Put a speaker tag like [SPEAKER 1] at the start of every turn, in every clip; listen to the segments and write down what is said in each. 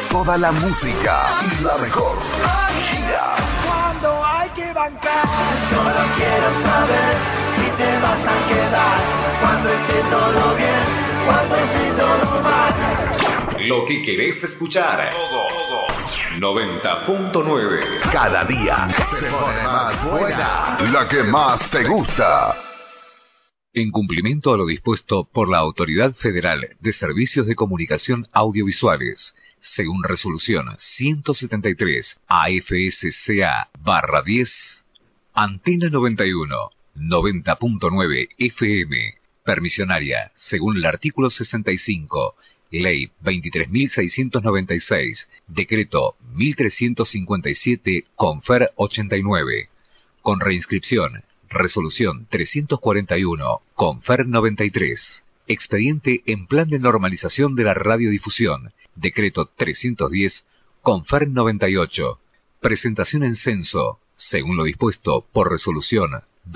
[SPEAKER 1] toda la música y la mejor gira.
[SPEAKER 2] Cuando hay que bancar, solo quiero saber si te vas a quedar. Cuando esté todo bien, cuando esté todo mal.
[SPEAKER 3] Lo que querés escuchar. 90.9.
[SPEAKER 1] Cada día se pone más buena. La que más te gusta.
[SPEAKER 4] En cumplimiento a lo dispuesto por la Autoridad Federal de Servicios de Comunicación Audiovisuales, según resolución 173 AFSCA/10, Antena 91, 90.9 FM, permisionaria, según el artículo 65, Ley 23.696, Decreto 1357, Confer 89, con reinscripción, Resolución 341, Confer 93, Expediente en Plan de Normalización de la Radiodifusión, Decreto 310, Confer 98, Presentación en censo, según lo dispuesto por Resolución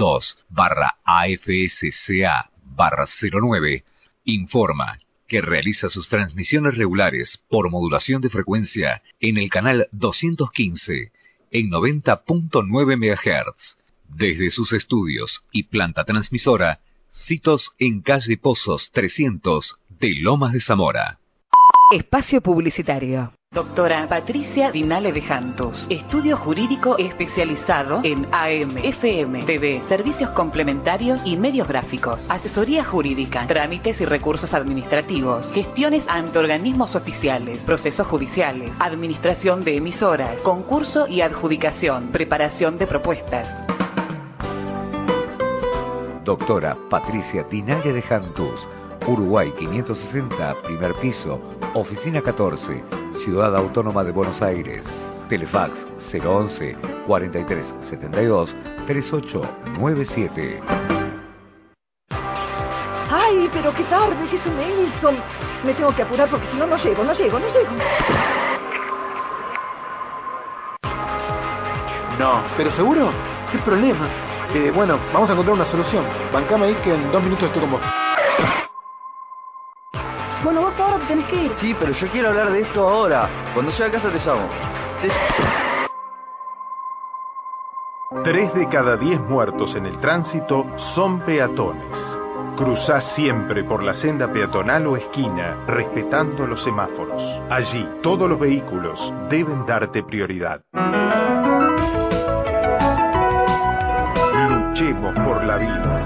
[SPEAKER 4] 2/AFSCA/09, informa que realiza sus transmisiones regulares por modulación de frecuencia en el canal 215 en 90.9 MHz, desde sus estudios y planta transmisora, sitos en calle Pozos 300 de Lomas de Zamora.
[SPEAKER 5] Espacio publicitario. Doctora Patricia Dinale de Jantus. Estudio jurídico especializado en AM, FM, TV, servicios complementarios y medios gráficos. Asesoría jurídica, trámites y recursos administrativos, gestiones ante organismos oficiales, procesos judiciales, administración de emisoras, concurso y adjudicación, preparación de propuestas.
[SPEAKER 4] Doctora Patricia Dinale de Jantus. Uruguay 560, primer piso, oficina 14, Ciudad Autónoma de Buenos Aires. Telefax 011 4372 3897.
[SPEAKER 6] Ay, pero qué tarde que se me hizo. Me tengo que apurar porque si no, no llego.
[SPEAKER 7] No, ¿pero seguro? ¿Qué problema? Bueno, vamos a encontrar una solución. Bancame ahí que en 2 minutos estoy con vos.
[SPEAKER 6] Bueno, vos ahora te tenés que ir.
[SPEAKER 8] Sí, pero yo quiero hablar de esto ahora. Cuando llegue a casa te llamo.
[SPEAKER 9] 3 de cada 10 muertos en el tránsito son peatones. Cruzá siempre por la senda peatonal o esquina, respetando los semáforos. Allí, todos los vehículos deben darte prioridad. Luchemos por la vida.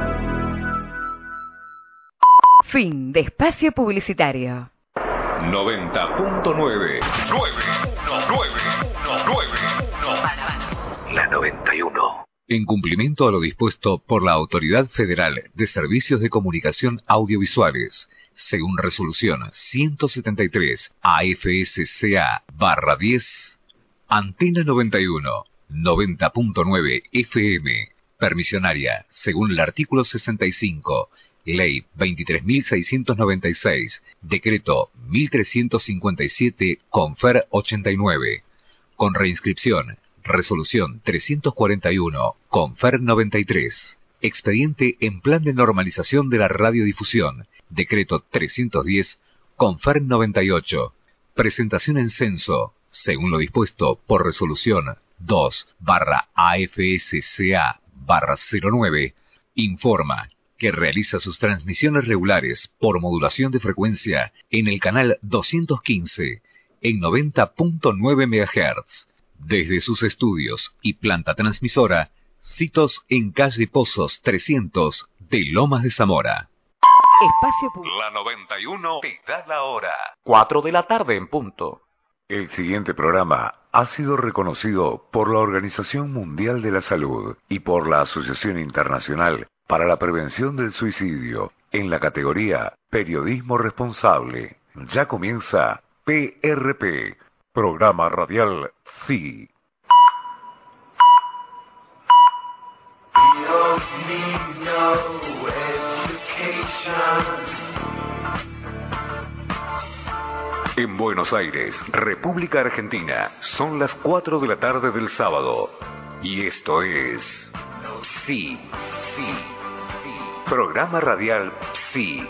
[SPEAKER 5] Fin de espacio publicitario.
[SPEAKER 3] 90.9. 9.
[SPEAKER 1] La 91.
[SPEAKER 4] En cumplimiento a lo dispuesto por la Autoridad Federal de Servicios de Comunicación Audiovisuales, según resolución 173 AFSCA/10, Antena 91, 90.9 FM, permisionaria, según el artículo 65, Ley 23.696, Decreto 1357, Confer 89, con reinscripción, Resolución 341, Confer 93, Expediente en Plan de Normalización de la Radiodifusión, Decreto 310, Confer 98, Presentación en censo, según lo dispuesto por Resolución 2/AFSCA/09, informa que realiza sus transmisiones regulares por modulación de frecuencia en el canal 215 en 90.9 MHz, desde sus estudios y planta transmisora, sitos en calle Pozos 300 de Lomas de Zamora.
[SPEAKER 5] Espacio
[SPEAKER 3] La 91 te da la hora.
[SPEAKER 8] 4 de la tarde en punto.
[SPEAKER 4] El siguiente programa ha sido reconocido por la Organización Mundial de la Salud y por la Asociación Internacional para la Prevención del Suicidio en la categoría Periodismo Responsable. Ya comienza PRP, Programa Radial Sí. En Buenos Aires, República Argentina, son las 4 de la tarde del sábado. Y esto es... Sí. Programa radial Sí.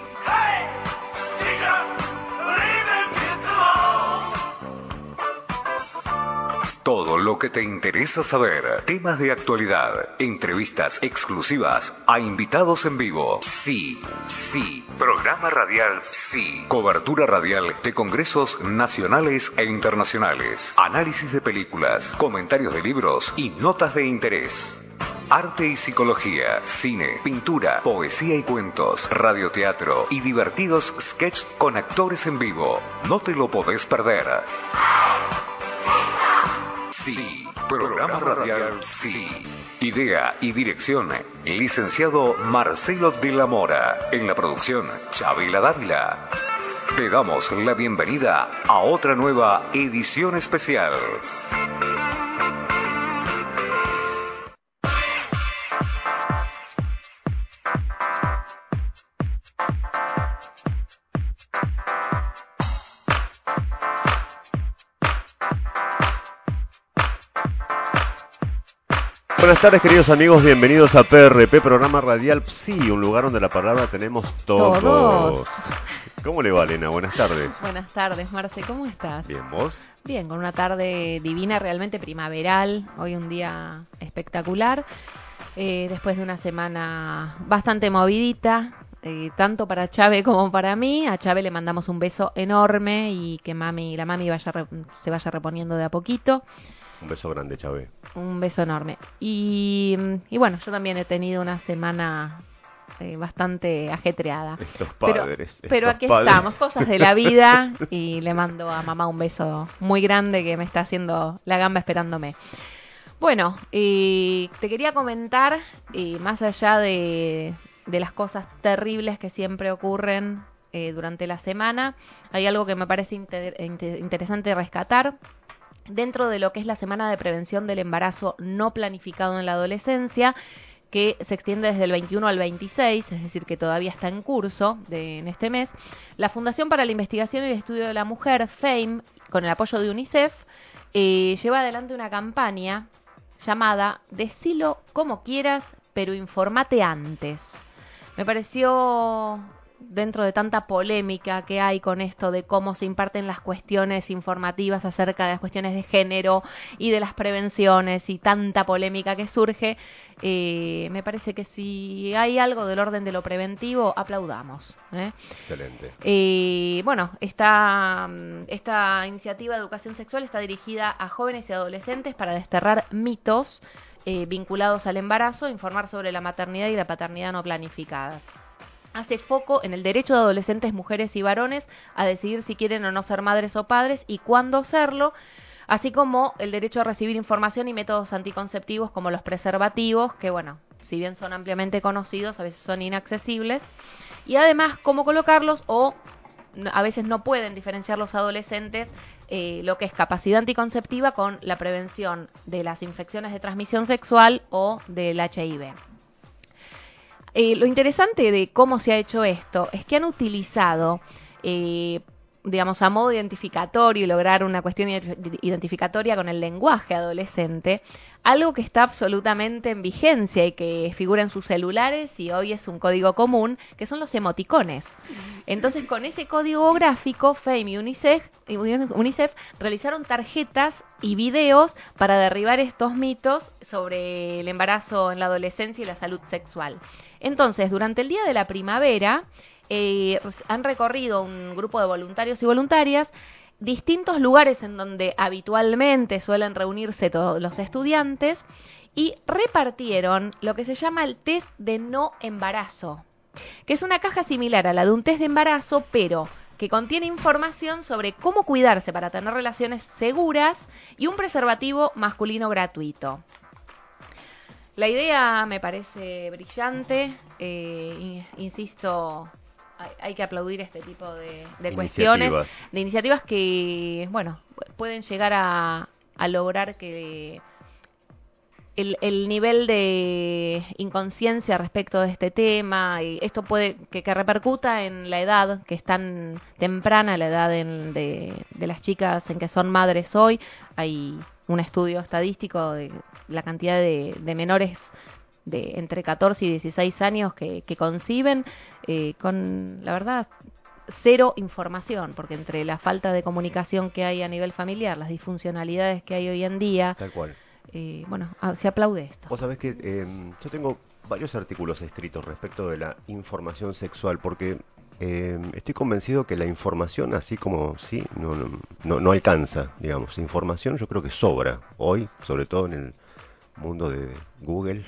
[SPEAKER 4] Todo lo que te interesa saber. Temas de actualidad. Entrevistas exclusivas a invitados en vivo. Sí. Programa radial Sí. Cobertura radial de congresos nacionales e internacionales. Análisis de películas, comentarios de libros y notas de interés. Arte y psicología, cine, pintura, poesía y cuentos, radioteatro y divertidos sketches con actores en vivo. No te lo podés perder. Sí, programa radial Sí. Idea y dirección, licenciado Marcelo de la Mora. En la producción, Chabela Dávila. Te damos la bienvenida a otra nueva edición especial.
[SPEAKER 10] Buenas tardes, queridos amigos, bienvenidos a PRP, programa radial Sí, un lugar donde la palabra tenemos todos. ¿Cómo le va, Elena? Buenas tardes.
[SPEAKER 11] Buenas tardes, Marce, ¿cómo estás?
[SPEAKER 10] Bien, ¿vos?
[SPEAKER 11] Bien, con una tarde divina, realmente primaveral, hoy un día espectacular, después de una semana bastante movidita, tanto para Chave como para mí. A Chave le mandamos un beso enorme y que la mami se vaya reponiendo de a poquito.
[SPEAKER 10] Un beso grande, Chave.
[SPEAKER 11] Un beso enorme. Y bueno, yo también he tenido una semana bastante ajetreada.
[SPEAKER 10] Estos padres.
[SPEAKER 11] Pero aquí estamos, cosas de la vida. Y le mando a mamá un beso muy grande que me está haciendo la gamba esperándome. Bueno, te quería comentar, más allá de las cosas terribles que siempre ocurren durante la semana, hay algo que me parece interesante rescatar. Dentro de lo que es la Semana de Prevención del Embarazo No Planificado en la Adolescencia, que se extiende desde el 21 al 26, es decir, que todavía está en curso en este mes, la Fundación para la Investigación y el Estudio de la Mujer, FAME, con el apoyo de UNICEF, lleva adelante una campaña llamada Decilo como quieras, pero informate antes. Me pareció, dentro de tanta polémica que hay con esto de cómo se imparten las cuestiones informativas acerca de las cuestiones de género y de las prevenciones y tanta polémica que surge, me parece que si hay algo del orden de lo preventivo, aplaudamos.
[SPEAKER 10] Excelente.
[SPEAKER 11] Bueno, esta iniciativa de educación sexual está dirigida a jóvenes y adolescentes para desterrar mitos vinculados al embarazo, informar sobre la maternidad y la paternidad no planificada. Hace foco en el derecho de adolescentes, mujeres y varones a decidir si quieren o no ser madres o padres y cuándo serlo, así como el derecho a recibir información y métodos anticonceptivos como los preservativos, que bueno, si bien son ampliamente conocidos, a veces son inaccesibles, y además cómo colocarlos o a veces no pueden diferenciar los adolescentes lo que es capacidad anticonceptiva con la prevención de las infecciones de transmisión sexual o del HIV. Lo interesante de cómo se ha hecho esto es que han utilizado, digamos, a modo identificatorio y lograr una cuestión identificatoria con el lenguaje adolescente, algo que está absolutamente en vigencia y que figura en sus celulares y hoy es un código común, que son los emoticones. Entonces, con ese código gráfico, FAME y UNICEF realizaron tarjetas y videos para derribar estos mitos sobre el embarazo en la adolescencia y la salud sexual. Entonces, durante el día de la primavera, han recorrido un grupo de voluntarios y voluntarias distintos lugares en donde habitualmente suelen reunirse todos los estudiantes y repartieron lo que se llama el test de no embarazo, que es una caja similar a la de un test de embarazo, pero que contiene información sobre cómo cuidarse para tener relaciones seguras y un preservativo masculino gratuito. La idea me parece brillante, insisto, hay que aplaudir este tipo de cuestiones, de iniciativas que, bueno, pueden llegar a lograr que el nivel de inconsciencia respecto de este tema, y esto puede que repercuta en la edad que es tan temprana, la edad de las chicas en que son madres hoy. Hay un estudio estadístico de la cantidad de menores de entre 14 y 16 años que conciben, con, la verdad, cero información, porque entre la falta de comunicación que hay a nivel familiar, las disfuncionalidades que hay hoy en día,
[SPEAKER 10] tal cual.
[SPEAKER 11] Bueno, se aplaude esto.
[SPEAKER 10] Vos sabés que yo tengo varios artículos escritos respecto de la información sexual, porque estoy convencido que la información, así como sí, no alcanza, digamos. Información yo creo que sobra hoy, sobre todo en el mundo de Google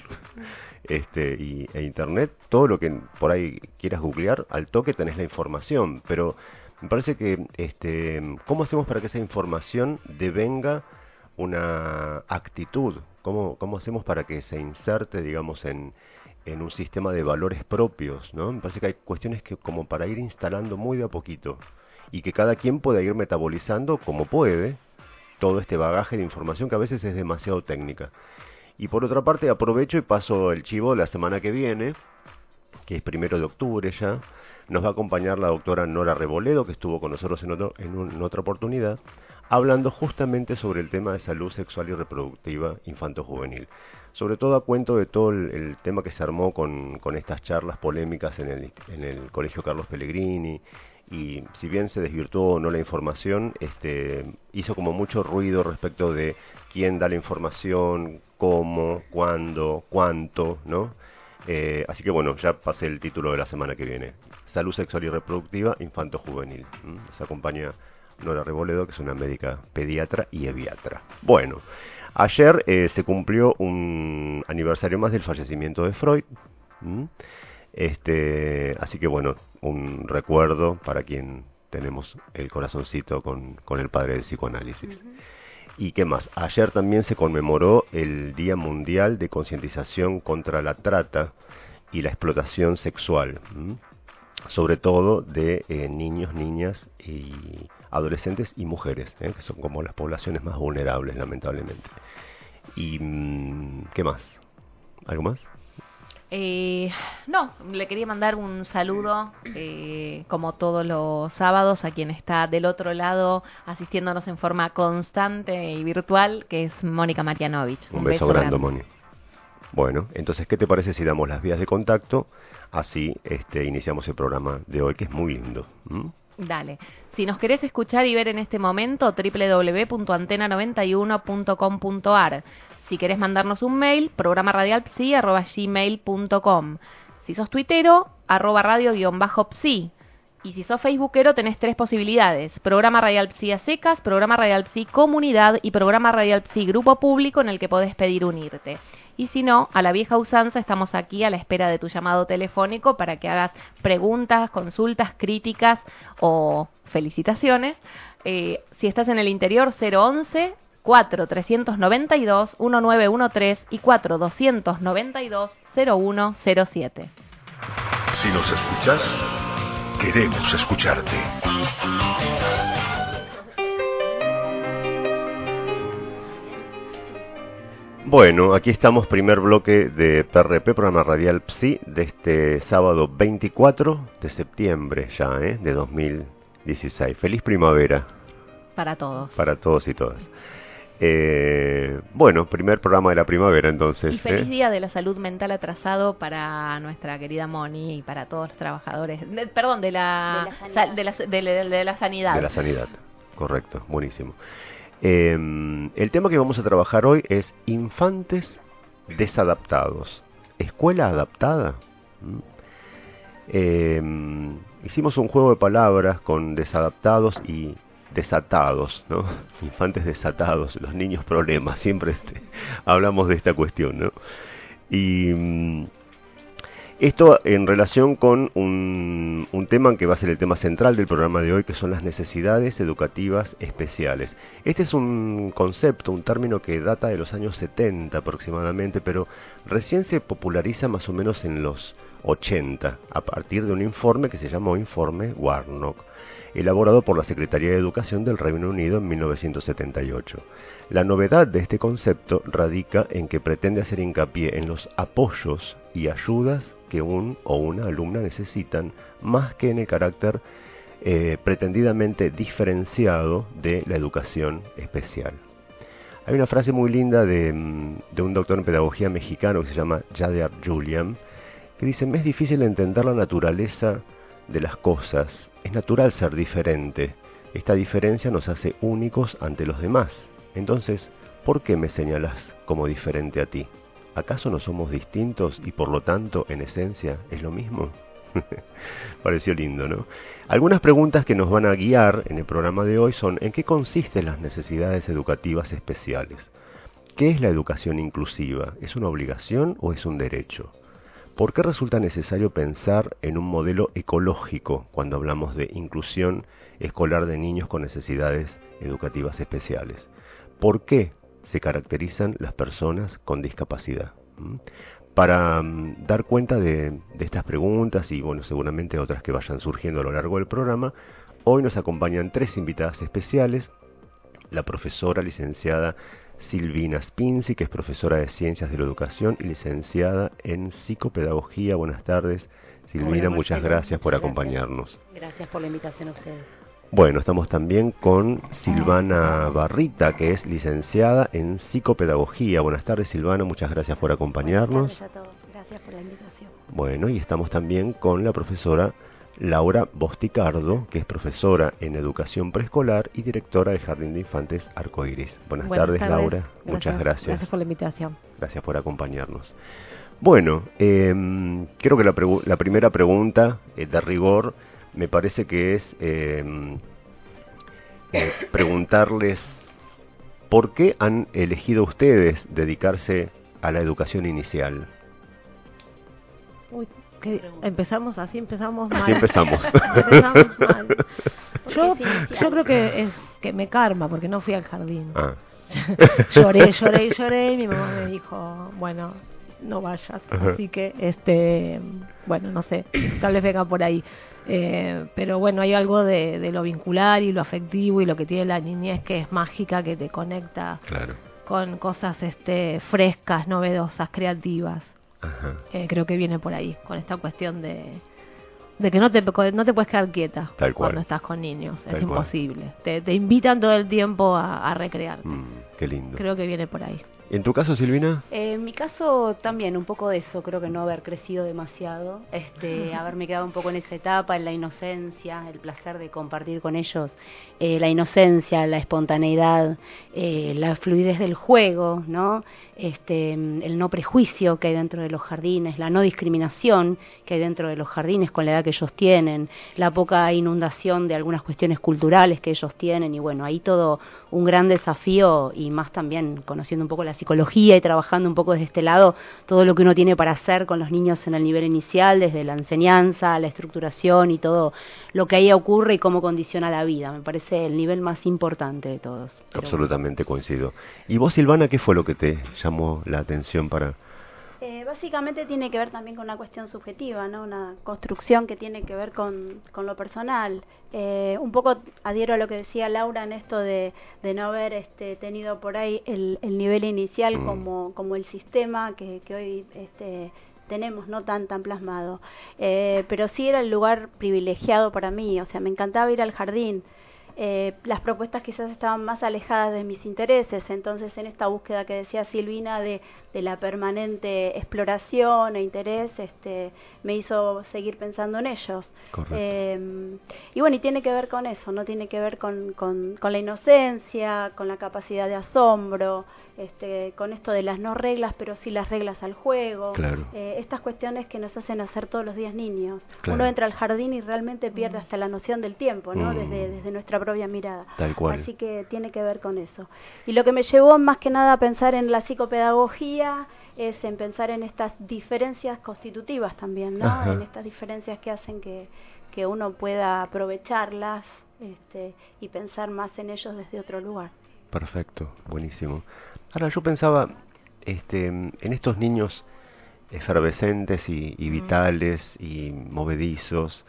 [SPEAKER 10] e Internet. Todo lo que por ahí quieras googlear, al toque tenés la información, pero me parece que ¿cómo hacemos para que esa información devenga una actitud? ¿Cómo hacemos para que se inserte, digamos, en un sistema de valores propios, ¿no? Me parece que hay cuestiones que como para ir instalando muy de a poquito y que cada quien pueda ir metabolizando como puede todo este bagaje de información que a veces es demasiado técnica. Y por otra parte aprovecho y paso el chivo la semana que viene, que es 1 de octubre ya. Nos va a acompañar la doctora Nora Reboledo, que estuvo con nosotros en otra oportunidad, hablando justamente sobre el tema de salud sexual y reproductiva infanto-juvenil. Sobre todo a cuento de todo el tema que se armó con estas charlas polémicas en el Colegio Carlos Pellegrini, y si bien se desvirtuó o no la información, hizo como mucho ruido respecto de quién da la información, cómo, cuándo, cuánto, ¿no? Así que bueno, ya pasé el título de la semana que viene. Salud sexual y reproductiva infanto-juvenil. Se acompaña Nora Reboledo, que es una médica pediatra y eviatra. Bueno, ayer se cumplió un aniversario más del fallecimiento de Freud. Así que bueno, un recuerdo para quien tenemos el corazoncito con el padre del psicoanálisis. ¿Y qué más? Ayer también se conmemoró el Día Mundial de Concientización contra la Trata y la Explotación Sexual, sobre todo de niños, niñas y adolescentes y mujeres, que son como las poblaciones más vulnerables, lamentablemente. ¿Y qué más? ¿Algo más?
[SPEAKER 11] No, le quería mandar un saludo, como todos los sábados, a quien está del otro lado asistiéndonos en forma constante y virtual, que es Mónica Marianovich.
[SPEAKER 10] Un beso grande, Moni. Bueno, entonces, ¿qué te parece si damos las vías de contacto? Así iniciamos el programa de hoy, que es muy lindo.
[SPEAKER 11] Dale. Si nos querés escuchar y ver en este momento, www.antena91.com.ar. Si querés mandarnos un mail, programaradialpsi@gmail.com. Si sos tuitero, @radio_psi. Y si sos facebookero, tenés 3 posibilidades: Programa Radial Psi a secas, Programa Radial Psi Comunidad y Programa Radial Psi Grupo Público, en el que podés pedir unirte. Y si no, a la vieja usanza, estamos aquí a la espera de tu llamado telefónico para que hagas preguntas, consultas, críticas o felicitaciones. Si estás en el interior, 011 4392 1913 y 4292 0107.
[SPEAKER 1] Si nos escuchas, queremos escucharte.
[SPEAKER 10] Bueno, aquí estamos, primer bloque de PRP, programa radial PSI, de este sábado 24 de septiembre ya, de 2016. Feliz primavera.
[SPEAKER 11] Para todos.
[SPEAKER 10] Para todos y todas. Bueno, primer programa de la primavera, entonces.
[SPEAKER 11] Y feliz día de la salud mental atrasado para nuestra querida Moni y para todos los trabajadores. De la sanidad.
[SPEAKER 10] De la sanidad, correcto, buenísimo. El tema que vamos a trabajar hoy es infantes desadaptados. ¿Escuela adaptada? Hicimos un juego de palabras con desadaptados y desatados, ¿no? Infantes desatados, los niños problemas, siempre hablamos de esta cuestión, ¿no? Y esto en relación con un tema que va a ser el tema central del programa de hoy, que son las necesidades educativas especiales. Este es un concepto, un término que data de los años 70 aproximadamente, pero recién se populariza más o menos en los 80, a partir de un informe que se llamó Informe Warnock, elaborado por la Secretaría de Educación del Reino Unido en 1978. La novedad de este concepto radica en que pretende hacer hincapié en los apoyos y ayudas que un o una alumna necesitan, más que en el carácter pretendidamente diferenciado de la educación especial. Hay una frase muy linda de un doctor en pedagogía mexicano que se llama Yadier Julian, que dice: "Me es difícil entender la naturaleza de las cosas, es natural ser diferente. Esta diferencia nos hace únicos ante los demás. Entonces, ¿por qué me señalas como diferente a ti? ¿Acaso no somos distintos y por lo tanto, en esencia, es lo mismo? Pareció lindo, ¿no? Algunas preguntas que nos van a guiar en el programa de hoy son: ¿en qué consisten las necesidades educativas especiales? ¿Qué es la educación inclusiva? ¿Es una obligación o es un derecho? ¿Por qué resulta necesario pensar en un modelo ecológico cuando hablamos de inclusión escolar de niños con necesidades educativas especiales? ¿Por qué se caracterizan las personas con discapacidad? Para dar cuenta de estas preguntas y bueno, seguramente otras que vayan surgiendo a lo largo del programa, hoy nos acompañan 3 invitadas especiales: la profesora licenciada Silvina Spinzi, que es profesora de Ciencias de la Educación y licenciada en Psicopedagogía. Buenas tardes, Silvina. Hola, muchas gracias por acompañarnos.
[SPEAKER 12] Gracias por la invitación a ustedes.
[SPEAKER 10] Bueno, estamos también con Silvana Barrita, que es licenciada en Psicopedagogía. Buenas tardes, Silvana, muchas gracias por acompañarnos.
[SPEAKER 12] Buenas tardes a todos, gracias por la invitación.
[SPEAKER 10] Bueno, y estamos también con la profesora Laura Bosticardo, que es profesora en Educación Preescolar y directora del Jardín de Infantes Arcoiris. Buenas tardes, Laura. Muchas gracias.
[SPEAKER 12] Gracias por la invitación.
[SPEAKER 10] Gracias por acompañarnos. Bueno, creo que la primera pregunta de rigor me parece que es preguntarles por qué han elegido ustedes dedicarse a la educación inicial.
[SPEAKER 12] Uy, empezamos mal.
[SPEAKER 10] Así empezamos.
[SPEAKER 12] Empezamos mal. Yo creo que me karma, porque no fui al jardín. Lloré, y mi mamá me dijo, bueno, no vayas. Ajá. Así que, bueno, no sé, tal vez venga por ahí. Pero bueno, hay algo de lo vincular y lo afectivo y lo que tiene la niñez, que es mágica, que te conecta con cosas frescas, novedosas, creativas. Ajá. Creo que viene por ahí, con esta cuestión de que no te puedes quedar quieta cuando estás con niños. Es imposible. Te invitan todo el tiempo a recrear.
[SPEAKER 10] Qué lindo.
[SPEAKER 12] Creo que viene por ahí.
[SPEAKER 10] ¿En tu caso, Silvina?
[SPEAKER 13] En mi caso también un poco de eso, creo que no haber crecido demasiado, haberme quedado un poco en esa etapa, en la inocencia, el placer de compartir con ellos la inocencia, la espontaneidad, la fluidez del juego, ¿no? El no prejuicio que hay dentro de los jardines, la no discriminación que hay dentro de los jardines con la edad que ellos tienen, la poca inundación de algunas cuestiones culturales que ellos tienen, y bueno, ahí todo un gran desafío, y más también conociendo un poco la psicología y trabajando un poco desde este lado, todo lo que uno tiene para hacer con los niños en el nivel inicial, desde la enseñanza, la estructuración y todo lo que ahí ocurre y cómo condiciona la vida. Me parece el nivel más importante de todos.
[SPEAKER 10] Absolutamente coincido. ¿Y vos, Silvana, qué fue lo que te llamó la atención para...?
[SPEAKER 13] Básicamente tiene que ver también con una cuestión subjetiva, ¿no? Una construcción que tiene que ver con lo personal. Un poco adhiero a lo que decía Laura en esto de no haber tenido por ahí el nivel inicial como el sistema que hoy tenemos, no tan plasmado. Pero sí era el lugar privilegiado para mí, o sea, me encantaba ir al jardín. Las propuestas quizás estaban más alejadas de mis intereses, entonces en esta búsqueda que decía Silvina de la permanente exploración e interés, me hizo seguir pensando en ellos. Y bueno, y tiene que ver con eso, no tiene que ver con la inocencia, con la capacidad de asombro, con esto de las no reglas, pero sí las reglas al juego.
[SPEAKER 10] Claro.
[SPEAKER 13] Estas cuestiones que nos hacen hacer todos los días niños.
[SPEAKER 10] Claro.
[SPEAKER 13] Uno entra al jardín y realmente pierde hasta la noción del tiempo, ¿no? Desde nuestra propia mirada.
[SPEAKER 10] Tal cual.
[SPEAKER 13] Así que tiene que ver con eso. Y lo que me llevó más que nada a pensar en la psicopedagogía es en pensar en estas diferencias constitutivas también, ¿no?
[SPEAKER 10] Ajá.
[SPEAKER 13] En estas diferencias que hacen que uno pueda aprovecharlas y pensar más en ellos desde otro lugar.
[SPEAKER 10] Perfecto, buenísimo. Ahora yo pensaba en estos niños efervescentes y vitales y movedizos,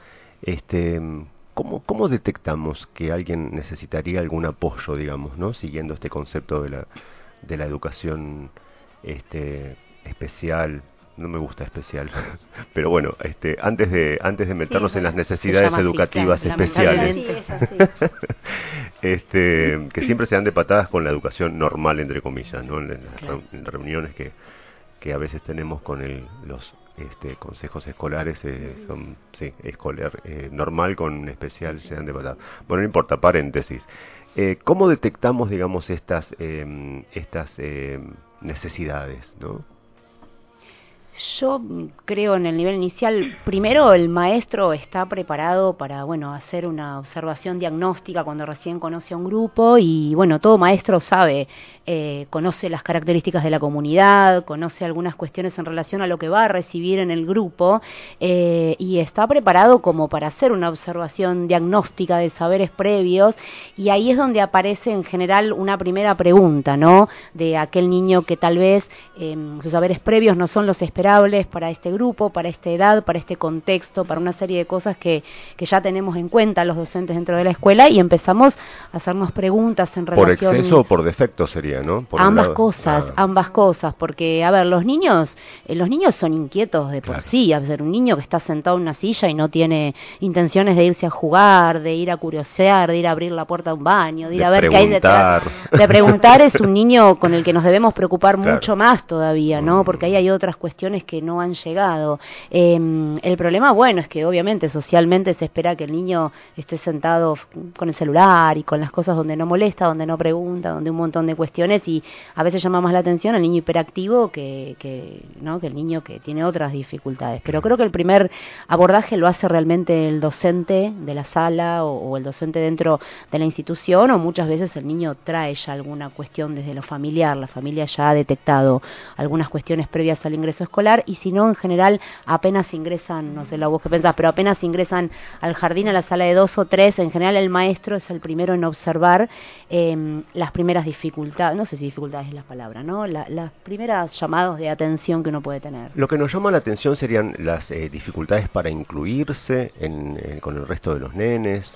[SPEAKER 10] ¿cómo detectamos que alguien necesitaría algún apoyo, digamos, ¿no? Siguiendo este concepto de la educación especial. No me gusta especial, pero bueno, antes de meternos en las necesidades educativas especiales, que siempre se dan de patadas con la educación normal, entre comillas, ¿no? En las reuniones que que a veces tenemos con los consejos escolares son escolar normal con especial sean de verdad. Bueno, no importa, paréntesis. ¿Cómo detectamos, digamos, estas necesidades, no?
[SPEAKER 14] Yo creo en el nivel inicial, primero el maestro está preparado para, hacer una observación diagnóstica cuando recién conoce a un grupo y, todo maestro sabe, conoce las características de la comunidad, conoce algunas cuestiones en relación a lo que va a recibir en el grupo y está preparado como para hacer una observación diagnóstica de saberes previos y ahí es donde aparece en general una primera pregunta, ¿no? De aquel niño que tal vez sus saberes previos no son los esperables para este grupo, para esta edad, para este contexto, para una serie de cosas que ya tenemos en cuenta los docentes dentro de la escuela y empezamos a hacernos preguntas en relación...
[SPEAKER 10] ¿Por exceso o por defecto sería, no? Por
[SPEAKER 14] ambas cosas, porque, a ver, los niños son inquietos de por sí, a ver, un niño que está sentado en una silla y no tiene intenciones de irse a jugar, de ir a curiosear, de ir a abrir la puerta de un baño, de ir a ver qué hay detrás. De preguntar es un niño con el que nos debemos preocupar mucho más todavía, ¿no? Porque ahí hay otras cuestiones que no han llegado. El problema, es que obviamente socialmente se espera que el niño esté sentado con el celular y con las cosas donde no molesta, donde no pregunta, donde un montón de cuestiones y a veces llama más la atención al niño hiperactivo que el niño que tiene otras dificultades. Pero creo que el primer abordaje lo hace realmente el docente de la sala o el docente dentro de la institución o muchas veces el niño trae ya alguna cuestión desde lo familiar, la familia ya ha detectado algunas cuestiones previas al ingreso escolar y si no, en general, apenas ingresan, no sé la vos que pensás, pero apenas ingresan al jardín, a la sala de 2 o 3, en general el maestro es el primero en observar las primeras dificultades, no sé si dificultades es la palabra, ¿no? Las primeras llamados de atención que uno puede tener.
[SPEAKER 10] Lo que nos llama la atención serían las dificultades para incluirse con el resto de los nenes.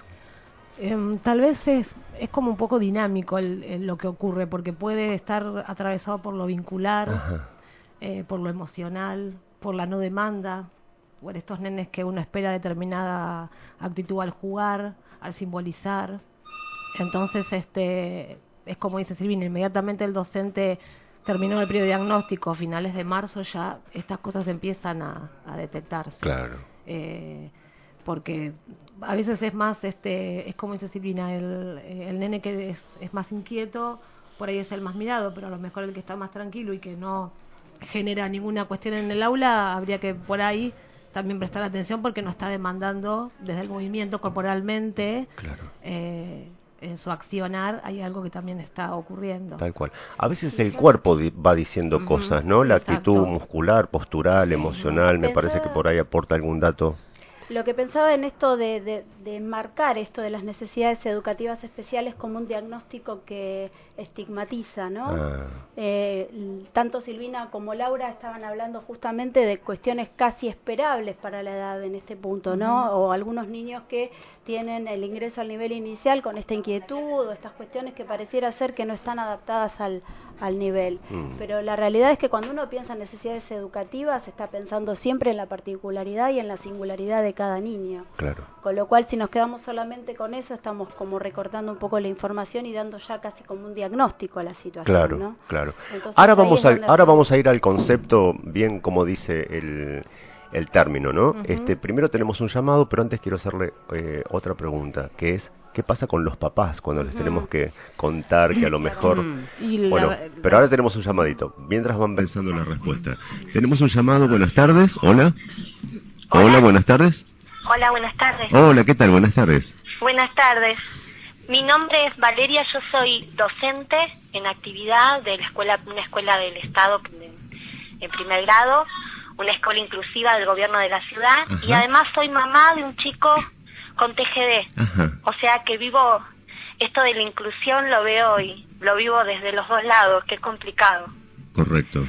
[SPEAKER 12] Tal vez es como un poco dinámico lo que ocurre, porque puede estar atravesado por lo vincular, por lo emocional, por la no demanda, por estos nenes que uno espera determinada actitud al jugar, al simbolizar. Entonces, es como dice Silvina, inmediatamente el docente terminó el periodo diagnóstico, a finales de marzo ya estas cosas empiezan a detectarse.
[SPEAKER 10] Claro.
[SPEAKER 12] Porque a veces es más, es como dice Silvina, el nene que es más inquieto, por ahí es el más mirado, pero a lo mejor el que está más tranquilo y que no genera ninguna cuestión en el aula, habría que por ahí también prestar atención porque no está demandando desde el movimiento corporalmente, en su accionar hay algo que también está ocurriendo.
[SPEAKER 10] Tal cual. A veces el cuerpo va diciendo cosas, ¿no? La actitud muscular, postural, emocional, me parece que por ahí aporta algún dato.
[SPEAKER 13] Lo que pensaba en esto de marcar esto de las necesidades educativas especiales como un diagnóstico que estigmatiza, ¿no? Tanto Silvina como Laura estaban hablando justamente de cuestiones casi esperables para la edad en este punto, ¿no? O algunos niños que tienen el ingreso al nivel inicial con esta inquietud o estas cuestiones que pareciera ser que no están adaptadas al nivel. Pero la realidad es que cuando uno piensa en necesidades educativas está pensando siempre en la particularidad y en la singularidad de cada niño.
[SPEAKER 10] Claro.
[SPEAKER 13] Con lo cual, si nos quedamos solamente con eso, estamos como recortando un poco la información y dando ya casi como un diagnóstico a la situación,
[SPEAKER 10] claro,
[SPEAKER 13] ¿no?
[SPEAKER 10] Claro.
[SPEAKER 13] Entonces,
[SPEAKER 10] ahora vamos a ir al concepto, bien como dice el término, ¿no? Primero tenemos un llamado, pero antes quiero hacerle otra pregunta, que es ¿qué pasa con los papás cuando les tenemos que contar que a lo mejor... Bueno, pero ahora tenemos un llamadito, mientras van pensando la respuesta. Tenemos un llamado, buenas tardes, hola. Hola, buenas tardes.
[SPEAKER 15] Hola, buenas tardes.
[SPEAKER 10] Hola, ¿qué tal? Buenas tardes.
[SPEAKER 15] Buenas tardes. Mi nombre es Valeria, yo soy docente en actividad de una escuela del Estado en primer grado, una escuela inclusiva del gobierno de la ciudad, y además soy mamá de un chico con TGD. O sea que vivo esto de la inclusión, lo vivo desde los dos lados, que es complicado.
[SPEAKER 10] Correcto.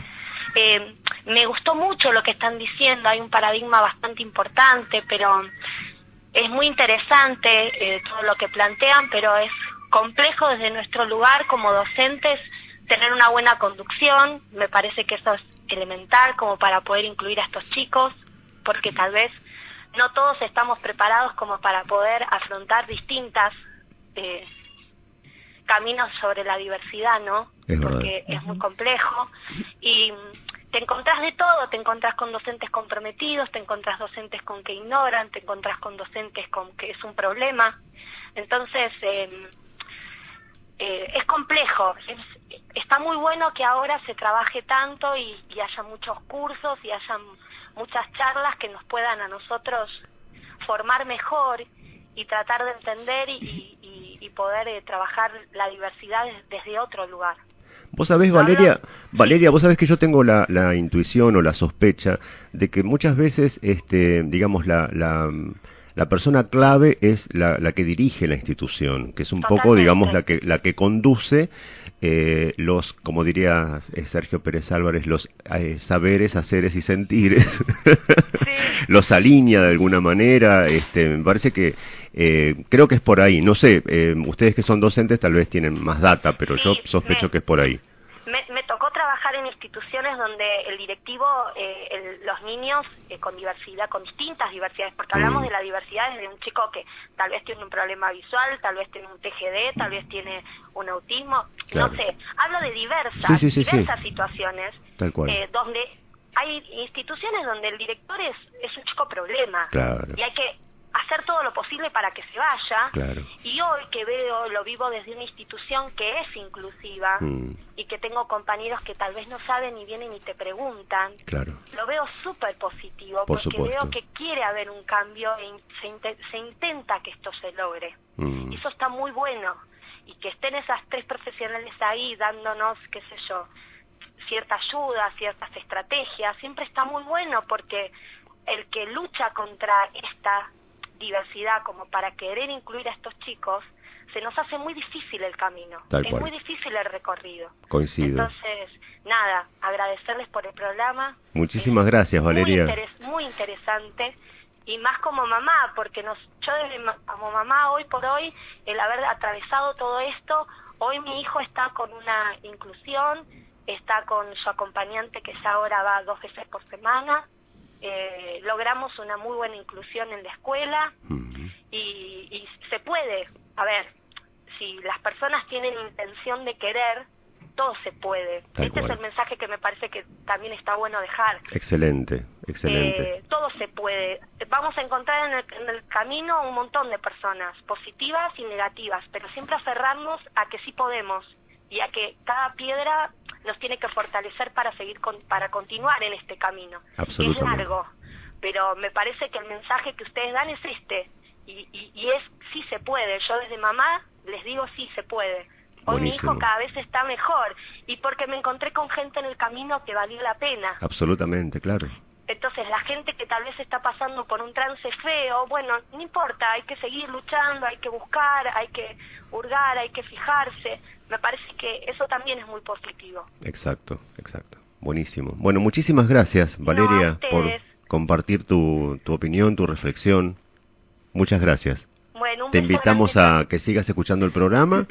[SPEAKER 15] Me gustó mucho lo que están diciendo, hay un paradigma bastante importante, pero es muy interesante todo lo que plantean, pero es complejo desde nuestro lugar como docentes tener una buena conducción. Me parece que eso es elemental como para poder incluir a estos chicos, porque tal vez no todos estamos preparados como para poder afrontar distintas caminos sobre la diversidad, ¿no? Porque es muy complejo. Y te encontrás de todo, te encontrás con docentes comprometidos, te encontrás docentes con que ignoran, te encontrás con docentes con que es un problema. Entonces, es complejo. Está muy bueno que ahora se trabaje tanto y haya muchos cursos y haya muchas charlas que nos puedan a nosotros formar mejor y tratar de entender y poder trabajar la diversidad desde otro lugar.
[SPEAKER 10] Vos sabés, Valeria, vos sabés que yo tengo la intuición o la sospecha de que muchas veces, digamos, la persona clave es la que dirige la institución, que es un poco, digamos, la que conduce los, como diría Sergio Pérez Álvarez, los saberes, haceres y sentires, los alinea de alguna manera. Me parece que creo que es por ahí. No sé, ustedes que son docentes tal vez tienen más data, pero yo sospecho que es por ahí.
[SPEAKER 15] Me tocó trabajar en instituciones donde el directivo, los niños con diversidad, con distintas diversidades, porque hablamos de la diversidad desde un chico que tal vez tiene un problema visual, tal vez tiene un TGD, tal vez tiene un autismo, no sé, hablo de diversas situaciones,
[SPEAKER 10] tal cual.
[SPEAKER 15] Donde hay instituciones donde el director es un chico problema, y hay que hacer todo lo posible para que se vaya. Y hoy que lo vivo desde una institución que es inclusiva y que tengo compañeros que tal vez no saben y vienen y te preguntan, lo veo súper positivo, porque veo que quiere haber un cambio e se intenta que esto se logre. Y eso está muy bueno, y que estén esas tres profesionales ahí dándonos, qué sé yo, cierta ayuda, ciertas estrategias, siempre está muy bueno, porque el que lucha contra esta diversidad como para querer incluir a estos chicos, se nos hace muy difícil el camino, muy difícil el recorrido.
[SPEAKER 10] Coincido.
[SPEAKER 15] Entonces, nada, agradecerles por el programa.
[SPEAKER 10] Muchísimas gracias, Valeria.
[SPEAKER 15] Muy interesante, y más como mamá, porque yo como mamá hoy por hoy, el haber atravesado todo esto, hoy mi hijo está con una inclusión, está con su acompañante que ya ahora va 2 veces por semana. Logramos una muy buena inclusión en la escuela y se puede. A ver, si las personas tienen intención de querer, todo se puede. Este es el mensaje que me parece que también está bueno dejar.
[SPEAKER 10] Excelente.
[SPEAKER 15] Todo se puede. Vamos a encontrar en el camino un montón de personas, positivas y negativas, pero siempre aferrarnos a que sí podemos y a que cada piedra nos tiene que fortalecer para seguir para continuar en este camino. Es largo, pero me parece que el mensaje que ustedes dan es y es sí se puede. Yo desde mamá les digo sí se puede. Hoy mi hijo cada vez está mejor, y porque me encontré con gente en el camino que valió la pena.
[SPEAKER 10] Absolutamente, claro.
[SPEAKER 15] Entonces la gente que tal vez está pasando por un trance feo, bueno, no importa, hay que seguir luchando, hay que buscar, hay que hurgar, hay que fijarse. Me parece que eso también es muy positivo.
[SPEAKER 10] Exacto. Buenísimo. Bueno, muchísimas gracias, Valeria, por compartir tu opinión, tu reflexión. Muchas gracias.
[SPEAKER 15] Bueno,
[SPEAKER 10] te invitamos a que sigas escuchando el programa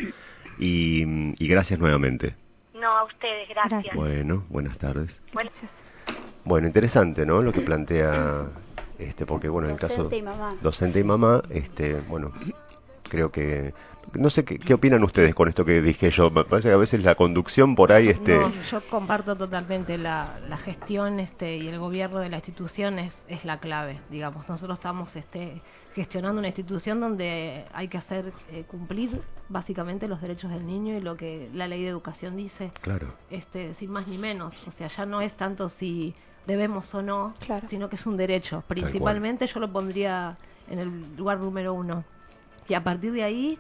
[SPEAKER 10] y gracias nuevamente.
[SPEAKER 15] No, a ustedes, gracias.
[SPEAKER 10] Bueno, buenas tardes. Bueno, interesante, ¿no? Lo que plantea, porque bueno, en el caso docente y mamá, bueno, creo que no sé qué opinan ustedes con esto que dije yo. Me parece que a veces la conducción por ahí,
[SPEAKER 12] No, yo comparto totalmente la gestión, y el gobierno de la institución es la clave, digamos. Nosotros estamos gestionando una institución donde hay que hacer cumplir básicamente los derechos del niño y lo que la ley de educación dice.
[SPEAKER 10] Claro.
[SPEAKER 12] Sin más ni menos. O sea, ya no es tanto si debemos o no, sino que es un derecho. Principalmente yo lo pondría en el lugar número 1. Y a partir de ahí,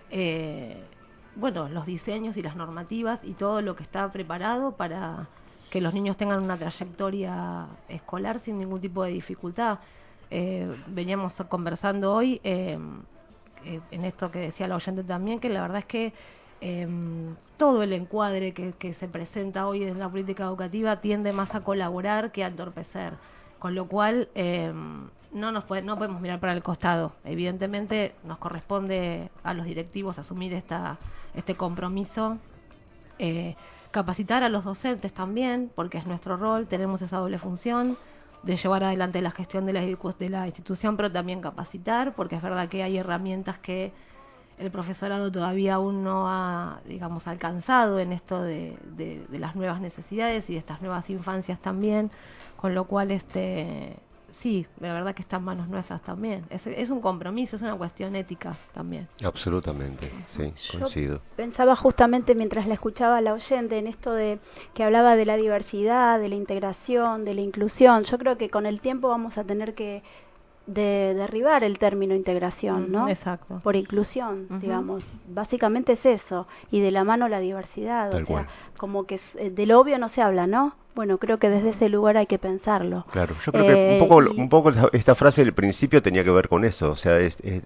[SPEAKER 12] los diseños y las normativas y todo lo que está preparado para que los niños tengan una trayectoria escolar sin ningún tipo de dificultad. Veníamos conversando hoy en esto que decía la oyente también, que la verdad es que todo el encuadre que se presenta hoy en la política educativa tiende más a colaborar que a entorpecer, con lo cual no podemos mirar para el costado. Evidentemente nos corresponde a los directivos asumir este compromiso, capacitar a los docentes también, porque es nuestro rol, tenemos esa doble función de llevar adelante la gestión de la institución, pero también capacitar, porque es verdad que hay herramientas que el profesorado todavía aún no ha, digamos, alcanzado en esto de las nuevas necesidades y de estas nuevas infancias también, con lo cual sí, la verdad que está en manos nuestras también. Es un compromiso, es una cuestión ética también.
[SPEAKER 10] Absolutamente, sí, coincido.
[SPEAKER 13] Yo pensaba justamente mientras la escuchaba a la oyente en esto de que hablaba de la diversidad, de la integración, de la inclusión. Yo creo que con el tiempo vamos a tener que derribar el término integración, ¿no?
[SPEAKER 12] Exacto.
[SPEAKER 13] Por inclusión, digamos. Básicamente es eso, y de la mano la diversidad.
[SPEAKER 10] Tal
[SPEAKER 13] o sea,
[SPEAKER 10] cual.
[SPEAKER 13] Como que de lo obvio no se habla, ¿no? Bueno, creo que desde ese lugar hay que pensarlo.
[SPEAKER 10] Claro, yo creo que un poco esta frase del principio tenía que ver con eso, o sea,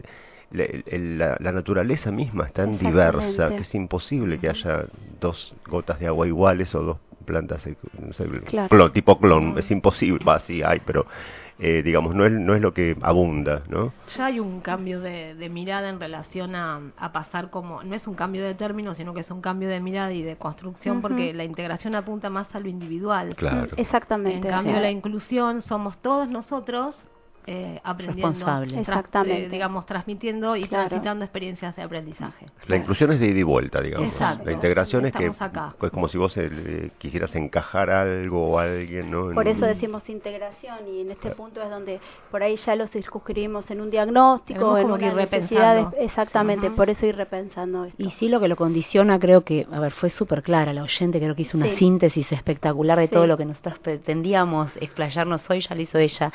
[SPEAKER 10] la naturaleza misma es tan diversa que es imposible que haya dos gotas de agua iguales o dos plantas, no sé, tipo clon, es imposible, sí hay, pero digamos, no es lo que abunda, ¿no?
[SPEAKER 12] Ya hay un cambio de mirada en relación a pasar como, no es un cambio de término, sino que es un cambio de mirada y de construcción, porque la integración apunta más a lo individual.
[SPEAKER 10] Claro.
[SPEAKER 13] Exactamente.
[SPEAKER 12] En cambio, la inclusión somos todos nosotros aprendiendo,
[SPEAKER 14] responsables.
[SPEAKER 13] Exactamente.
[SPEAKER 12] digamos, transmitiendo y transitando experiencias de aprendizaje.
[SPEAKER 10] La inclusión es de ida y vuelta, digamos.
[SPEAKER 12] Exacto.
[SPEAKER 10] La integración es que
[SPEAKER 12] acá.
[SPEAKER 10] es como si vos quisieras encajar algo o a alguien, ¿no?
[SPEAKER 13] Por eso decimos integración, y en este punto es donde por ahí ya lo circunscribimos en un diagnóstico, en una necesidad. Exactamente, por eso ir repensando esto.
[SPEAKER 14] Y sí, lo que lo condiciona, creo que, a ver, fue súper clara la oyente, creo que hizo una síntesis espectacular de todo lo que nosotros pretendíamos explayarnos hoy, ya lo hizo ella.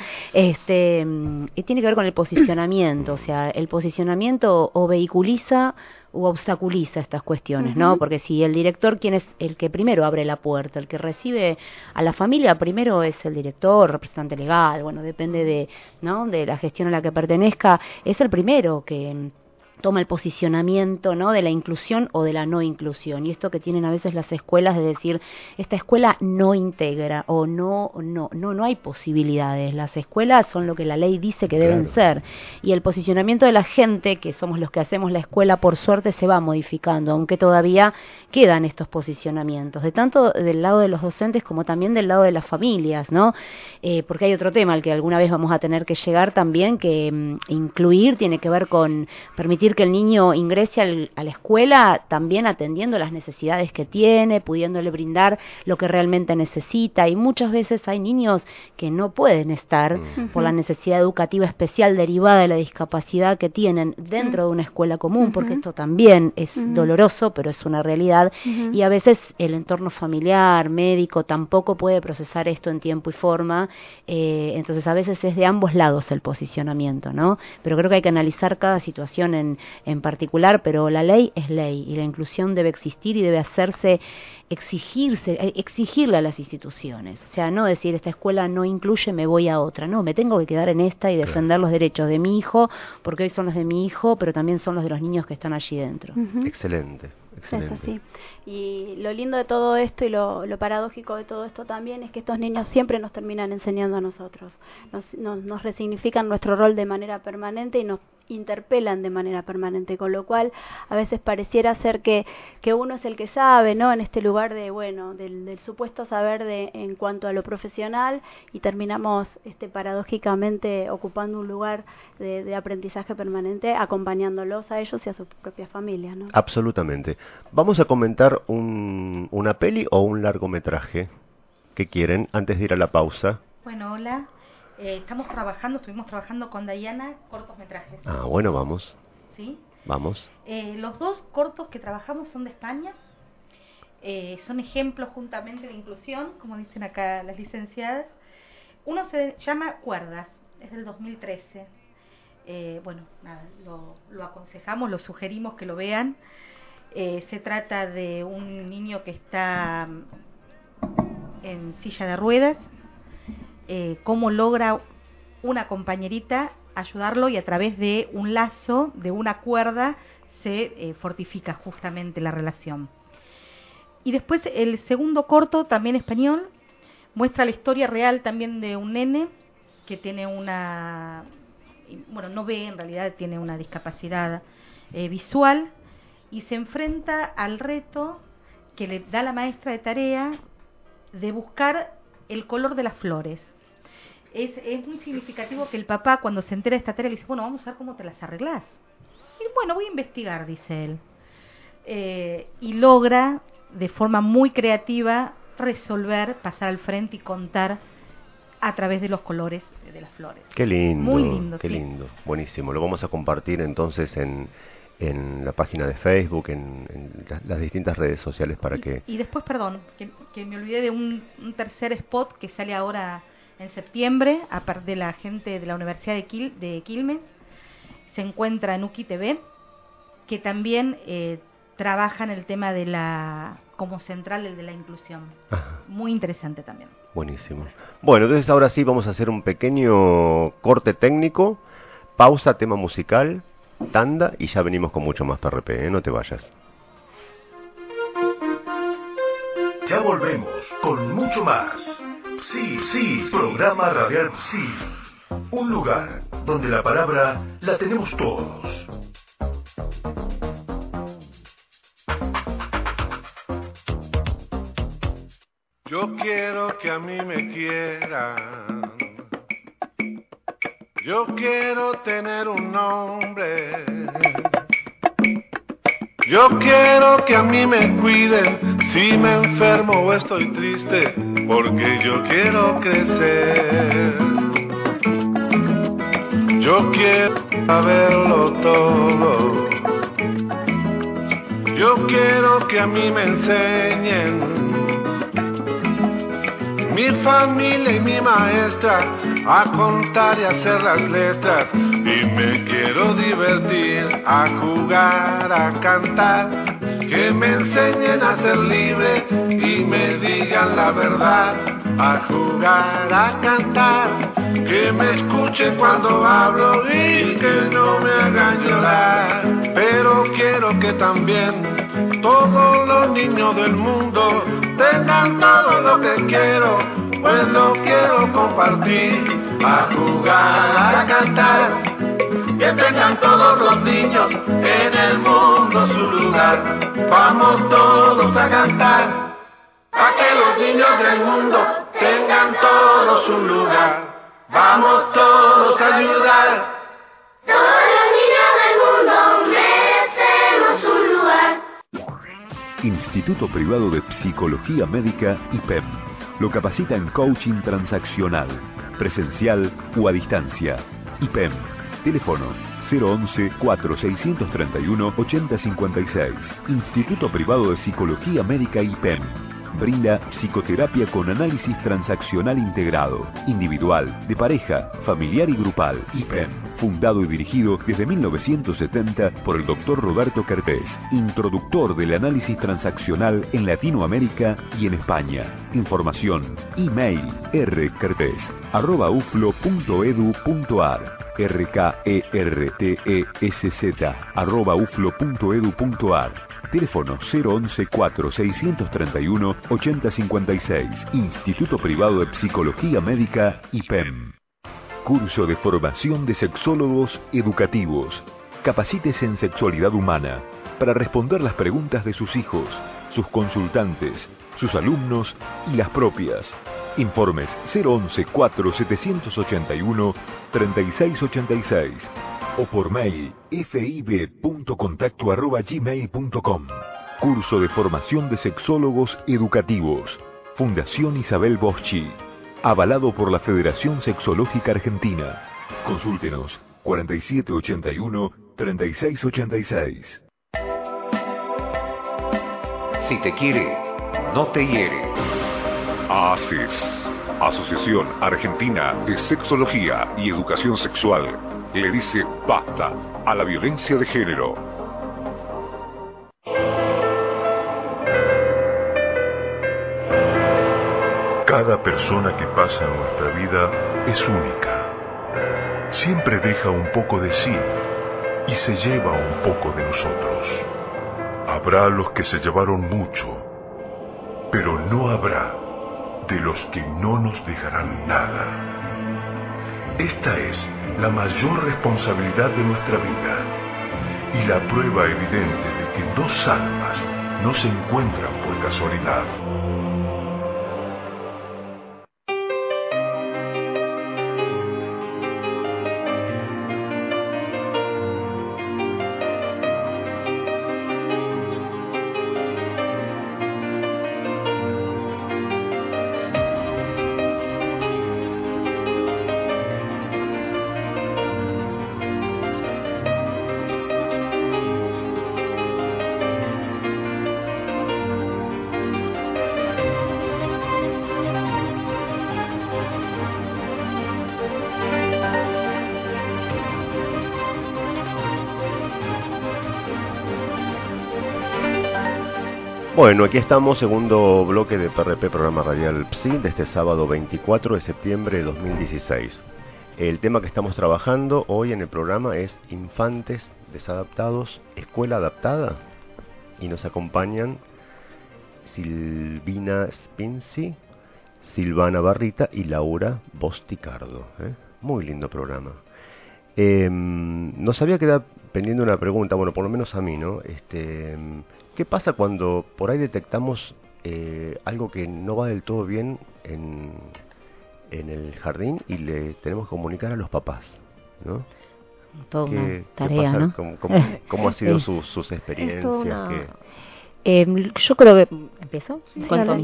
[SPEAKER 14] Y tiene que ver con el posicionamiento, o sea, el posicionamiento o vehiculiza o obstaculiza estas cuestiones, ¿no? Porque si el director, quien es el que primero abre la puerta, el que recibe a la familia, primero es el director, representante legal, bueno, depende de la gestión a la que pertenezca, es el primero que toma el posicionamiento, ¿no?, de la inclusión o de la no inclusión, y esto que tienen a veces las escuelas de decir, esta escuela no integra o no hay posibilidades, las escuelas son lo que la ley dice que deben ser, y el posicionamiento de la gente, que somos los que hacemos la escuela, por suerte se va modificando, aunque todavía quedan estos posicionamientos, de tanto del lado de los docentes como también del lado de las familias, ¿no? Porque hay otro tema al que alguna vez vamos a tener que llegar también, que incluir tiene que ver con permitir que el niño ingrese a la escuela también atendiendo las necesidades que tiene, pudiéndole brindar lo que realmente necesita, y muchas veces hay niños que no pueden estar por la necesidad educativa especial derivada de la discapacidad que tienen dentro de una escuela común, porque esto también es doloroso, pero es una realidad, y a veces el entorno familiar, médico, tampoco puede procesar esto en tiempo y forma, entonces a veces es de ambos lados el posicionamiento, ¿no? Pero creo que hay que analizar cada situación en particular, pero la ley es ley y la inclusión debe existir y debe hacerse exigirle a las instituciones, o sea, no decir esta escuela no incluye, me voy a otra, no, me tengo que quedar en esta y defender los derechos de mi hijo, porque hoy son los de mi hijo, pero también son los de los niños que están allí dentro.
[SPEAKER 10] Excelente.
[SPEAKER 13] Es así. Y lo lindo de todo esto y lo paradójico de todo esto también es que estos niños siempre nos terminan enseñando a nosotros, nos resignifican nuestro rol de manera permanente y nos interpelan de manera permanente, con lo cual a veces pareciera ser que uno es el que sabe, ¿no? En este lugar de, del supuesto saber en cuanto a lo profesional, y terminamos paradójicamente ocupando un lugar de aprendizaje permanente, acompañándolos a ellos y a sus propias familias, ¿no?
[SPEAKER 10] Absolutamente. Vamos a comentar una peli o un largometraje que quieren antes de ir a la pausa.
[SPEAKER 16] Bueno, hola. Estuvimos trabajando con Dayana cortometrajes.
[SPEAKER 10] Ah, bueno, vamos.
[SPEAKER 16] ¿Sí?
[SPEAKER 10] Vamos.
[SPEAKER 16] Los dos cortos que trabajamos son de España. Son ejemplos juntamente de inclusión, como dicen acá las licenciadas. Uno se llama Cuerdas, es del 2013. Lo aconsejamos, lo sugerimos que lo vean. Se trata de un niño que está en silla de ruedas, cómo logra una compañerita ayudarlo, y a través de un lazo, de una cuerda, se fortifica justamente la relación. Y después el segundo corto, también español, muestra la historia real también de un nene que tiene no ve, en realidad tiene una discapacidad visual, y se enfrenta al reto que le da la maestra de tarea de buscar el color de las flores. Es muy significativo que el papá, cuando se entera de esta tarea, le dice, bueno, vamos a ver cómo te las arreglás. Y bueno, voy a investigar, dice él. Y logra, de forma muy creativa, resolver, pasar al frente y contar a través de los colores de las flores.
[SPEAKER 10] Qué lindo,
[SPEAKER 16] muy lindo,
[SPEAKER 10] qué
[SPEAKER 16] sí.
[SPEAKER 10] lindo, buenísimo. Lo vamos a compartir entonces en la página de Facebook, en las distintas redes sociales para que...
[SPEAKER 16] Y después, perdón, que me olvidé de un tercer spot que sale ahora en septiembre, aparte de la gente de la Universidad de Quilmes, se encuentra en Uki TV, que también trabaja en el tema de como central el de la inclusión.
[SPEAKER 10] Ajá.
[SPEAKER 16] Muy interesante también.
[SPEAKER 10] Buenísimo. Bueno, entonces ahora sí vamos a hacer un pequeño corte técnico, pausa, tema musical, tanda y ya venimos con mucho más PRP, no te vayas.
[SPEAKER 1] Ya volvemos con mucho más. Sí, programa radial Sí. Un lugar donde la palabra la tenemos todos.
[SPEAKER 17] Yo quiero que a mí me quieran. Yo quiero tener un nombre. Yo quiero que a mí me cuiden si me enfermo o estoy triste, porque yo quiero crecer. Yo quiero saberlo todo. Yo quiero que a mí me enseñen mi familia y mi maestra a contar y hacer las letras, y me quiero divertir, a jugar, a cantar, que me enseñen a ser libre y me digan la verdad, a jugar, a cantar, que me escuchen cuando hablo y que no me hagan llorar. Pero quiero que también todos los niños del mundo tengan todo lo que quiero, pues lo quiero compartir, a jugar, a cantar, que tengan todos los niños en el mundo su lugar. Vamos todos a cantar, para que los niños del mundo tengan todos un lugar. Vamos todos a ayudar.
[SPEAKER 2] Todos los niños del mundo merecemos un lugar.
[SPEAKER 18] Instituto Privado de Psicología Médica IPEM. Lo capacita en coaching transaccional, presencial o a distancia. IPEM. Teléfono 011-4631-8056. Instituto Privado de Psicología Médica IPEM. Brinda psicoterapia con análisis transaccional integrado, individual, de pareja, familiar y grupal. IPEM. Fundado y dirigido desde 1970 por el Dr. Roberto Kertész, introductor del análisis transaccional en Latinoamérica y en España. Información, email rkertesz@uflo.edu.ar, rkertesz@uflo.edu.ar. Teléfono 011-4631-8056. Instituto Privado de Psicología Médica IPEM. Curso de formación de sexólogos educativos. Capacítese en sexualidad humana para responder las preguntas de sus hijos, sus consultantes, sus alumnos y las propias. Informes 011-4781-3686 o por mail fib.contacto@gmail.com. Curso de formación de sexólogos educativos. Fundación Isabel Boschi. Avalado por la Federación Sexológica Argentina. Consúltenos 4781-3686.
[SPEAKER 3] Si te quiere, no te hiere.
[SPEAKER 4] AASES, Asociación Argentina de Sexología y Educación Sexual, le dice basta a la violencia de género.
[SPEAKER 9] Cada persona que pasa en nuestra vida es única. Siempre deja un poco de sí y se lleva un poco de nosotros. Habrá los que se llevaron mucho, pero no habrá de los que no nos dejarán nada. Esta es la mayor responsabilidad de nuestra vida y la prueba evidente de que dos almas no se encuentran por casualidad.
[SPEAKER 10] Bueno, aquí estamos, segundo bloque de PRP, programa radial PSI, de este sábado 24 de septiembre de 2016. El tema que estamos trabajando hoy en el programa es infantes desadaptados, escuela adaptada, y nos acompañan Silvina Spinzi, Silvana Barrita y Laura Bosticardo. Muy lindo programa. Nos había quedado pendiente una pregunta, bueno, por lo menos a mí, ¿no? ¿Qué pasa cuando por ahí detectamos algo que no va del todo bien en el jardín y le tenemos que comunicar a los papás, ¿no?
[SPEAKER 14] Toda una tarea,
[SPEAKER 10] pasa?
[SPEAKER 14] ¿no?
[SPEAKER 10] ¿Cómo han sido sus experiencias?
[SPEAKER 14] Yo creo que... ¿Empiezo?
[SPEAKER 12] Sí,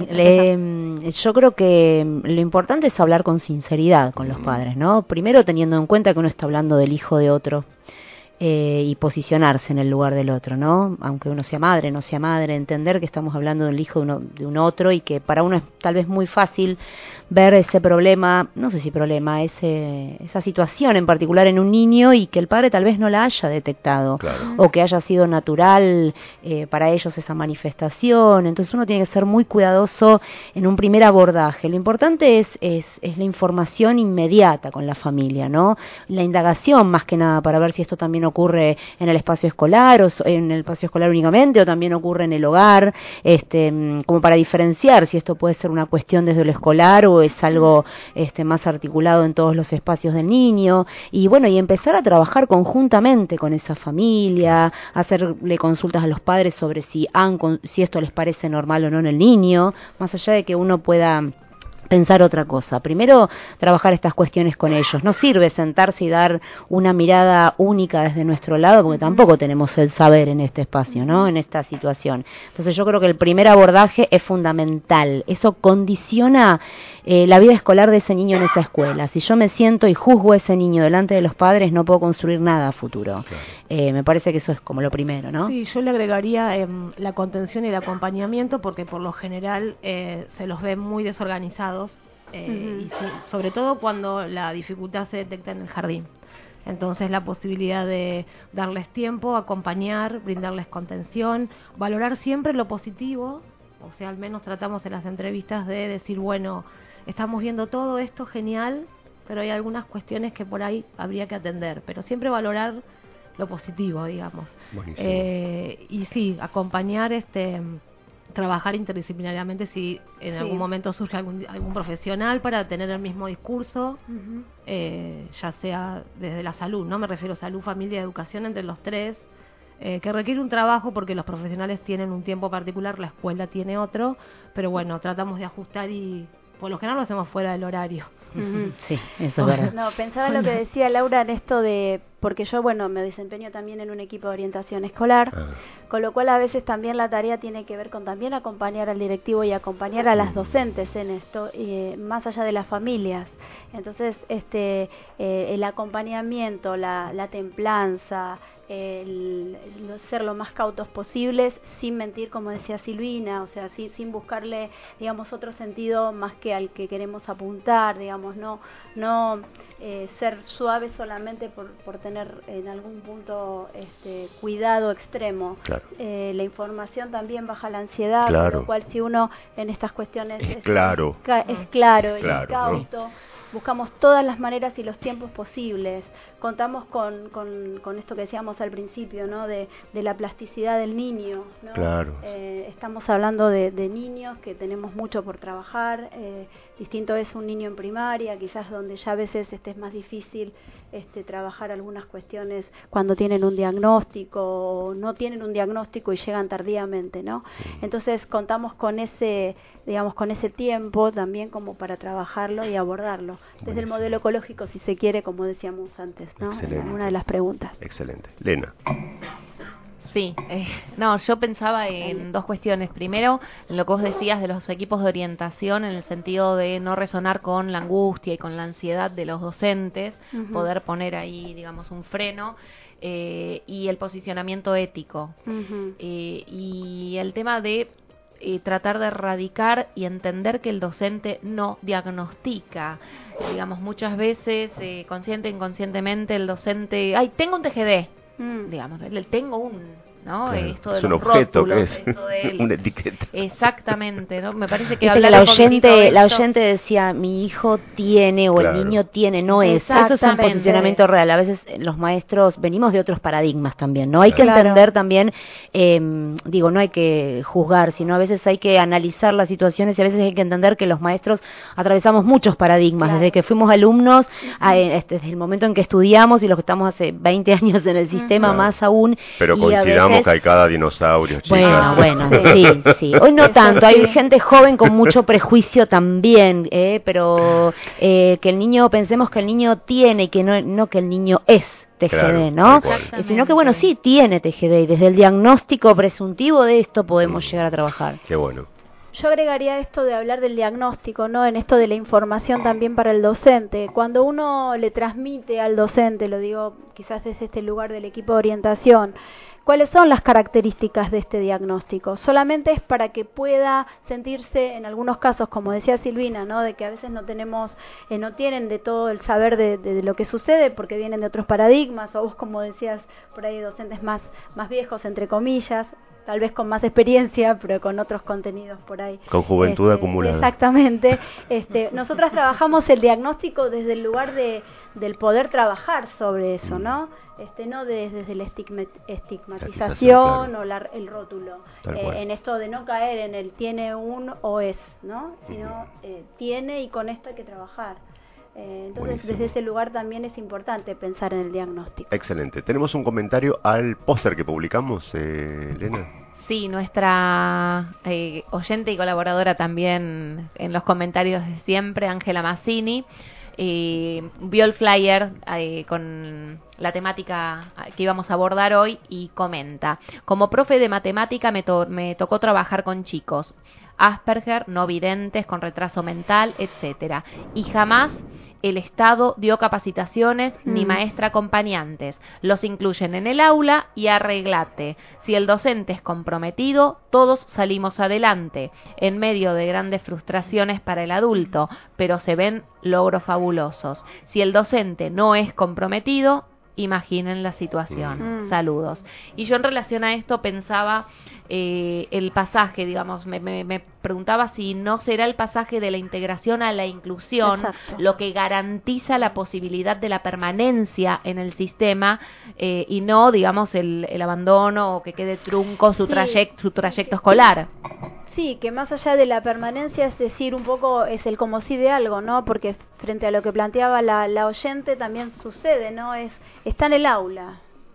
[SPEAKER 14] yo creo que lo importante es hablar con sinceridad con los padres, ¿no? Primero teniendo en cuenta que uno está hablando del hijo de otro. Y posicionarse en el lugar del otro, ¿no? Aunque uno sea madre, no sea madre, entender que estamos hablando del hijo de un otro y que para uno es tal vez muy fácil ver ese problema, no sé si problema, esa situación en particular en un niño y que el padre tal vez no la haya detectado, claro, o que haya sido natural para ellos esa manifestación. Entonces uno tiene que ser muy cuidadoso en un primer abordaje. Lo importante es la información inmediata con la familia, ¿no? La indagación más que nada para ver si esto también ocurre en el espacio escolar o en el espacio escolar únicamente o también ocurre en el hogar, como para diferenciar si esto puede ser una cuestión desde lo escolar o es algo más articulado en todos los espacios del niño, y bueno, y empezar a trabajar conjuntamente con esa familia, hacerle consultas a los padres sobre si esto les parece normal o no en el niño, más allá de que uno pueda pensar otra cosa. Primero, trabajar estas cuestiones con ellos. No sirve sentarse y dar una mirada única desde nuestro lado, porque tampoco tenemos el saber en este espacio, ¿no? En esta situación. Entonces yo creo que el primer abordaje es fundamental. Eso condiciona la vida escolar de ese niño en esa escuela. Si yo me siento y juzgo a ese niño delante de los padres, no puedo construir nada a futuro. Claro. Me parece que eso es como lo primero, ¿no?
[SPEAKER 12] Sí, yo le agregaría la contención y el acompañamiento, porque por lo general se los ve muy desorganizados, y sí, sobre todo cuando la dificultad se detecta en el jardín. Entonces la posibilidad de darles tiempo, acompañar, brindarles contención, valorar siempre lo positivo, o sea, al menos tratamos en las entrevistas de decir, bueno, estamos viendo todo esto genial, pero hay algunas cuestiones que por ahí habría que atender, pero siempre valorar lo positivo, digamos. Y sí, acompañar, trabajar interdisciplinariamente si en algún momento surge algún profesional para tener el mismo discurso, ya sea desde la salud, no me refiero a salud, familia y educación entre los tres, que requiere un trabajo porque los profesionales tienen un tiempo particular, la escuela tiene otro, pero bueno, tratamos de ajustar y por lo general lo hacemos fuera del horario.
[SPEAKER 14] Sí, eso es verdad.
[SPEAKER 13] No, pensaba en lo que decía Laura en esto de, porque yo, bueno, me desempeño también en un equipo de orientación escolar, con lo cual a veces también la tarea tiene que ver con también acompañar al directivo y acompañar a las docentes en esto, más allá de las familias. Entonces, el acompañamiento, la templanza, ser lo más cautos posibles, sin mentir, como decía Silvina, o sea, sin buscarle, digamos, otro sentido más que al que queremos apuntar, digamos, no ser suave solamente por tener en algún punto cuidado extremo.
[SPEAKER 10] Claro.
[SPEAKER 13] La información también baja la ansiedad,
[SPEAKER 10] claro,
[SPEAKER 13] con lo cual si uno en estas cuestiones
[SPEAKER 10] es claro,
[SPEAKER 13] es cauto, ¿no? Buscamos todas las maneras y los tiempos posibles. Contamos con esto que decíamos al principio, ¿no? De la plasticidad del niño, ¿no?
[SPEAKER 10] Claro.
[SPEAKER 13] Estamos hablando de niños que tenemos mucho por trabajar. Distinto es un niño en primaria, quizás donde ya a veces es más difícil trabajar algunas cuestiones cuando tienen un diagnóstico o no tienen un diagnóstico y llegan tardíamente, ¿no? Entonces contamos con ese, digamos, con ese tiempo también como para trabajarlo y abordarlo desde el modelo ecológico, si se quiere, como decíamos antes, ¿no? En una de las preguntas.
[SPEAKER 10] Excelente. Lena.
[SPEAKER 11] Sí, no, yo pensaba en dos cuestiones. Primero, en lo que vos decías de los equipos de orientación, en el sentido de no resonar con la angustia y con la ansiedad de los docentes, poder poner ahí, digamos, un freno, y el posicionamiento ético. Y el tema de tratar de erradicar y entender que el docente no diagnostica. Digamos, muchas veces, consciente e inconscientemente, el docente, ¡ay, tengo un TGD! Digamos, tengo un ¿no?
[SPEAKER 10] Claro.
[SPEAKER 11] Esto de
[SPEAKER 10] Es un
[SPEAKER 11] los
[SPEAKER 10] objeto,
[SPEAKER 11] rótulos,
[SPEAKER 10] que es
[SPEAKER 11] esto de
[SPEAKER 10] una etiqueta.
[SPEAKER 11] Exactamente, ¿no? Me parece que
[SPEAKER 14] Viste
[SPEAKER 11] hablar
[SPEAKER 14] la
[SPEAKER 11] un poquitito de
[SPEAKER 14] oyente, la
[SPEAKER 11] esto-
[SPEAKER 14] oyente decía, mi hijo tiene o
[SPEAKER 10] Claro.
[SPEAKER 14] el niño tiene, no es. Eso es un
[SPEAKER 11] Exactamente.
[SPEAKER 14] posicionamiento real. A veces los maestros venimos de otros paradigmas también, ¿no? Hay que
[SPEAKER 13] Claro.
[SPEAKER 14] entender también, digo, no hay que juzgar, sino a veces hay que analizar las situaciones y a veces hay que entender que los maestros atravesamos muchos paradigmas,
[SPEAKER 13] Claro.
[SPEAKER 14] desde que fuimos alumnos, desde el momento en que estudiamos y los que estamos hace 20 años en el sistema,
[SPEAKER 10] Claro.
[SPEAKER 14] más aún.
[SPEAKER 10] Pero
[SPEAKER 14] y a
[SPEAKER 10] coincidamos
[SPEAKER 14] veces-
[SPEAKER 10] que hay cada dinosaurio, chicas.
[SPEAKER 14] bueno, sí. Hoy no
[SPEAKER 13] Eso
[SPEAKER 14] tanto, hay
[SPEAKER 13] sí.
[SPEAKER 14] gente joven con mucho prejuicio también, pero que el niño, pensemos que el niño tiene y que no que el niño es TGD,
[SPEAKER 10] Claro,
[SPEAKER 14] ¿no?
[SPEAKER 10] tal cual.
[SPEAKER 14] Sino que bueno, sí tiene TGD y desde el diagnóstico presuntivo de esto podemos llegar a trabajar.
[SPEAKER 10] Qué bueno.
[SPEAKER 13] Yo agregaría esto de hablar del diagnóstico, ¿no? En esto de la información también para el docente. Cuando uno le transmite al docente, lo digo quizás desde este lugar del equipo de orientación, ¿cuáles son las características de este diagnóstico? Solamente es para que pueda sentirse, en algunos casos, como decía Silvina, ¿no? De que a veces no tenemos, no tienen de todo el saber de lo que sucede porque vienen de otros paradigmas, o vos, como decías, por ahí docentes más viejos, entre comillas, tal vez con más experiencia, pero con otros contenidos por ahí.
[SPEAKER 10] Con juventud acumulada.
[SPEAKER 13] Exactamente. Nosotras trabajamos el diagnóstico desde el lugar del poder trabajar sobre eso, ¿no? No desde la estigmatización o el rótulo. En esto de no caer en el tiene un o es, ¿no? Sino tiene y con esto hay que trabajar. Entonces,
[SPEAKER 10] Buenísimo.
[SPEAKER 13] desde ese lugar también es importante pensar en el diagnóstico.
[SPEAKER 10] Excelente. Tenemos un comentario al póster que publicamos, Elena.
[SPEAKER 11] Sí, nuestra oyente y colaboradora también en los comentarios de siempre, Ángela Mazzini, vio el flyer con la temática que íbamos a abordar hoy y comenta: como profe de matemática me tocó trabajar con chicos Asperger, no videntes, con retraso mental, etcétera, y jamás el Estado dio capacitaciones ni maestra acompañantes. Los incluyen en el aula y arreglate. Si el docente es comprometido, todos salimos adelante, en medio de grandes frustraciones para el adulto, pero se ven logros fabulosos. Si el docente no es comprometido, imaginen la situación. Saludos. Y yo en relación a esto pensaba el pasaje, digamos, me preguntaba si no será el pasaje de la integración a la inclusión lo que garantiza la posibilidad de la permanencia en el sistema y no, digamos, el abandono o que quede trunco su trayecto escolar.
[SPEAKER 13] Sí, que más allá de la permanencia, es decir, un poco es el como sí de algo, ¿no? Porque frente a lo que planteaba la oyente también sucede, ¿no? Está en el aula.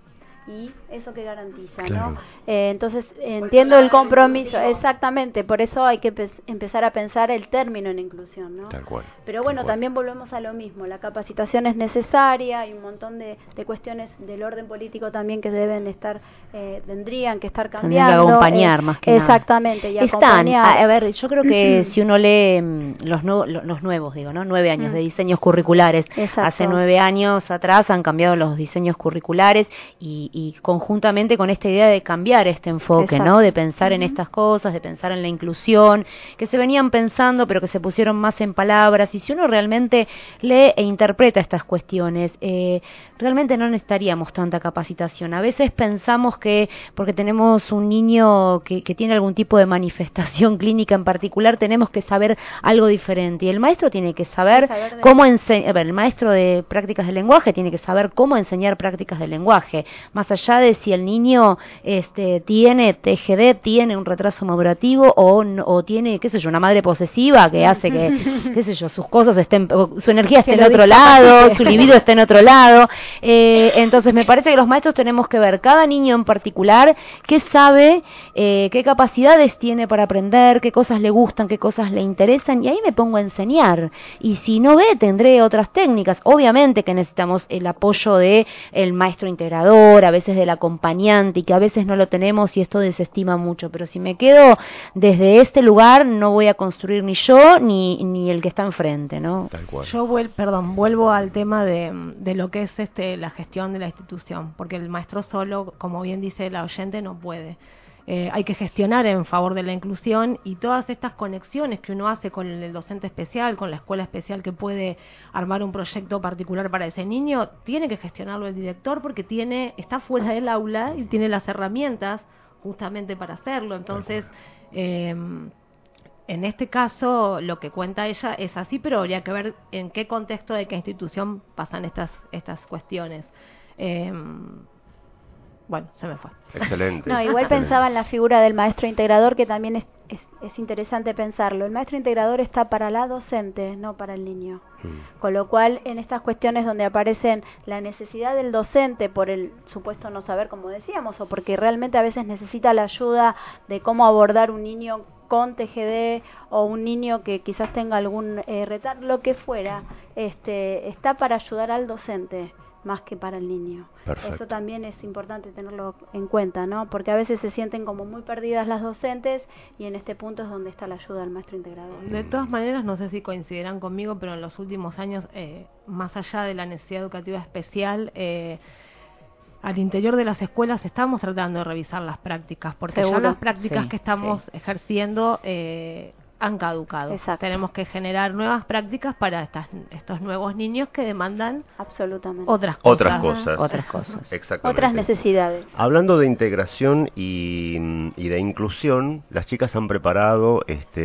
[SPEAKER 13] Y eso que garantiza,
[SPEAKER 10] Claro.
[SPEAKER 13] ¿no? Entonces, entiendo el compromiso, exactamente, por eso hay que empezar a pensar el término en inclusión, ¿no?
[SPEAKER 10] Tal cual.
[SPEAKER 13] Pero bueno, también volvemos a lo mismo, la capacitación es necesaria, hay un montón de cuestiones del orden político también que deben estar, tendrían que estar cambiando.
[SPEAKER 14] Tendrían que acompañar más que nada.
[SPEAKER 13] Exactamente, y
[SPEAKER 14] Están,
[SPEAKER 13] acompañar.
[SPEAKER 14] a ver, yo creo que si uno lee los nuevos, digo, ¿no? 9 años de diseños curriculares.
[SPEAKER 13] Exacto.
[SPEAKER 14] Hace 9 años atrás han cambiado los diseños curriculares y conjuntamente con esta idea de cambiar este enfoque,
[SPEAKER 13] Exacto.
[SPEAKER 14] ¿no? De pensar en estas cosas, de pensar en la inclusión, que se venían pensando pero que se pusieron más en palabras. Y si uno realmente lee e interpreta estas cuestiones, realmente no necesitaríamos tanta capacitación. A veces pensamos que porque tenemos un niño que tiene algún tipo de manifestación clínica en particular, tenemos que saber algo diferente. Y el maestro tiene que saber cómo enseñar, el maestro de prácticas del lenguaje tiene que saber cómo enseñar prácticas del lenguaje, más allá de si el niño tiene TGD, tiene un retraso madurativo o tiene, qué sé yo, una madre posesiva que hace que, qué sé yo, sus cosas estén, su energía esté en otro lado, su libido esté en otro lado. Entonces me parece que los maestros tenemos que ver cada niño en particular qué sabe, qué capacidades tiene para aprender, qué cosas le gustan, qué cosas le interesan, y ahí me pongo a enseñar. Y si no ve, tendré otras técnicas. Obviamente que necesitamos el apoyo de el maestro integrador, a veces del acompañante, y que a veces no lo tenemos y esto desestima mucho. Pero si me quedo desde este lugar, no voy a construir ni yo ni el que está enfrente, ¿no?
[SPEAKER 10] Tal cual.
[SPEAKER 12] Yo vuelvo al tema de lo que es la gestión de la institución, porque el maestro solo, como bien dice la oyente, no puede. hay que gestionar en favor de la inclusión, y todas estas conexiones que uno hace con el docente especial, con la escuela especial que puede armar un proyecto particular para ese niño, tiene que gestionarlo el director porque está fuera del aula y tiene las herramientas justamente para hacerlo. Entonces, en este caso, lo que cuenta ella es así, pero habría que ver en qué contexto de qué institución pasan estas cuestiones. Bueno, se me fue.
[SPEAKER 10] Excelente.
[SPEAKER 13] No, igual pensaba en la figura del maestro integrador, que también es interesante pensarlo. El maestro integrador está para la docente, no para el niño. Con lo cual, en estas cuestiones donde aparecen la necesidad del docente por el supuesto no saber, como decíamos, o porque realmente a veces necesita la ayuda de cómo abordar un niño con TGD o un niño que quizás tenga algún retardo, lo que fuera, está para ayudar al docente más que para el niño.
[SPEAKER 10] Perfecto.
[SPEAKER 13] Eso también es importante tenerlo en cuenta, ¿no? Porque a veces se sienten como muy perdidas las docentes, y en este punto es donde está la ayuda del maestro integrador.
[SPEAKER 12] De todas maneras, no sé si coincidirán conmigo, pero en los últimos años, más allá de la necesidad educativa especial, al interior de las escuelas estamos tratando de revisar las prácticas, porque
[SPEAKER 13] ¿Seguro?
[SPEAKER 12] ya las prácticas
[SPEAKER 13] Sí,
[SPEAKER 12] que estamos ejerciendo han caducado.
[SPEAKER 13] Exacto.
[SPEAKER 12] Tenemos que generar nuevas prácticas para estos nuevos niños que demandan
[SPEAKER 13] absolutamente
[SPEAKER 12] otras cosas.
[SPEAKER 10] Otras cosas. Exactamente.
[SPEAKER 13] Otras necesidades.
[SPEAKER 10] Hablando de integración y de inclusión, las chicas han preparado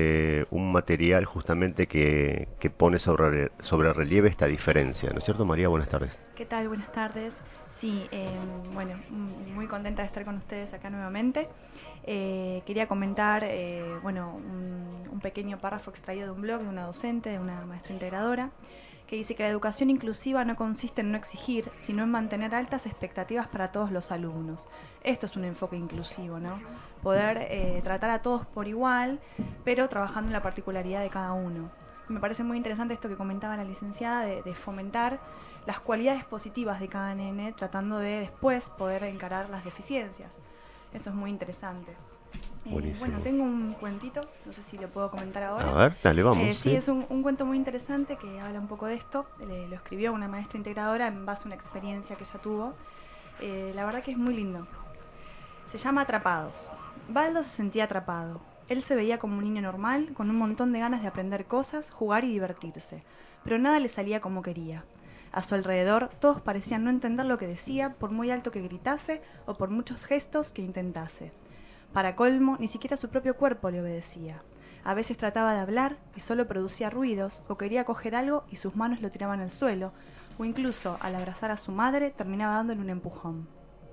[SPEAKER 10] un material justamente que pone sobre relieve esta diferencia, ¿no es cierto, María? Buenas tardes.
[SPEAKER 19] ¿Qué tal? Buenas tardes. Sí, bueno, muy contenta de estar con ustedes acá nuevamente. Quería comentar, bueno, un pequeño párrafo extraído de un blog de una docente, de una maestra integradora, que dice que la educación inclusiva no consiste en no exigir, sino en mantener altas expectativas para todos los alumnos. Esto es un enfoque inclusivo, ¿no? Poder tratar a todos por igual, pero trabajando en la particularidad de cada uno. Me parece muy interesante esto que comentaba la licenciada, de fomentar las cualidades positivas de cada nene, tratando de después poder encarar las deficiencias. Eso es muy interesante. Bueno, tengo un cuentito, no sé si lo puedo comentar ahora.
[SPEAKER 10] A ver, dale, vamos.
[SPEAKER 19] Sí, es un cuento muy interesante que habla un poco de esto. Lo escribió una maestra integradora en base a una experiencia que ella tuvo. La verdad que es muy lindo. Se llama Atrapados. Baldo se sentía atrapado. Él se veía como un niño normal, con un montón de ganas de aprender cosas, jugar y divertirse, pero nada le salía como quería. A su alrededor, todos parecían no entender lo que decía, por muy alto que gritase o por muchos gestos que intentase. Para colmo, ni siquiera su propio cuerpo le obedecía. A veces trataba de hablar y solo producía ruidos, o quería coger algo y sus manos lo tiraban al suelo, o incluso, al abrazar a su madre, terminaba dándole un empujón.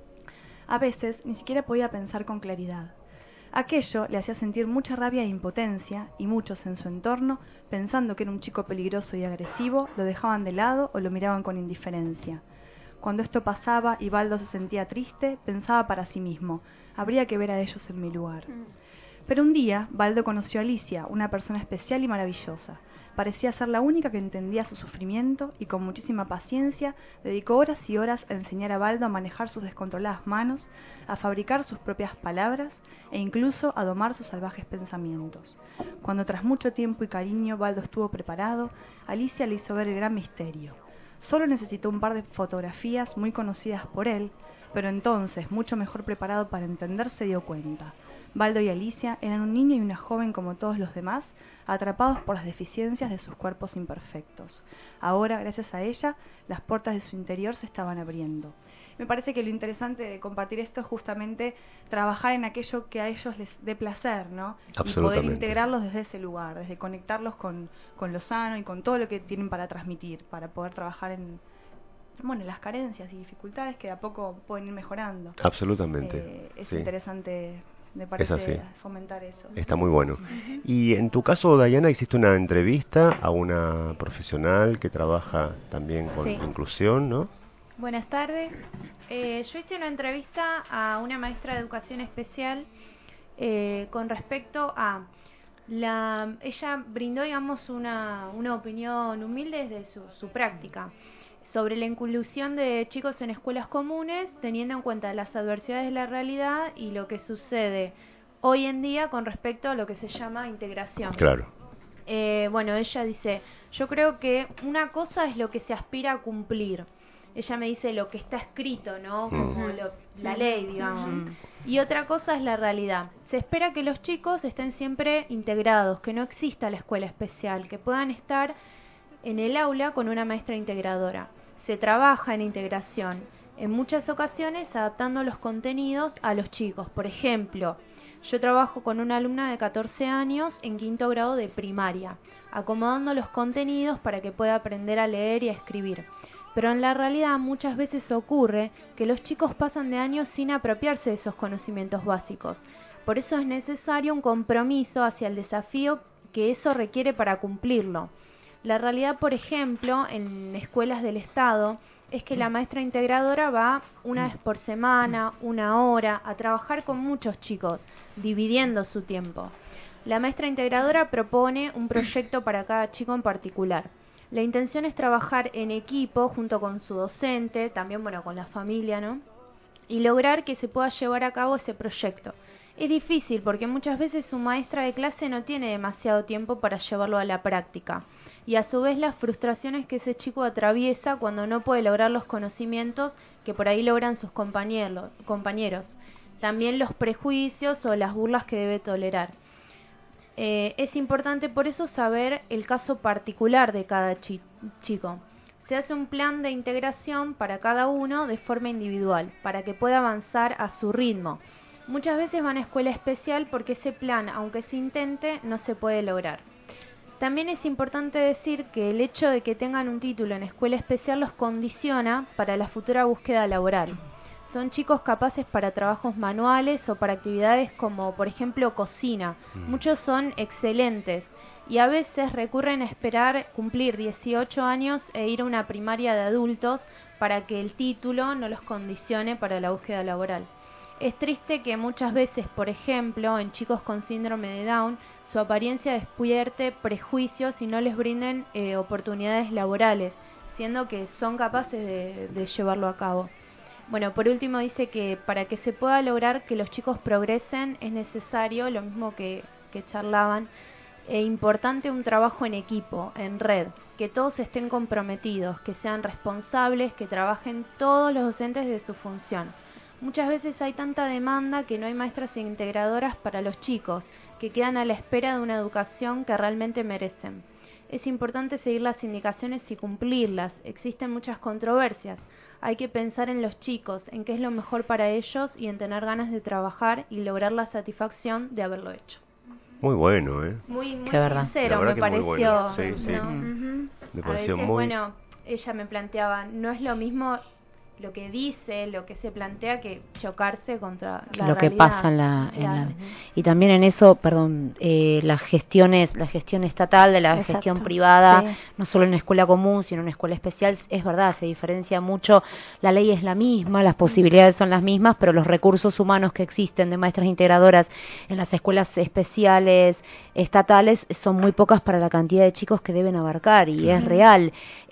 [SPEAKER 19] A veces, ni siquiera podía pensar con claridad. Aquello le hacía sentir mucha rabia e impotencia, y muchos en su entorno, pensando que era un chico peligroso y agresivo, lo dejaban de lado o lo miraban con indiferencia. Cuando esto pasaba y Baldo se sentía triste, pensaba para sí mismo, habría que ver a ellos en mi lugar. Pero un día, Baldo conoció a Alicia, una persona especial y maravillosa. Parecía ser la única que entendía su sufrimiento y con muchísima paciencia dedicó horas y horas a enseñar a Baldo a manejar sus descontroladas manos, a fabricar sus propias palabras e incluso a domar sus salvajes pensamientos. Cuando tras mucho tiempo y cariño Baldo estuvo preparado, Alicia le hizo ver el gran misterio. Solo necesitó un par de fotografías muy conocidas por él, pero entonces, mucho mejor preparado para entender, se dio cuenta. Baldo y Alicia eran un niño y una joven como todos los demás, atrapados por las deficiencias de sus cuerpos imperfectos. Ahora, gracias a ella, las puertas de su interior se estaban abriendo. Me parece que lo interesante de compartir esto es justamente trabajar en aquello que a ellos les dé placer, ¿no? Y poder integrarlos desde ese lugar, desde conectarlos con lo sano y con todo lo que tienen para transmitir, para poder trabajar en las carencias y dificultades que de a poco pueden ir mejorando.
[SPEAKER 10] Absolutamente.
[SPEAKER 19] Es
[SPEAKER 10] sí.
[SPEAKER 19] Interesante, me parece, fomentar eso.
[SPEAKER 10] Está muy bueno. Y en tu caso, Dayana, hiciste una entrevista a una profesional que trabaja también con inclusión, ¿no?
[SPEAKER 11] Buenas tardes. Yo hice una entrevista a una maestra de educación especial con respecto a ella brindó, digamos, una opinión humilde desde su práctica sobre la inclusión de chicos en escuelas comunes, teniendo en cuenta las adversidades de la realidad y lo que sucede hoy en día con respecto a lo que se llama integración.
[SPEAKER 10] Claro.
[SPEAKER 11] Bueno, ella dice, yo creo que una cosa es lo que se aspira a cumplir. ella me dice lo que está escrito, ¿no? Como la ley, digamos. Y otra cosa es la realidad. Se espera que los chicos estén siempre integrados, que no exista la escuela especial, que puedan estar en el aula con una maestra integradora. Se trabaja en integración, en muchas ocasiones adaptando los contenidos a los chicos. Por ejemplo, yo trabajo con una alumna de 14 años en 5º grado de primaria, acomodando los contenidos para que pueda aprender a leer y a escribir. Pero en la realidad muchas veces ocurre que los chicos pasan de años sin apropiarse de esos conocimientos básicos. Por eso es necesario un compromiso hacia el desafío que eso requiere para cumplirlo. La realidad, por ejemplo, en escuelas del Estado, es que la maestra integradora va una vez por semana, 1 hora, a trabajar con muchos chicos, dividiendo su tiempo. La maestra integradora propone un proyecto para cada chico en particular. La intención es trabajar en equipo junto con su docente, también con la familia, ¿no? Y lograr que se pueda llevar a cabo ese proyecto. Es difícil porque muchas veces su maestra de clase no tiene demasiado tiempo para llevarlo a la práctica. Y a su vez las frustraciones que ese chico atraviesa cuando no puede lograr los conocimientos que por ahí logran sus compañeros. También los prejuicios o las burlas que debe tolerar. Es importante por eso saber el caso particular de cada chico. Se hace un plan de integración para cada uno de forma individual, para que pueda avanzar a su ritmo. Muchas veces van a escuela especial porque ese plan, aunque se intente, no se puede lograr. También es importante decir que el hecho de que tengan un título en escuela especial los condiciona para la futura búsqueda laboral. Son chicos capaces para trabajos manuales o para actividades como, por ejemplo, cocina. Muchos son excelentes y a veces recurren a esperar cumplir 18 años e ir a una primaria de adultos para que el título no los condicione para la búsqueda laboral. Es triste que muchas veces, por ejemplo, en chicos con síndrome de Down, su apariencia despierte prejuicios y no les brinden oportunidades laborales, siendo que son capaces de llevarlo a cabo. Bueno, por último dice que para que se pueda lograr que los chicos progresen es necesario, lo mismo que charlaban, importante un trabajo en equipo, en red, que todos estén comprometidos, que sean responsables, que trabajen todos los docentes de su función. Muchas veces hay tanta demanda que no hay maestras integradoras para los chicos, que quedan a la espera de una educación que realmente merecen. Es importante seguir las indicaciones y cumplirlas. Existen muchas controversias. Hay que pensar en los chicos, en qué es lo mejor para ellos y en tener ganas de trabajar y lograr la satisfacción de haberlo hecho.
[SPEAKER 10] Muy bueno, ¿eh?
[SPEAKER 11] Muy sincero me pareció.
[SPEAKER 10] Bueno. Sí, sí.
[SPEAKER 11] ¿No?
[SPEAKER 10] Me pareció
[SPEAKER 11] a veces,
[SPEAKER 10] muy...
[SPEAKER 11] ella me planteaba, no es lo mismo lo que dice, lo que se plantea, que chocarse contra la
[SPEAKER 14] lo
[SPEAKER 11] realidad.
[SPEAKER 14] Que pasa y también en eso, la gestión estatal de la gestión privada, no solo en una escuela común, sino en una escuela especial, es verdad, se diferencia mucho, la ley es la misma, las posibilidades son las mismas, pero los recursos humanos que existen de maestras integradoras en las escuelas especiales estatales son muy pocas para la cantidad de chicos que deben abarcar, y es real.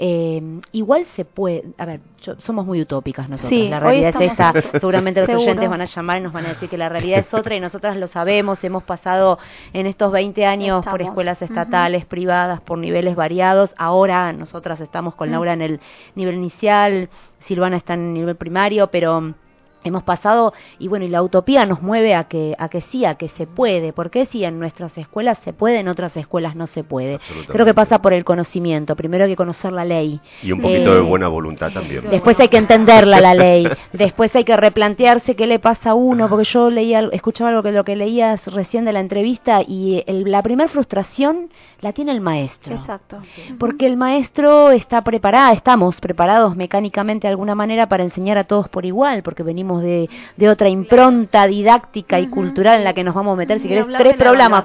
[SPEAKER 14] Igual se puede, somos muy utópicas nosotros, la realidad es esa, seguramente los oyentes van a llamar y nos van a decir que la realidad es otra, y nosotras lo sabemos, hemos pasado en estos 20 años por escuelas estatales, privadas, por niveles variados. Ahora nosotras estamos con Laura en el nivel inicial, Silvana está en el nivel primario, pero hemos pasado, y bueno, y la utopía nos mueve a que sí, a que se puede, porque si en nuestras escuelas se puede, en otras escuelas no se puede. Creo que pasa por el conocimiento, primero hay que conocer la ley.
[SPEAKER 10] Y un poquito de buena voluntad también.
[SPEAKER 14] Después hay que entenderla la ley, después hay que replantearse qué le pasa a uno, porque yo escuchaba lo que leías recién de la entrevista, y la primera frustración la tiene el maestro.
[SPEAKER 13] Exacto.
[SPEAKER 14] Porque el maestro estamos preparados mecánicamente de alguna manera para enseñar a todos por igual, porque venimos de otra impronta didáctica y cultural en la que nos vamos a meter. Si querés, 3 programas,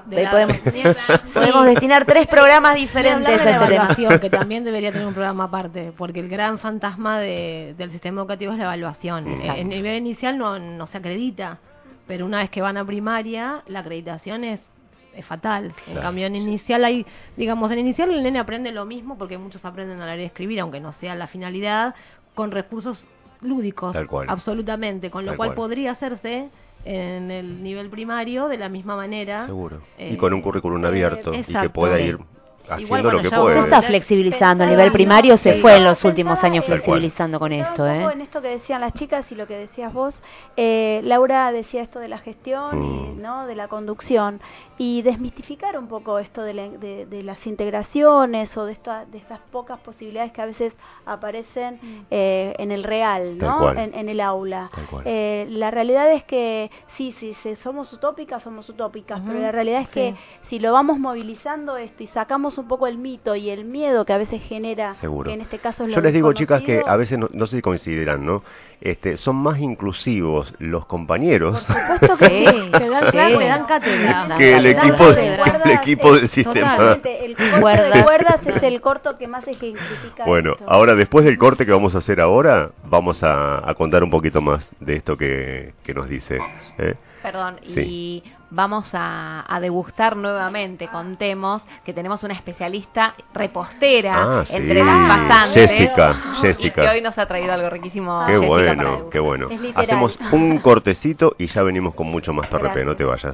[SPEAKER 14] podemos destinar 3 programas diferentes a este
[SPEAKER 12] tema. Que también debería tener un programa aparte, porque el gran fantasma del sistema educativo es la evaluación. En nivel inicial no se acredita, pero una vez que van a primaria, la acreditación es fatal. En cambio, en inicial en inicial el nene aprende lo mismo, porque muchos aprenden a leer y escribir, aunque no sea la finalidad, con recursos lúdicos, absolutamente, con lo cual podría hacerse en el nivel primario de la misma manera.
[SPEAKER 10] Seguro. Y con un currículum abierto y que pueda ir haciendo lo que
[SPEAKER 12] ya
[SPEAKER 10] puede.
[SPEAKER 14] Se está flexibilizando. A nivel primario se fue en los últimos años flexibilizando con esto.
[SPEAKER 13] Un poco en esto que decían las chicas y lo que decías vos, Laura decía esto de la gestión y, ¿no?, de la conducción, y desmistificar un poco esto de las integraciones o de estas pocas posibilidades que a veces aparecen en el real, ¿no? En el aula. La realidad es que sí, somos utópicas, pero la realidad es que si lo vamos movilizando esto y sacamos un poco el mito y el miedo que a veces genera, que en este caso es lo
[SPEAKER 10] Yo les digo, chicas, que
[SPEAKER 13] desconocido.
[SPEAKER 10] a veces no sé si consideran, ¿no? Son más inclusivos los compañeros
[SPEAKER 12] le dan cátedra.
[SPEAKER 10] que el equipo del sistema.
[SPEAKER 13] Totalmente. El corto de cuerdas es el corto que más ejemplifica.
[SPEAKER 10] Bueno,
[SPEAKER 13] esto.
[SPEAKER 10] ahora después del corte que vamos a hacer ahora, vamos a contar un poquito más de esto que nos dice.
[SPEAKER 11] Perdón,
[SPEAKER 10] Sí.
[SPEAKER 11] y vamos a degustar nuevamente, contemos que tenemos una especialista repostera entre las pasantes.
[SPEAKER 10] Jessica.
[SPEAKER 11] Y que hoy nos ha traído algo riquísimo.
[SPEAKER 10] Qué
[SPEAKER 11] Jessica, para
[SPEAKER 10] bueno,
[SPEAKER 11] degustar.
[SPEAKER 10] qué bueno.
[SPEAKER 13] Es literal.
[SPEAKER 10] Hacemos un cortecito y ya venimos con mucho más PRP, no te vayas.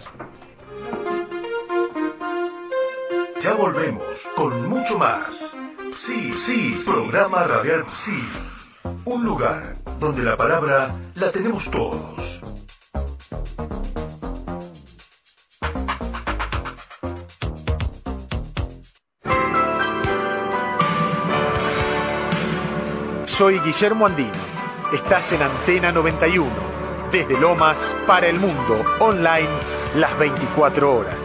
[SPEAKER 1] Ya volvemos con mucho más. Sí, programa radial Sí. Un lugar donde la palabra la tenemos todos.
[SPEAKER 20] Soy Guillermo Andino. Estás en Antena 91. Desde Lomas para el mundo. Online las 24 horas.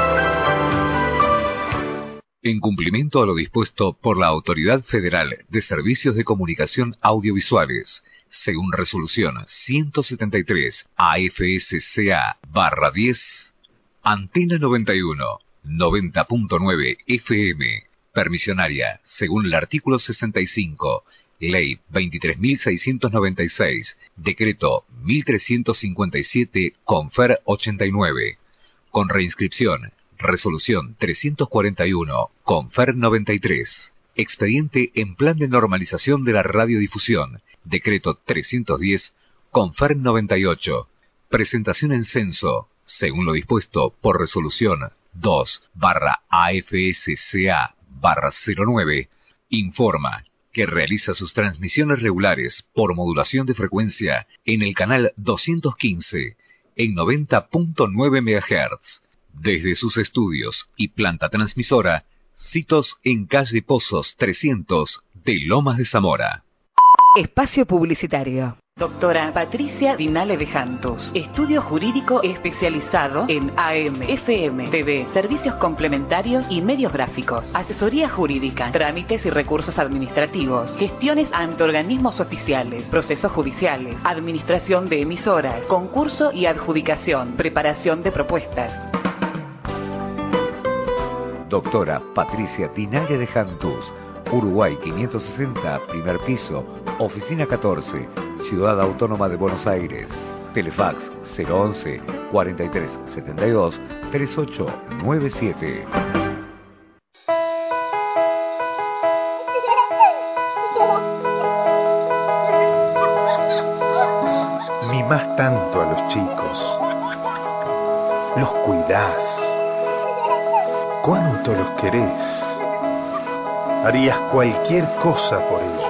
[SPEAKER 3] En cumplimiento a lo dispuesto por la Autoridad Federal de Servicios de Comunicación Audiovisuales, según resolución 173 AFSCA/10, Antena 91, 90.9 FM, permisionaria, según el artículo 65, Ley 23.696, Decreto 1357, Confer 89, con reinscripción, Resolución 341, Confer 93, expediente en plan de normalización de la radiodifusión, Decreto 310, Confer 98, presentación en censo, según lo dispuesto por Resolución 2/AFSCA/09, informa que realiza sus transmisiones regulares por modulación de frecuencia en el canal 215 en 90.9 MHz, desde sus estudios y planta transmisora, sitos en calle Pozos 300 de Lomas de Zamora.
[SPEAKER 5] Espacio publicitario. Doctora Patricia Dinale de Jantos. Estudio jurídico especializado en AM, FM, TV, servicios complementarios y medios gráficos. Asesoría jurídica, trámites y recursos administrativos, gestiones ante organismos oficiales, procesos judiciales, administración de emisoras, concurso y adjudicación, preparación de propuestas.
[SPEAKER 4] Doctora Patricia Dinale de Jantus, Uruguay 560, primer piso, oficina 14, Ciudad Autónoma de Buenos Aires. Telefax 011 4372 3897.
[SPEAKER 9] Mimás tanto a los chicos, los cuidás, cuánto los querés, harías cualquier cosa por ellos.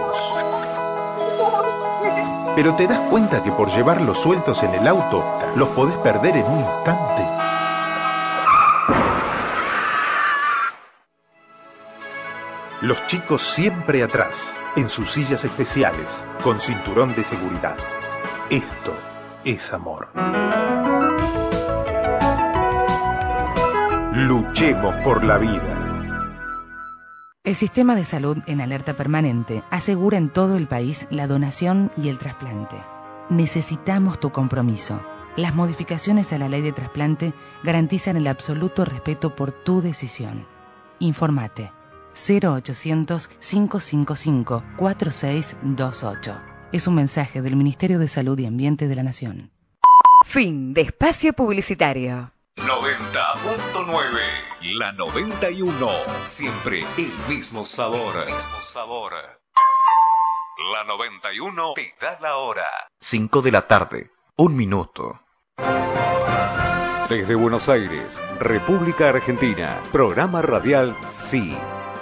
[SPEAKER 9] Pero te das cuenta que por llevarlos sueltos en el auto, los podés perder en un instante. Los chicos siempre atrás, en sus sillas especiales, con cinturón de seguridad. Esto es amor. Luchemos por la vida.
[SPEAKER 21] El Sistema de Salud en Alerta Permanente asegura en todo el país la donación y el trasplante. Necesitamos tu compromiso. Las modificaciones a la ley de trasplante garantizan el absoluto respeto por tu decisión. Informate 0800-555-4628. Es un mensaje del Ministerio de Salud y Ambiente de la Nación.
[SPEAKER 5] Fin de espacio publicitario.
[SPEAKER 3] 90.9, la 91, siempre el mismo sabor. La 91 te da la hora.
[SPEAKER 8] 5 de la tarde, 1 minuto.
[SPEAKER 3] Desde Buenos Aires, República Argentina, programa radial Sí.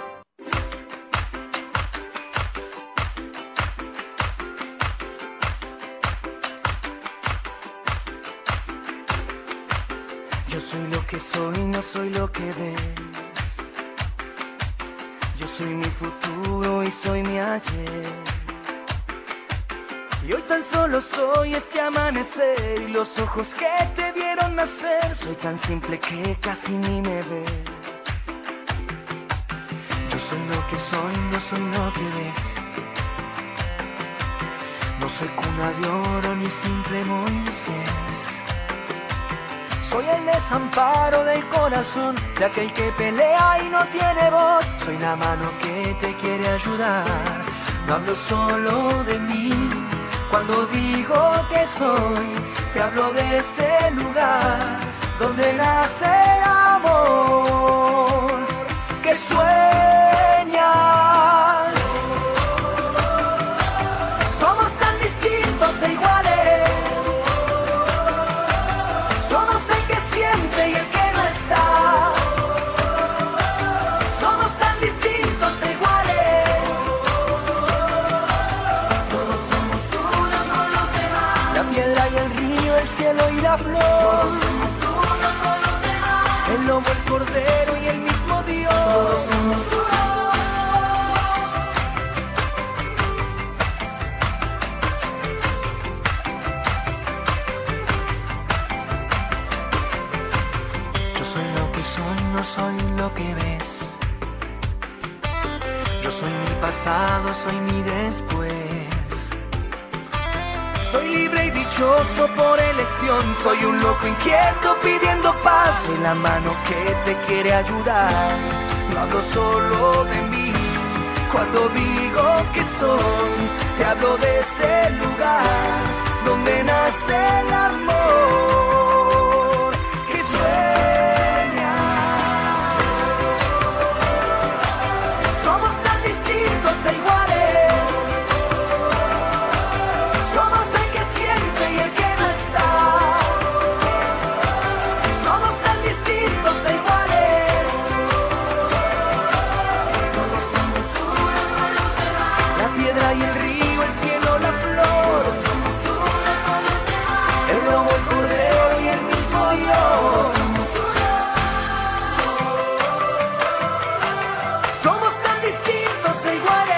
[SPEAKER 2] Yo soy lo que soy, no soy lo que ves. Yo soy mi futuro y soy mi ayer. Y hoy tan solo soy este amanecer y los ojos que te vieron nacer. Soy tan simple que casi ni me ves. Yo soy lo que soy, no soy lo que ves. No soy cuna de oro ni simple Moisés. Soy el desamparo del corazón de aquel que pelea y no tiene voz. Soy la mano que te quiere ayudar. No hablo solo de mí. Cuando digo que soy, te hablo de ese lugar donde nace el amor que sueñas. Somos tan distintos e iguales. Somos el que siente y el que no está. Somos tan distintos e iguales. Todos somos uno con los demás. La piedra y el río, el cielo y la flor. Todos somos uno con los demás. El lobo, el cordero y el mismo Dios. Todos somos uno. No soy lo que ves. Yo soy mi pasado, soy mi después. Soy libre y dichoso por elección. Soy un loco inquieto pidiendo paz. Soy la mano que te quiere ayudar. No hablo solo de mí. Cuando digo que soy, te hablo de ese lugar donde nace el amor que sueña. Iguales. Somos el que siente y el que no está. Somos tan distintos e iguales. Todos somos uno con los demás. La piedra y el río, el cielo, la flor. Somos uno con los demás. El lobo, el cordero y el mismo Dios. Somos tan distintos e iguales.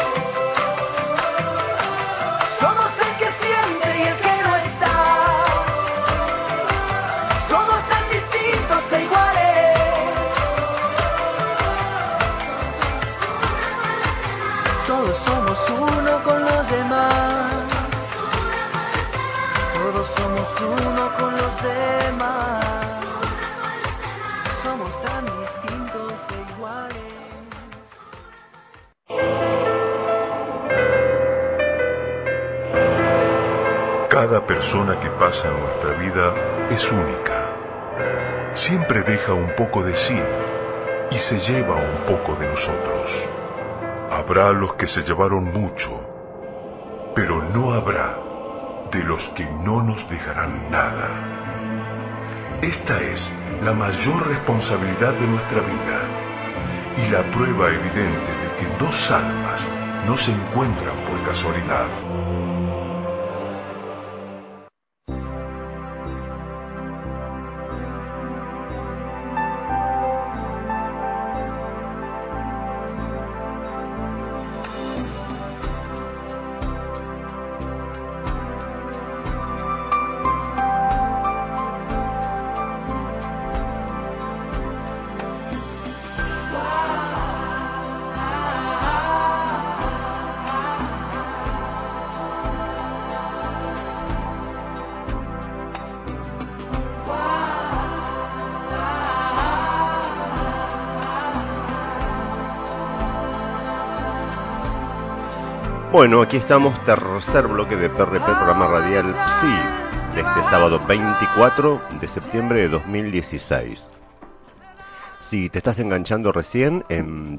[SPEAKER 2] Todos somos uno con los demás. Todos somos uno con los demás. Somos tan distintos e iguales.
[SPEAKER 1] Cada persona que pasa en nuestra vida es única. Siempre deja un poco de sí y se lleva un poco de nosotros. Habrá los que se llevaron mucho, pero no habrá de los que no nos dejarán nada. Esta es la mayor responsabilidad de nuestra vida y la prueba evidente de que dos almas no se encuentran por casualidad.
[SPEAKER 10] Bueno, aquí estamos, tercer bloque de PRP, programa radial Sí, de este sábado 24 de septiembre de 2016. Si te estás enganchando recién en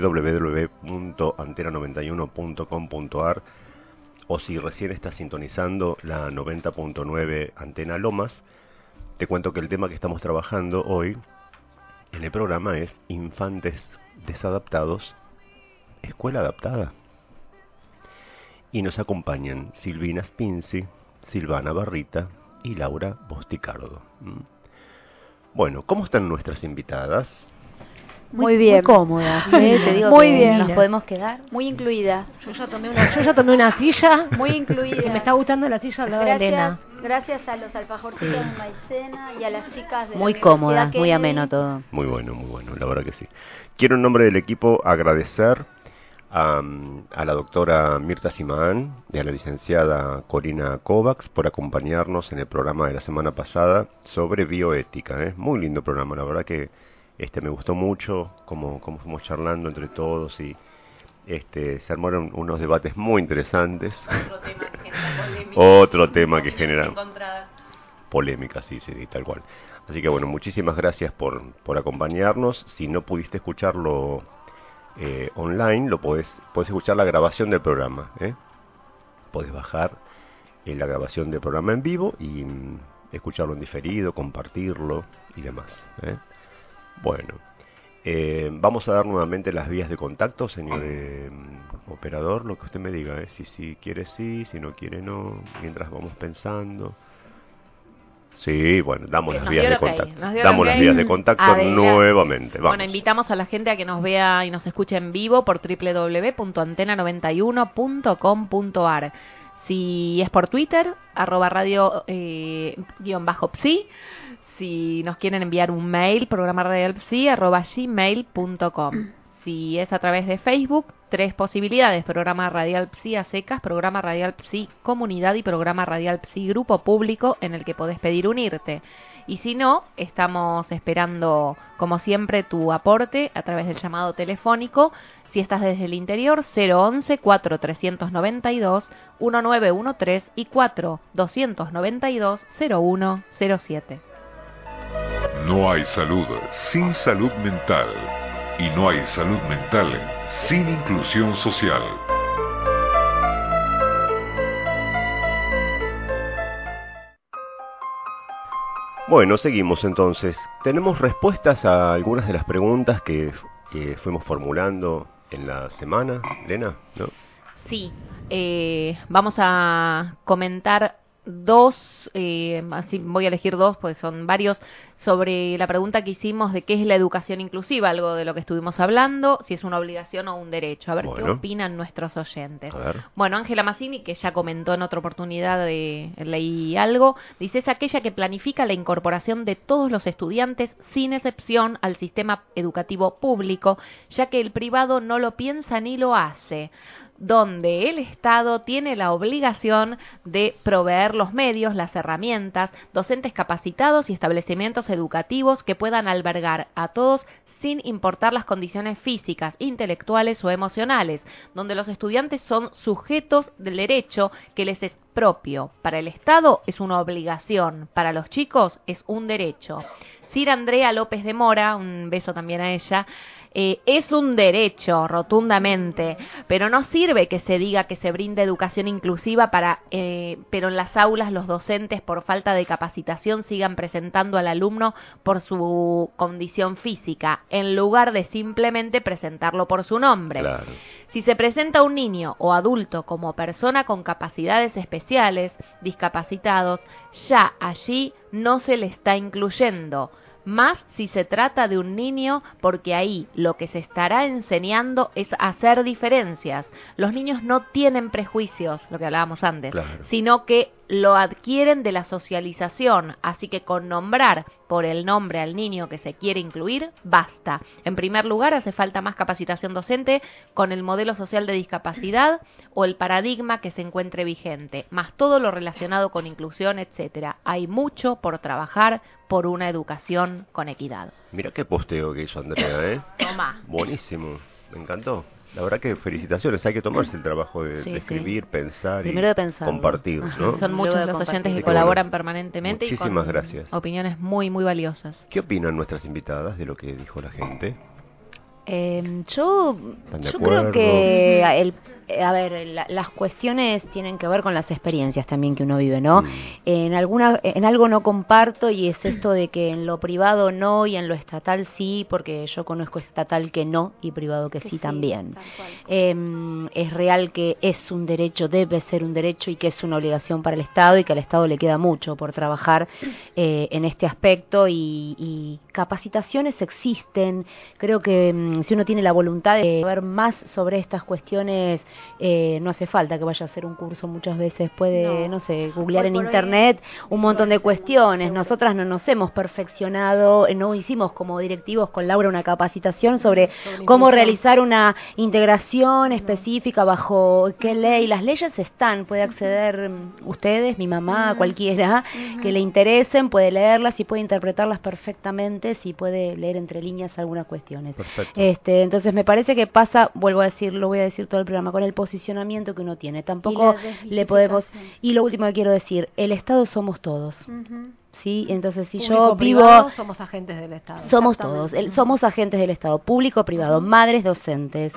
[SPEAKER 10] www.antena91.com.ar o si recién estás sintonizando la 90.9 Antena Lomas, te cuento que el tema que estamos trabajando hoy en el programa es Infantes Desadaptados, Escuela Adaptada. Y nos acompañan Silvina Spinzi, Silvana Barrita y Laura Bosticardo. Bueno, ¿cómo están nuestras invitadas?
[SPEAKER 14] Muy bien. Muy cómodas, te digo
[SPEAKER 13] muy
[SPEAKER 14] que
[SPEAKER 13] bien.
[SPEAKER 14] nos podemos quedar.
[SPEAKER 13] Muy incluida.
[SPEAKER 12] Yo ya tomé una silla.
[SPEAKER 13] Muy incluida.
[SPEAKER 12] Que me está gustando la silla al lado de Elena.
[SPEAKER 13] Gracias a los alfajorcitos de maicena y a las chicas de
[SPEAKER 14] muy
[SPEAKER 13] la
[SPEAKER 14] cómoda,
[SPEAKER 13] Universidad
[SPEAKER 14] muy
[SPEAKER 13] Kennedy.
[SPEAKER 14] ameno todo.
[SPEAKER 10] Muy bueno, la verdad que sí. Quiero en nombre del equipo agradecer a la doctora Mirta Simán y a la licenciada Corina Kovacs por acompañarnos en el programa de la semana pasada sobre bioética. Muy lindo programa, la verdad que me gustó mucho como fuimos charlando entre todos y se armaron unos debates muy interesantes. Otro tema que genera polémica, sí, tal cual. Así que bueno, muchísimas gracias por acompañarnos. Si no pudiste escucharlo online, podés escuchar la grabación del programa. Podés bajar la grabación del programa en vivo y escucharlo en diferido, compartirlo y demás. Bueno, vamos a dar nuevamente las vías de contacto, señor operador, lo que usted me diga, si quiere sí, si no quiere no, mientras vamos pensando. Sí, bueno, damos las vías de contacto. Damos las vías de contacto nuevamente. Vamos.
[SPEAKER 11] Bueno, invitamos a la gente a que nos vea y nos escuche en vivo por www.antena91.com.ar. Si es por Twitter, @radio_psi. Si nos quieren enviar un mail, programaradialpsi@gmail.com. Si es a través de Facebook, 3 posibilidades: Programa Radial Psi a secas, Programa Radial Psi Comunidad y Programa Radial Psi Grupo Público, en el que podés pedir unirte. Y si no, estamos esperando, como siempre, tu aporte a través del llamado telefónico. Si estás desde el interior, 011-4392-1913 y 4-292-0107.
[SPEAKER 1] No hay salud sin salud mental, y no hay salud mental sin inclusión social.
[SPEAKER 10] Bueno, seguimos entonces. Tenemos respuestas a algunas de las preguntas que fuimos formulando en la semana, Elena, ¿no?
[SPEAKER 11] Sí, vamos a comentar 2, así voy a elegir 2, pues son varios, sobre la pregunta que hicimos de qué es la educación inclusiva, algo de lo que estuvimos hablando, si es una obligación o un derecho. A ver qué opinan nuestros oyentes. Bueno, Ángela Mazzini, que ya comentó en otra oportunidad, leí algo, dice: es aquella que planifica la incorporación de todos los estudiantes sin excepción al sistema educativo público, ya que el privado no lo piensa ni lo hace, donde el Estado tiene la obligación de proveer los medios, las herramientas, docentes capacitados y establecimientos educativos que puedan albergar a todos sin importar las condiciones físicas, intelectuales o emocionales, donde los estudiantes son sujetos del derecho que les es propio. Para el Estado es una obligación, para los chicos es un derecho. Sir Andrea López de Mora, un beso también a ella, es un derecho, rotundamente, pero no sirve que se diga que se brinde educación inclusiva pero en las aulas los docentes, por falta de capacitación, sigan presentando al alumno por su condición física, en lugar de simplemente presentarlo por su nombre.
[SPEAKER 10] Claro.
[SPEAKER 11] Si se presenta un niño o adulto como persona con capacidades especiales, discapacitados, ya allí no se le está incluyendo. Más si se trata de un niño, porque ahí lo que se estará enseñando es hacer diferencias. Los niños no tienen prejuicios, lo que hablábamos antes, sino que lo adquieren de la socialización, así que con nombrar por el nombre al niño que se quiere incluir, basta. En primer lugar, hace falta más capacitación docente con el modelo social de discapacidad o el paradigma que se encuentre vigente, más todo lo relacionado con inclusión, etcétera. Hay mucho por trabajar por una educación con equidad.
[SPEAKER 10] Mira qué posteo que hizo Andrea, ¿eh?
[SPEAKER 11] Toma.
[SPEAKER 10] Buenísimo, me encantó. La verdad que felicitaciones, hay que tomarse el trabajo de escribir, pensar
[SPEAKER 14] primero
[SPEAKER 10] y compartir, ¿no?
[SPEAKER 11] Son muchos los oyentes que colaboran permanentemente
[SPEAKER 10] Muchísimas
[SPEAKER 11] y con
[SPEAKER 10] gracias.
[SPEAKER 11] Opiniones muy, muy valiosas.
[SPEAKER 10] ¿Qué opinan nuestras invitadas de lo que dijo la gente?
[SPEAKER 14] Yo creo que las cuestiones tienen que ver con las experiencias también que uno vive, ¿no? En algo no comparto, y es esto de que en lo privado no y en lo estatal sí, porque yo conozco estatal que no y privado que sí también. Es real que es un derecho, debe ser un derecho, y que es una obligación para el Estado, y que al Estado le queda mucho por trabajar en este aspecto, y capacitaciones existen. Creo que si uno tiene la voluntad de saber más sobre estas cuestiones, no hace falta que vaya a hacer un curso, muchas veces puede, no sé, googlear en internet un montón de cuestiones. Nosotras no nos hemos perfeccionado, no hicimos como directivos con Laura una capacitación sobre cómo realizar una integración específica bajo qué ley. Las leyes están, puede acceder ustedes, mi mamá, cualquiera que le interesen, puede leerlas y puede interpretarlas perfectamente, si puede leer entre líneas algunas cuestiones. Entonces me parece que pasa, vuelvo a decir, lo voy a decir todo el programa, con el posicionamiento que uno tiene. Tampoco le podemos... Y lo último que quiero decir, el Estado somos todos. ¿Sí? Entonces, si
[SPEAKER 12] Público,
[SPEAKER 14] yo vivo...
[SPEAKER 12] privado, somos agentes del Estado.
[SPEAKER 14] Somos todos, somos agentes del Estado, público, privado, madres, docentes,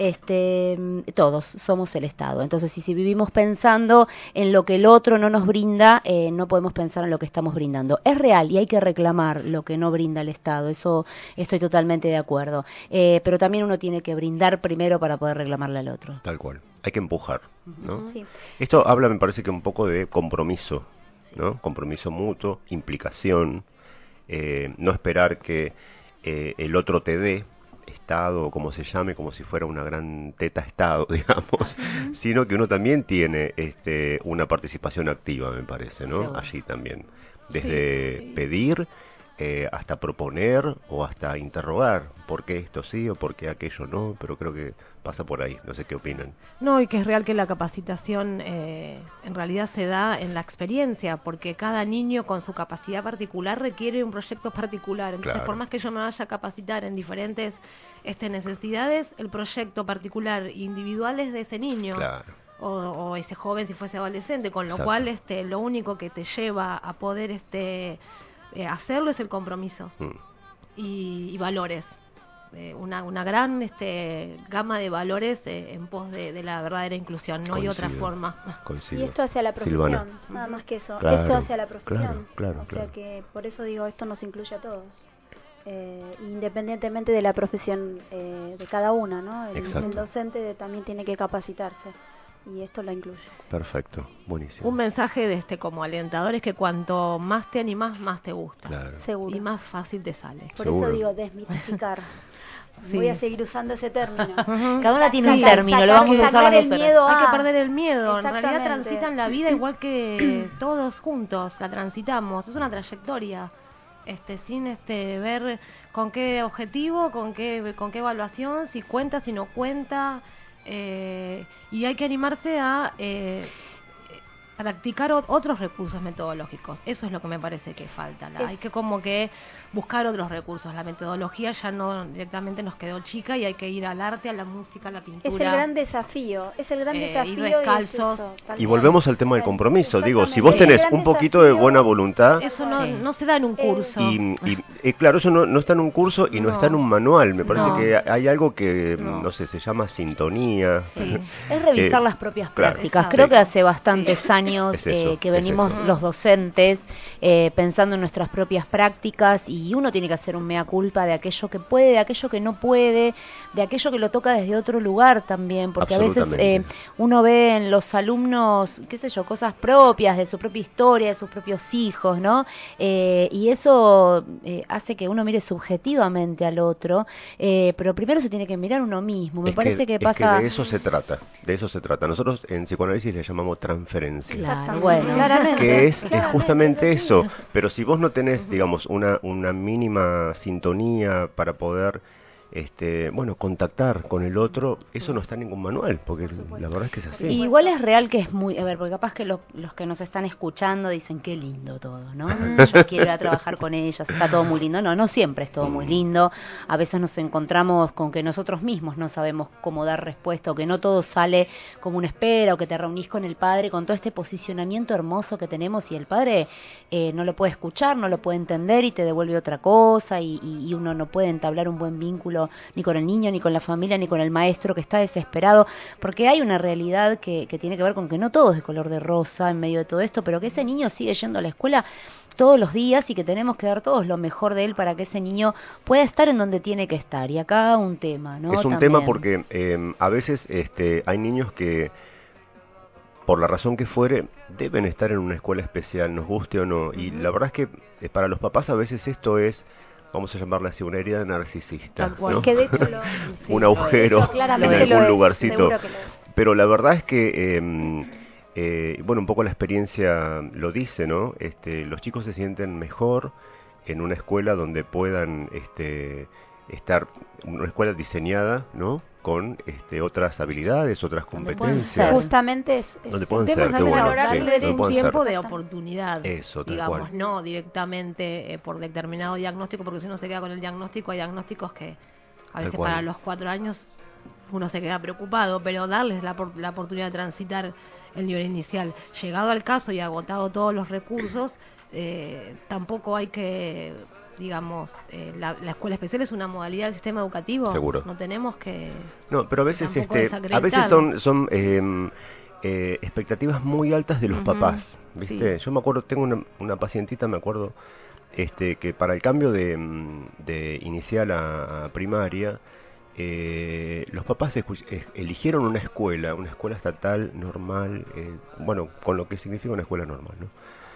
[SPEAKER 14] todos somos el Estado. Entonces, si vivimos pensando en lo que el otro no nos brinda, no podemos pensar en lo que estamos brindando. Es real y hay que reclamar lo que no brinda el Estado, eso estoy totalmente de acuerdo. Pero también uno tiene que brindar primero para poder reclamarle al otro.
[SPEAKER 10] Tal cual, hay que empujar, ¿no? Sí. Esto habla, me parece que un poco de compromiso, ¿no? Compromiso mutuo, implicación, no esperar que el otro te dé, Estado o como se llame, como si fuera una gran teta Estado, digamos, sino que uno también tiene una participación activa, me parece, ¿no? Allí también, desde pedir hasta proponer o hasta interrogar por qué esto sí o por qué aquello no, pero creo que pasa por ahí, no sé qué opinan.
[SPEAKER 12] No, y que es real que la capacitación en realidad se da en la experiencia, porque cada niño con su capacidad particular requiere un proyecto particular. Entonces, por más que yo me vaya a capacitar en diferentes necesidades, el proyecto particular individual es de ese niño. O ese joven si fuese adolescente, con lo cual lo único que te lleva a poder hacerlo es el compromiso y valores. Una gran gama de valores en pos de la verdadera inclusión. No hay otra forma.
[SPEAKER 13] Y esto hacia la profesión, Silvana. Nada más que eso. Esto hacia la profesión. O sea que por eso digo, esto nos incluye a todos. Independientemente de la profesión de cada una, ¿no? El docente también tiene que capacitarse. Y esto la incluye.
[SPEAKER 10] Perfecto, buenísimo.
[SPEAKER 12] Un mensaje de como alentador es que cuanto más te animás, más te gusta.
[SPEAKER 13] Seguro.
[SPEAKER 12] Y más fácil te sale.
[SPEAKER 13] Por eso digo, desmitificar. Voy a seguir usando ese término.
[SPEAKER 14] Cada una tiene un término, lo vamos a usar las dos horas.
[SPEAKER 12] Hay que perder el miedo. En realidad transitan la vida igual que todos juntos, la transitamos. Es una trayectoria. Sin ver con qué objetivo, con qué evaluación, si cuenta, si no cuenta. Y hay que animarse a practicar otros recursos metodológicos. Eso es lo que me parece que falta. Hay que como que buscar otros recursos. La metodología ya no directamente nos quedó chica y hay que ir al arte, a la música, a la pintura.
[SPEAKER 13] Es el gran desafío.
[SPEAKER 12] Ir descalzos.
[SPEAKER 10] Y volvemos al tema del compromiso. Digo, si vos tenés un poquito de buena voluntad...
[SPEAKER 12] Eso no se da en un curso.
[SPEAKER 10] Y claro, eso no está en un curso y no está en un manual. Me parece que hay algo que, no sé, se llama sintonía.
[SPEAKER 14] Es revisar las propias prácticas. Creo que hace bastantes años que venimos los docentes pensando en nuestras propias prácticas, y uno tiene que hacer un mea culpa de aquello que puede, de aquello que no puede, de aquello que lo toca desde otro lugar también, porque a veces uno ve en los alumnos, qué sé yo, cosas propias de su propia historia, de sus propios hijos, ¿no? Y eso hace que uno mire subjetivamente al otro, pero primero se tiene que mirar uno mismo. Me parece que pasa...
[SPEAKER 10] Es que de eso se trata. Nosotros en psicoanálisis le llamamos transferencia.
[SPEAKER 14] Claro, bueno,
[SPEAKER 10] que es justamente eso. Pero si vos no tenés, digamos, una mínima sintonía para poder contactar con el otro, eso no está en ningún manual, porque la verdad es que es así.
[SPEAKER 14] Y igual es real que es muy, porque capaz que los que nos están escuchando dicen qué lindo todo, ¿no? Yo quiero ir a trabajar con ellas, está todo muy lindo. No siempre es todo muy lindo. A veces nos encontramos con que nosotros mismos no sabemos cómo dar respuesta, o que no todo sale como uno espera, o que te reunís con el padre con todo este posicionamiento hermoso que tenemos, y el padre no lo puede escuchar, no lo puede entender y te devuelve otra cosa, y uno no puede entablar un buen vínculo vínculo ni con el niño, ni con la familia, ni con el maestro que está desesperado, porque hay una realidad que tiene que ver con que no todo es de color de rosa en medio de todo esto, pero que ese niño sigue yendo a la escuela todos los días y que tenemos que dar todos lo mejor de él para que ese niño pueda estar en donde tiene que estar. Y acá un tema, ¿no?
[SPEAKER 10] Es un
[SPEAKER 14] También.
[SPEAKER 10] tema porque a veces hay niños que, por la razón que fuere, deben estar en una escuela especial, nos guste o no. Y la verdad es que para los papás a veces esto es, vamos a llamarla así, una herida narcisista, ¿no?
[SPEAKER 13] Que de hecho
[SPEAKER 10] un agujero en algún lugarcito. Pero la verdad es que, bueno, un poco la experiencia lo dice, ¿no? Los chicos se sienten mejor en una escuela donde puedan estar, una escuela diseñada, ¿no? Con otras habilidades, otras competencias.
[SPEAKER 13] Justamente es
[SPEAKER 10] donde pueden ser,
[SPEAKER 12] darle un tiempo de oportunidad.
[SPEAKER 10] Eso, tal
[SPEAKER 12] digamos,
[SPEAKER 10] cual.
[SPEAKER 12] no directamente por determinado diagnóstico, porque si uno se queda con el diagnóstico, hay diagnósticos que a veces para los 4 años uno se queda preocupado, pero darles la oportunidad de transitar el nivel inicial. Llegado al caso y agotado todos los recursos, tampoco hay que, digamos, la escuela especial es una modalidad del sistema educativo.
[SPEAKER 10] Seguro.
[SPEAKER 12] No tenemos que...
[SPEAKER 10] No, pero a veces son expectativas muy altas de los papás, ¿viste? Sí. Yo me acuerdo, tengo una pacientita, me acuerdo, que para el cambio de inicial a primaria, los papás eligieron una escuela estatal normal, bueno, con lo que significa una escuela normal, ¿no?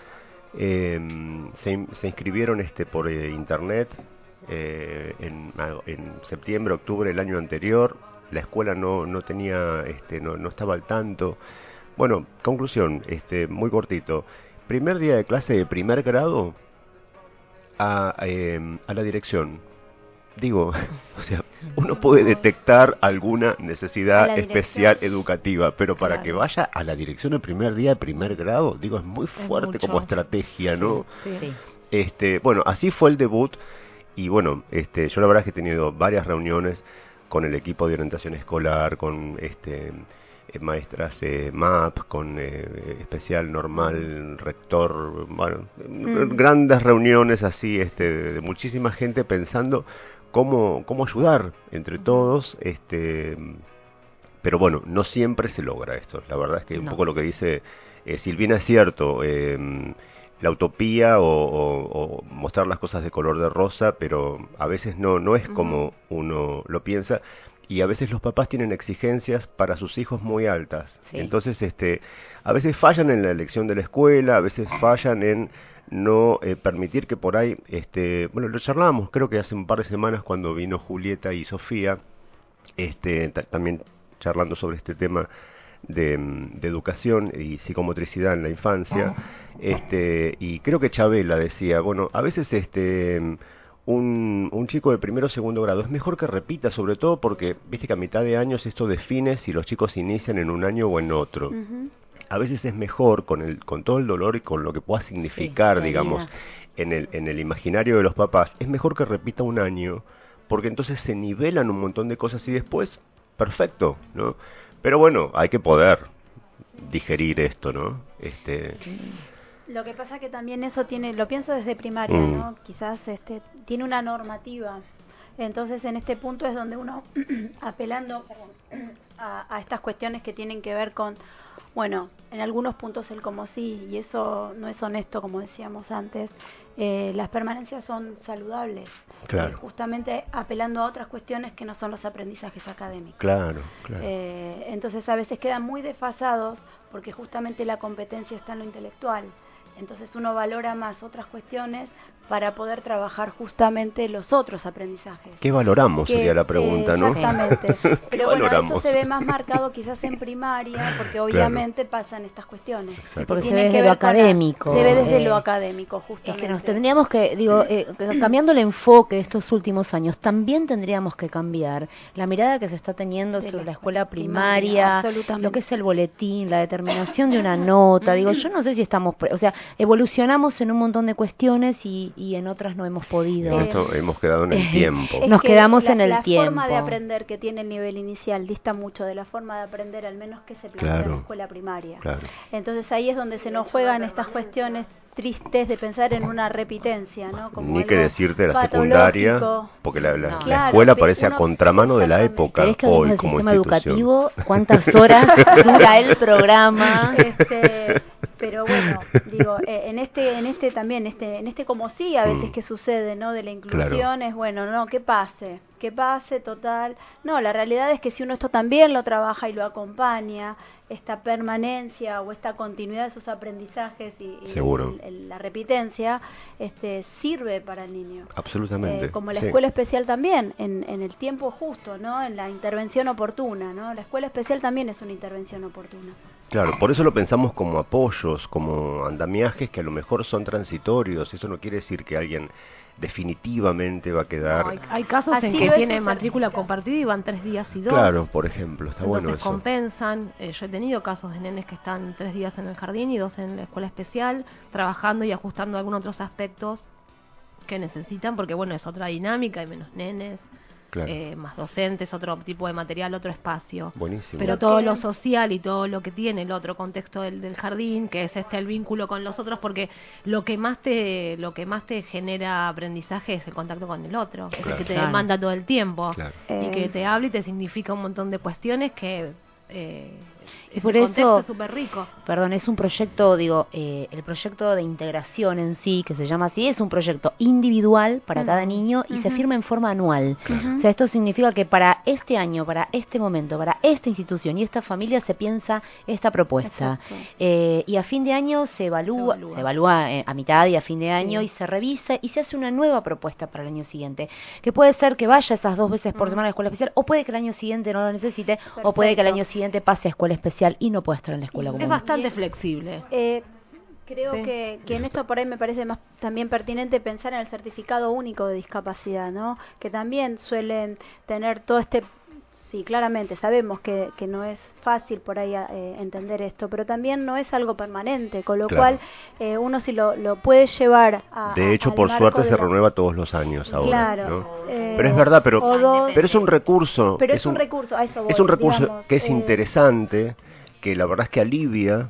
[SPEAKER 10] Se inscribieron por internet en septiembre, octubre del año anterior. La escuela no tenía, no estaba al tanto. Bueno, conclusión, muy cortito. Primer día de clase de primer grado a la dirección. Digo, o sea, uno puede detectar alguna necesidad especial educativa, pero para que vaya a la dirección el primer día de primer grado, digo, es muy fuerte como estrategia, ¿no? Sí. Bueno, así fue el debut y bueno, yo la verdad es que he tenido varias reuniones con el equipo de orientación escolar, con maestras MAP, con especial normal, rector, bueno, grandes reuniones así, de muchísima gente pensando cómo ayudar entre todos, pero bueno, no siempre se logra esto. La verdad es que un poco lo que dice Silvina es cierto, la utopía o mostrar las cosas de color de rosa, pero a veces no es como uno lo piensa, y a veces los papás tienen exigencias para sus hijos muy altas. Sí. Entonces, a veces fallan en la elección de la escuela, a veces fallan en no permitir que por ahí, bueno, lo charlábamos creo que hace un par de semanas cuando vino Julieta y Sofía, también charlando sobre este tema de educación y psicomotricidad en la infancia, y creo que Chabela decía, bueno, a veces un chico de primero o segundo grado es mejor que repita, sobre todo porque, viste que a mitad de años esto define si los chicos inician en un año o en otro. A veces es mejor con todo el dolor y con lo que pueda significar, digamos, en el imaginario de los papás, es mejor que repita un año, porque entonces se nivelan un montón de cosas y después, perfecto, ¿no? Pero bueno, hay que poder digerir esto, ¿no?
[SPEAKER 13] Lo que pasa que también eso lo pienso desde primaria, ¿no? Quizás tiene una normativa. Entonces en este punto es donde uno, apelando a estas cuestiones que tienen que ver con, bueno, en algunos puntos el como sí, y eso no es honesto, como decíamos antes, las permanencias son saludables.
[SPEAKER 10] Claro.
[SPEAKER 13] Justamente apelando a otras cuestiones que no son los aprendizajes académicos.
[SPEAKER 10] Claro.
[SPEAKER 13] Entonces a veces quedan muy desfasados porque justamente la competencia está en lo intelectual. Entonces uno valora más otras cuestiones para poder trabajar justamente los otros aprendizajes.
[SPEAKER 10] ¿Qué valoramos? Sería la pregunta, ¿no?
[SPEAKER 13] Exactamente. Pero bueno,
[SPEAKER 10] valoramos?
[SPEAKER 13] esto se ve más marcado quizás en primaria, porque obviamente pasan estas cuestiones.
[SPEAKER 14] Porque se ve desde lo académico.
[SPEAKER 13] Se ve desde lo académico, justamente.
[SPEAKER 14] Es que nos tendríamos que, digo, cambiando el enfoque de estos últimos años, también tendríamos que cambiar la mirada que se está teniendo sobre la escuela primaria, lo que es el boletín, la determinación de una nota. Digo, yo no sé si estamos, o sea, evolucionamos en un montón de cuestiones y y en otras no hemos podido.
[SPEAKER 10] En esto hemos quedado en el tiempo.
[SPEAKER 14] Nos quedamos en el tiempo.
[SPEAKER 13] La forma de aprender que tiene el nivel inicial dista mucho de la forma de aprender, al menos que se plantea en la escuela primaria.
[SPEAKER 10] Claro.
[SPEAKER 13] Entonces ahí es donde se nos juegan estas cuestiones tristes de pensar en una repitencia, ¿no? Como
[SPEAKER 10] Ni que
[SPEAKER 13] algo
[SPEAKER 10] decirte de la secundaria, porque la escuela parece a contramano de la época
[SPEAKER 14] que
[SPEAKER 10] hoy
[SPEAKER 14] el
[SPEAKER 10] como
[SPEAKER 14] sistema
[SPEAKER 10] institución.
[SPEAKER 14] educativo, cuántas horas dura el programa.
[SPEAKER 13] Pero bueno, digo, en este como sí a veces que sucede, ¿no? De la inclusión es bueno, no, que pase, total. No, la realidad es que si uno esto también lo trabaja y lo acompaña, esta permanencia o esta continuidad de sus aprendizajes y la repitencia, sirve para el niño.
[SPEAKER 10] Absolutamente.
[SPEAKER 13] Como la escuela especial también, en el tiempo justo, ¿no? En la intervención oportuna, ¿no? La escuela especial también es una intervención oportuna.
[SPEAKER 10] Claro, por eso lo pensamos como apoyos, como andamiajes que a lo mejor son transitorios. Eso no quiere decir que alguien definitivamente va a quedar...
[SPEAKER 12] No, hay casos en que tiene matrícula compartida y van 3 días y 2.
[SPEAKER 10] Claro, por ejemplo, está bueno eso.
[SPEAKER 12] Entonces compensan. Yo he tenido casos de nenes que están 3 días en el jardín y 2 en la escuela especial, trabajando y ajustando algunos otros aspectos que necesitan, porque bueno, es otra dinámica, hay menos nenes. Claro. Más docentes, otro tipo de material, otro espacio.
[SPEAKER 10] Buenísimo.
[SPEAKER 12] Pero todo lo social y todo lo que tiene el otro contexto del jardín, que es el vínculo con los otros, porque lo que más te genera aprendizaje es el contacto con el otro, es el que te demanda todo el tiempo y que te habla y te significa un montón de cuestiones que
[SPEAKER 14] y por eso
[SPEAKER 12] es súper rico.
[SPEAKER 14] Perdón, es un proyecto, el proyecto de integración en sí, que se llama así, es un proyecto individual para cada niño y se firma en forma anual. O sea, esto significa que para este año, para este momento, para esta institución y esta familia se piensa esta propuesta. Y a fin de año se evalúa a mitad y a fin de año y se revisa y se hace una nueva propuesta para el año siguiente. Que puede ser que vaya esas 2 veces por semana a la escuela especial, o puede que el año siguiente no lo necesite, o puede que el año siguiente pase a escuela especial y no puede estar en la escuela común.
[SPEAKER 12] Es bastante flexible.
[SPEAKER 13] Creo que en esto por ahí me parece más también pertinente pensar en el certificado único de discapacidad, ¿no? Que también suelen tener todo sí, claramente sabemos que no es fácil por ahí entender esto, pero también no es algo permanente, con lo cual uno si lo puede llevar a...
[SPEAKER 10] De hecho, por suerte se renueva todos los años ahora, ¿no? Pero es verdad, pero es un recurso.
[SPEAKER 13] Pero es un recurso, a eso voy,
[SPEAKER 10] es un recurso
[SPEAKER 13] digamos,
[SPEAKER 10] que es interesante, que la verdad es que alivia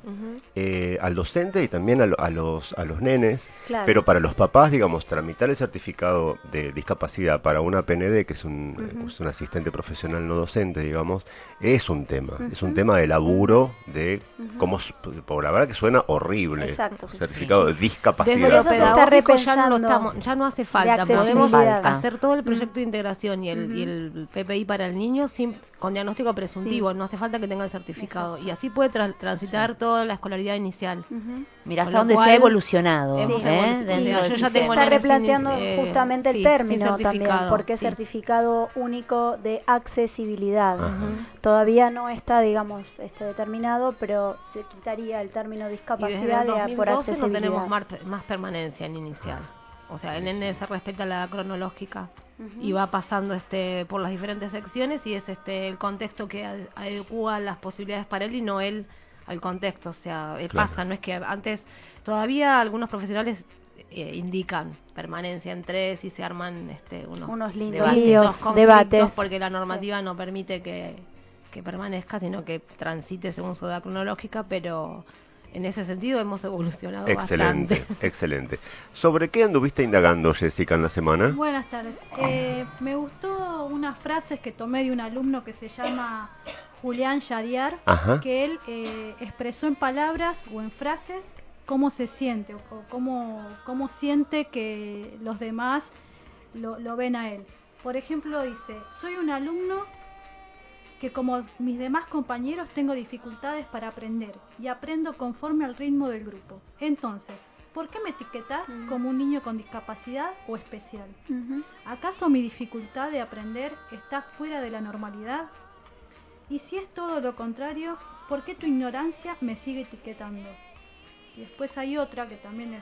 [SPEAKER 10] al docente y también a los nenes, pero para los papás, digamos, tramitar el certificado de discapacidad para una PND, que es un asistente profesional no docente, digamos, es un tema, es un tema de laburo, de cómo, por la verdad que suena horrible, certificado de discapacidad.
[SPEAKER 12] Desde lo pedagógico ya no hace falta, podemos hacer todo el proyecto de integración y el PPI para el niño con diagnóstico presuntivo, no hace falta que tenga el certificado, y así puede transitar toda la escolaridad inicial.
[SPEAKER 14] Mira hasta dónde se ha evolucionado.
[SPEAKER 13] Yo ya tengo está replanteando justamente el término también, porque es certificado único de accesibilidad. Todavía no está, digamos, determinado, pero se quitaría el término discapacidad por accesibilidad.
[SPEAKER 12] No tenemos más permanencia en inicial. O sea, el nene se respeta la cronológica y va pasando por las diferentes secciones y es el contexto que adecua las posibilidades para él y no él al contexto. O sea, pasa, no es que antes todavía algunos profesionales indican permanencia en 3 y se arman unos
[SPEAKER 13] lindos
[SPEAKER 12] debates porque la normativa no permite que permanezca, sino que transite según su edad cronológica, pero en ese sentido hemos evolucionado bastante.
[SPEAKER 10] Excelente. ¿Sobre qué anduviste indagando, Jessica, en la semana?
[SPEAKER 7] Buenas tardes. Me gustó unas frases que tomé de un alumno que se llama Julián Yadiar, que él expresó en palabras o en frases cómo se siente o cómo siente que los demás lo ven a él. Por ejemplo, dice: soy un alumno que como mis demás compañeros tengo dificultades para aprender y aprendo conforme al ritmo del grupo. Entonces, ¿por qué me etiquetás como un niño con discapacidad o especial? ¿Acaso mi dificultad de aprender está fuera de la normalidad? Y si es todo lo contrario, ¿por qué tu ignorancia me sigue etiquetando? Y después hay otra que también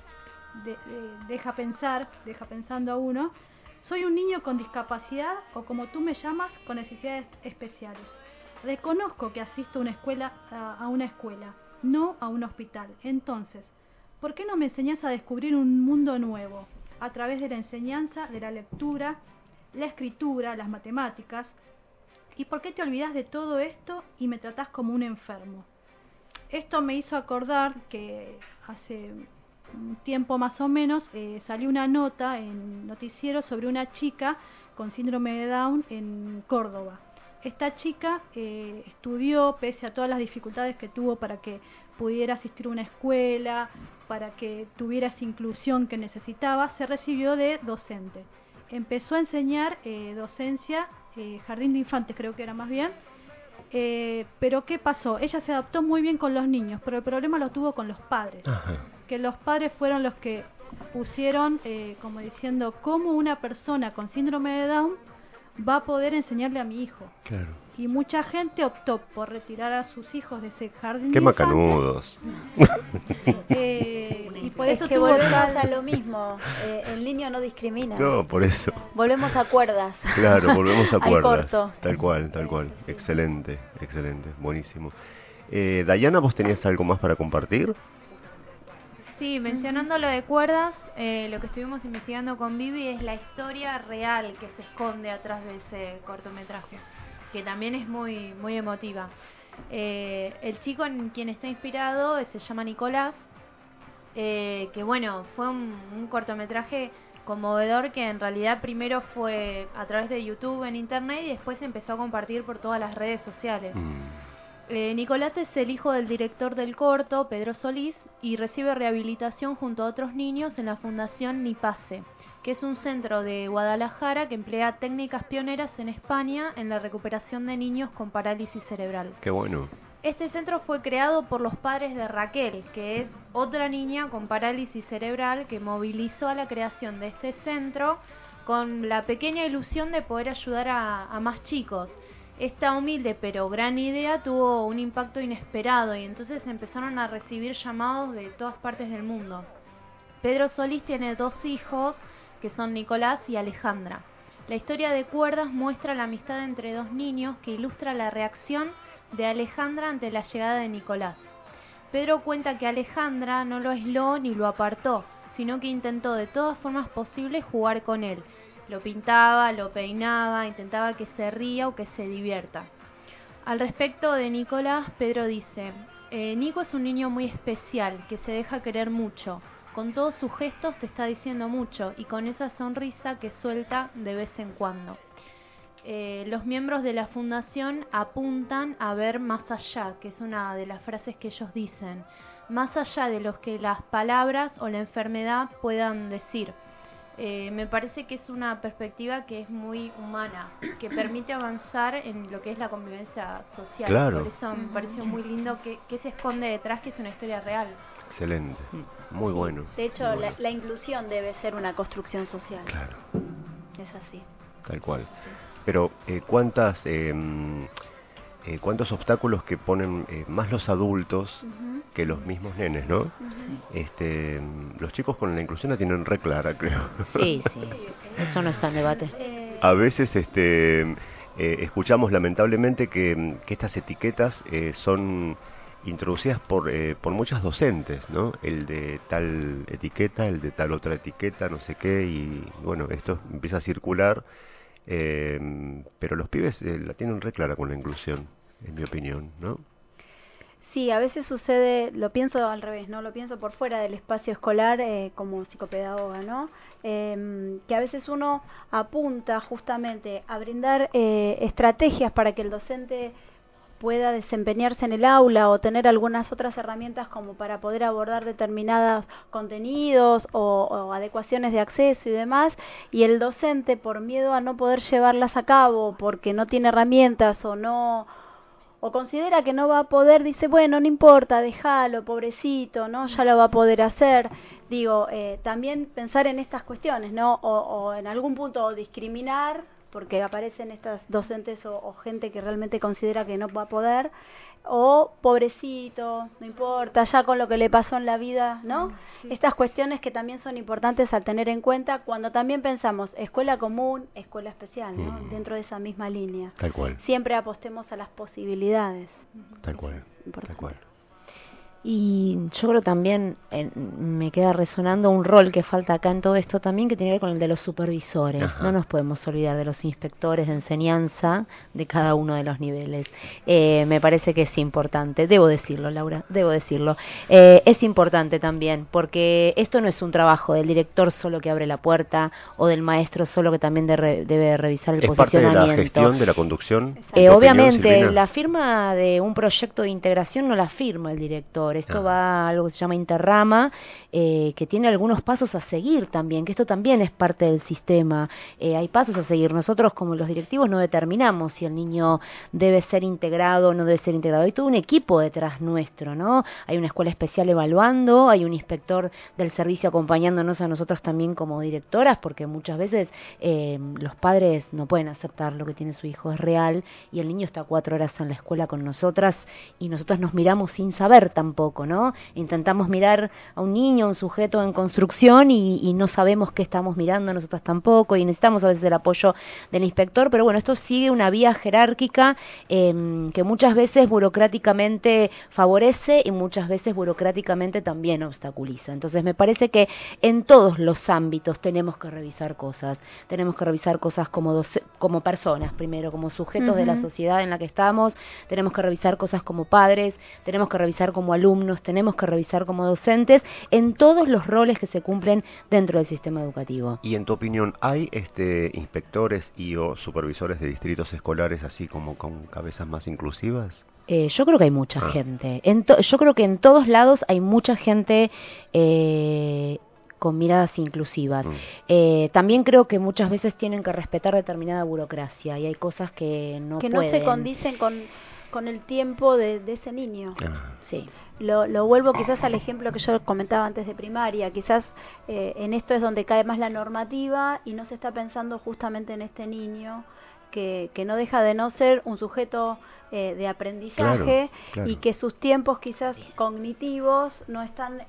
[SPEAKER 7] deja pensando a uno: soy un niño con discapacidad o, como tú me llamas, con necesidades especiales. Reconozco que asisto a una escuela, no a un hospital. Entonces, ¿por qué no me enseñás a descubrir un mundo nuevo? a través de la enseñanza, de la lectura, la escritura, las matemáticas. ¿Y por qué te olvidas de todo esto y me tratás como un enfermo? Esto me hizo acordar que hace un tiempo más o menos salió una nota en noticiero sobre una chica con síndrome de Down en Córdoba. Esta chica estudió, pese a todas las dificultades que tuvo para que pudiera asistir a una escuela, para que tuviera esa inclusión que necesitaba, se recibió de docente. Empezó a enseñar docencia, jardín de infantes creo que era más bien, pero ¿qué pasó? Ella se adaptó muy bien con los niños, pero el problema lo tuvo con los padres. Ajá. Que los padres fueron los que pusieron, como diciendo, ¿cómo una persona con síndrome de Down va a poder enseñarle a mi hijo?
[SPEAKER 10] Claro.
[SPEAKER 7] Y mucha gente optó por retirar a sus hijos de ese jardín.
[SPEAKER 10] ¡Qué macanudos!
[SPEAKER 13] Y por eso que volvemos a lo mismo. El niño no discrimina.
[SPEAKER 10] No, por eso.
[SPEAKER 13] Volvemos a cuerdas.
[SPEAKER 10] Claro, volvemos a cuerdas.
[SPEAKER 13] Corto.
[SPEAKER 10] Tal cual, tal cual. Excelente, excelente, buenísimo. Dayana, ¿vos tenías algo más para compartir?
[SPEAKER 11] Sí, mencionando lo de cuerdas, lo que estuvimos investigando con Vivi es la historia real que se esconde atrás de ese cortometraje, que también es muy muy emotiva. El chico en quien está inspirado se llama Nicolás, que bueno, fue un cortometraje conmovedor que en realidad primero fue a través de YouTube en internet y después se empezó a compartir por todas las redes sociales. Nicolás es el hijo del director del corto, Pedro Solís, y recibe rehabilitación junto a otros niños en la Fundación Nipase, que es un centro de Guadalajara que emplea técnicas pioneras en España en la recuperación de niños con parálisis cerebral.
[SPEAKER 10] ¡Qué bueno!
[SPEAKER 11] Este centro fue creado por los padres de Raquel, que es otra niña con parálisis cerebral que movilizó a la creación de este centro con la pequeña ilusión de poder ayudar a más chicos. Esta humilde pero gran idea tuvo un impacto inesperado y entonces empezaron a recibir llamados de todas partes del mundo. Pedro Solís tiene 2 hijos, que son Nicolás y Alejandra. La historia de Cuerdas muestra la amistad entre 2 niños que ilustra la reacción de Alejandra ante la llegada de Nicolás. Pedro cuenta que Alejandra no lo aisló ni lo apartó, sino que intentó de todas formas posibles jugar con él. Lo pintaba, lo peinaba, intentaba que se ría o que se divierta. Al respecto de Nicolás, Pedro dice: Nico es un niño muy especial, que se deja querer mucho. Con todos sus gestos te está diciendo mucho y con esa sonrisa que suelta de vez en cuando. Los miembros de la fundación apuntan a ver más allá, que es una de las frases que ellos dicen. Más allá de lo que las palabras o la enfermedad puedan decir. Me parece que es una perspectiva que es muy humana, que permite avanzar en lo que es la convivencia social.
[SPEAKER 10] Claro.
[SPEAKER 11] Por eso me pareció muy lindo que se esconde detrás, que es una historia real.
[SPEAKER 10] Excelente, muy bueno.
[SPEAKER 13] De hecho, la inclusión debe ser una construcción social.
[SPEAKER 10] Claro.
[SPEAKER 13] Es así.
[SPEAKER 10] Tal cual. Pero, ¿cuántos obstáculos que ponen más los adultos que los mismos nenes, ¿no? Los chicos con la inclusión la tienen re clara, creo.
[SPEAKER 14] Sí, sí, eso no está en debate.
[SPEAKER 10] A veces escuchamos lamentablemente que estas etiquetas son introducidas por muchas docentes, ¿no? El de tal etiqueta, el de tal otra etiqueta, no sé qué, y bueno, esto empieza a circular, pero los pibes la tienen re clara con la inclusión, en mi opinión, ¿no?
[SPEAKER 13] Sí, a veces sucede, lo pienso al revés, ¿no? Lo pienso por fuera del espacio escolar como psicopedagoga, ¿no? Que a veces uno apunta justamente a brindar estrategias para que el docente pueda desempeñarse en el aula o tener algunas otras herramientas como para poder abordar determinados contenidos o adecuaciones de acceso y demás, y el docente, por miedo a no poder llevarlas a cabo porque no tiene herramientas o considera que no va a poder, dice, bueno, no importa, déjalo, pobrecito, ¿no? Ya lo va a poder hacer. Digo, también pensar en estas cuestiones, ¿no? O en algún punto discriminar, porque aparecen estas docentes o gente que realmente considera que no va a poder, o pobrecito, no importa, ya con lo que le pasó en la vida, ¿no? Sí. Estas cuestiones que también son importantes a tener en cuenta cuando también pensamos escuela común, escuela especial, ¿no? Dentro de esa misma línea.
[SPEAKER 10] Tal cual.
[SPEAKER 13] Siempre apostemos a las posibilidades.
[SPEAKER 10] Tal cual, tal cual.
[SPEAKER 14] Y yo creo también me queda resonando un rol que falta acá en todo esto también, que tiene que ver con el de los supervisores. Ajá. No nos podemos olvidar de los inspectores de enseñanza de cada uno de los niveles. Me parece que es importante, debo decirlo, Laura, debo decirlo. Es importante también, porque esto no es un trabajo del director solo que abre la puerta o del maestro solo que también debe revisar el posicionamiento.
[SPEAKER 10] ¿Es parte de la gestión, de la conducción?
[SPEAKER 14] Obviamente, la firma de un proyecto de integración no la firma el director. Esto va a algo que se llama Interrama, que tiene algunos pasos a seguir también, que esto también es parte del sistema. Hay pasos a seguir. Nosotros, como los directivos, no determinamos si el niño debe ser integrado o no debe ser integrado. Hay todo un equipo detrás nuestro, ¿no? Hay una escuela especial evaluando, hay un inspector del servicio acompañándonos a nosotras también como directoras, porque muchas veces los padres no pueden aceptar lo que tiene su hijo, es real, y el niño está 4 horas en la escuela con nosotras, y nosotras nos miramos sin saber tampoco, ¿no? Intentamos mirar a un niño, a un sujeto en construcción y no sabemos qué estamos mirando nosotras tampoco, y necesitamos a veces el apoyo del inspector, pero bueno, esto sigue una vía jerárquica que muchas veces burocráticamente favorece y muchas veces burocráticamente también obstaculiza. Entonces me parece que en todos los ámbitos tenemos que revisar cosas como personas primero, como sujetos de la sociedad en la que estamos, tenemos que revisar cosas como padres, tenemos que revisar como alumnos, tenemos que revisar como docentes, en todos los roles que se cumplen dentro del sistema educativo.
[SPEAKER 10] Y en tu opinión, ¿hay inspectores y o supervisores de distritos escolares así como con cabezas más inclusivas?
[SPEAKER 14] Yo creo que hay mucha gente. Yo creo que en todos lados hay mucha gente con miradas inclusivas. También creo que muchas veces tienen que respetar determinada burocracia y hay cosas que no pueden.
[SPEAKER 13] Que no se condicen con el tiempo de ese niño.
[SPEAKER 14] Sí.
[SPEAKER 13] Lo vuelvo quizás al ejemplo que yo comentaba antes de primaria. Quizás en esto es donde cae más la normativa y no se está pensando justamente en este niño que no deja de no ser un sujeto de aprendizaje, claro. Y que sus tiempos quizás cognitivos no están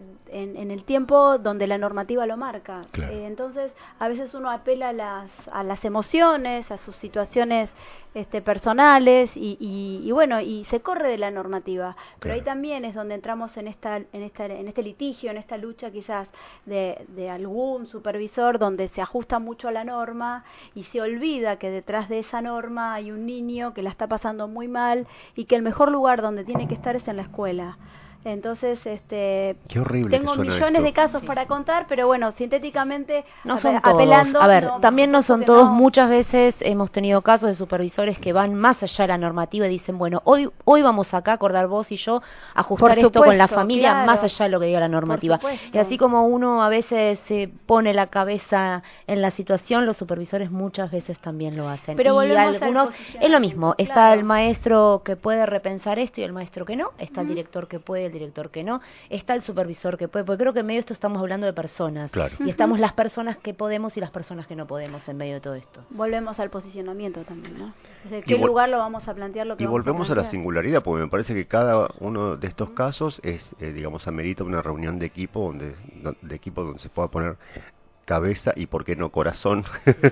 [SPEAKER 13] en el tiempo donde la normativa lo marca. Claro. Entonces a veces uno apela a las emociones, a sus situaciones personales y bueno, y se corre de la normativa. Pero ahí también es donde entramos en este litigio, en esta lucha quizás de algún supervisor donde se ajusta mucho a la norma y se olvida que detrás de esa norma hay un niño que la está pasando muy mal y que el mejor lugar donde tiene que estar es en la escuela. Entonces,
[SPEAKER 10] qué horrible
[SPEAKER 13] tengo millones de casos para contar, pero bueno, sintéticamente
[SPEAKER 14] no son
[SPEAKER 13] apelando.
[SPEAKER 14] Todos. A ver, también no son todos. Muchas veces hemos tenido casos de supervisores que van más allá de la normativa y dicen, bueno, hoy vamos acá a acordar vos y yo, ajustar esto con la familia, claro, más allá de lo que diga la normativa. Y así como uno a veces pone la cabeza en la situación, los supervisores muchas veces también lo hacen.
[SPEAKER 13] Pero
[SPEAKER 14] y algunos es lo mismo.
[SPEAKER 13] Claro.
[SPEAKER 14] Está el maestro que puede repensar esto y el maestro que no. Está el director que puede, el director que no, está el supervisor que puede, porque creo que en medio de esto estamos hablando de personas, claro. Y estamos las personas que podemos y las personas que no podemos en medio de todo esto.
[SPEAKER 13] Volvemos al posicionamiento también, ¿no? ¿Desde qué lugar lo vamos a plantear?
[SPEAKER 10] Y volvemos a la singularidad, porque me parece que cada uno de estos casos es, digamos, amerita una reunión de equipo donde se pueda poner cabeza y por qué no corazón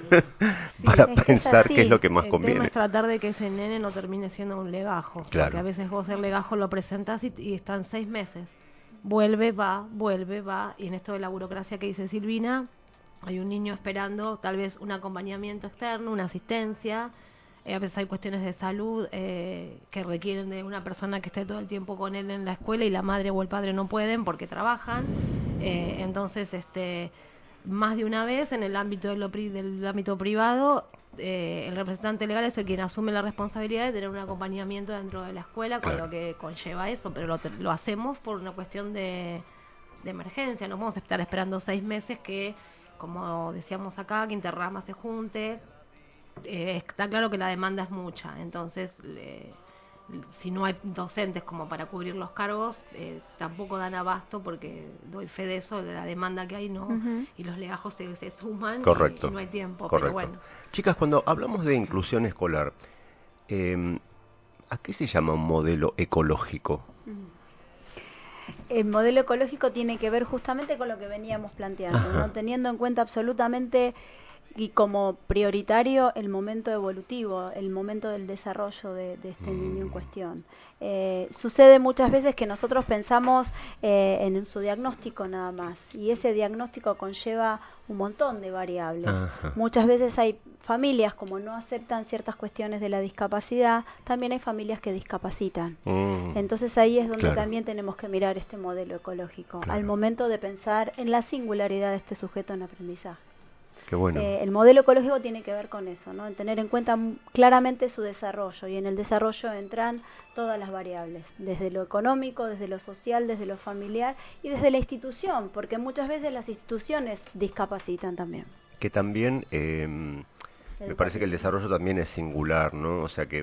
[SPEAKER 10] para pensar qué es lo que más conviene.
[SPEAKER 12] El tema es tratar de que ese nene no termine siendo un legajo, claro. Porque a veces vos el legajo lo presentás y están 6 meses, vuelve, va, y en esto de la burocracia que dice Silvina, hay un niño esperando tal vez un acompañamiento externo, una asistencia, a veces hay cuestiones de salud que requieren de una persona que esté todo el tiempo con él en la escuela y la madre o el padre no pueden porque trabajan, entonces más de una vez en el ámbito del ámbito privado, el representante legal es el quien asume la responsabilidad de tener un acompañamiento dentro de la escuela, con lo que conlleva eso, pero lo hacemos por una cuestión de emergencia. No vamos a estar esperando 6 meses que, como decíamos acá, que Interrama se junte. Está claro que la demanda es mucha, entonces si no hay docentes como para cubrir los cargos, tampoco dan abasto, porque doy fe de eso, de la demanda que hay, ¿no? Y los legajos se suman.
[SPEAKER 10] Correcto.
[SPEAKER 12] Y no hay tiempo.
[SPEAKER 10] Correcto.
[SPEAKER 12] Pero bueno.
[SPEAKER 10] Chicas, cuando hablamos de inclusión escolar, ¿a qué se llama un modelo ecológico?
[SPEAKER 13] El modelo ecológico tiene que ver justamente con lo que veníamos planteando, ¿no? Teniendo en cuenta absolutamente y como prioritario el momento evolutivo, el momento del desarrollo de este niño en cuestión. Sucede muchas veces que nosotros pensamos en su diagnóstico nada más, y ese diagnóstico conlleva un montón de variables.
[SPEAKER 10] Ajá.
[SPEAKER 13] Muchas veces hay familias, como no aceptan ciertas cuestiones de la discapacidad, también hay familias que discapacitan. Entonces ahí es donde también tenemos que mirar este modelo ecológico, al momento de pensar en la singularidad de este sujeto en aprendizaje.
[SPEAKER 10] Qué bueno.
[SPEAKER 13] El modelo ecológico tiene que ver con eso, ¿no? En tener en cuenta claramente su desarrollo, y en el desarrollo entran todas las variables, desde lo económico, desde lo social, desde lo familiar y desde la institución, porque muchas veces las instituciones discapacitan también.
[SPEAKER 10] Que también, me parece que el desarrollo también es singular, ¿no? O sea que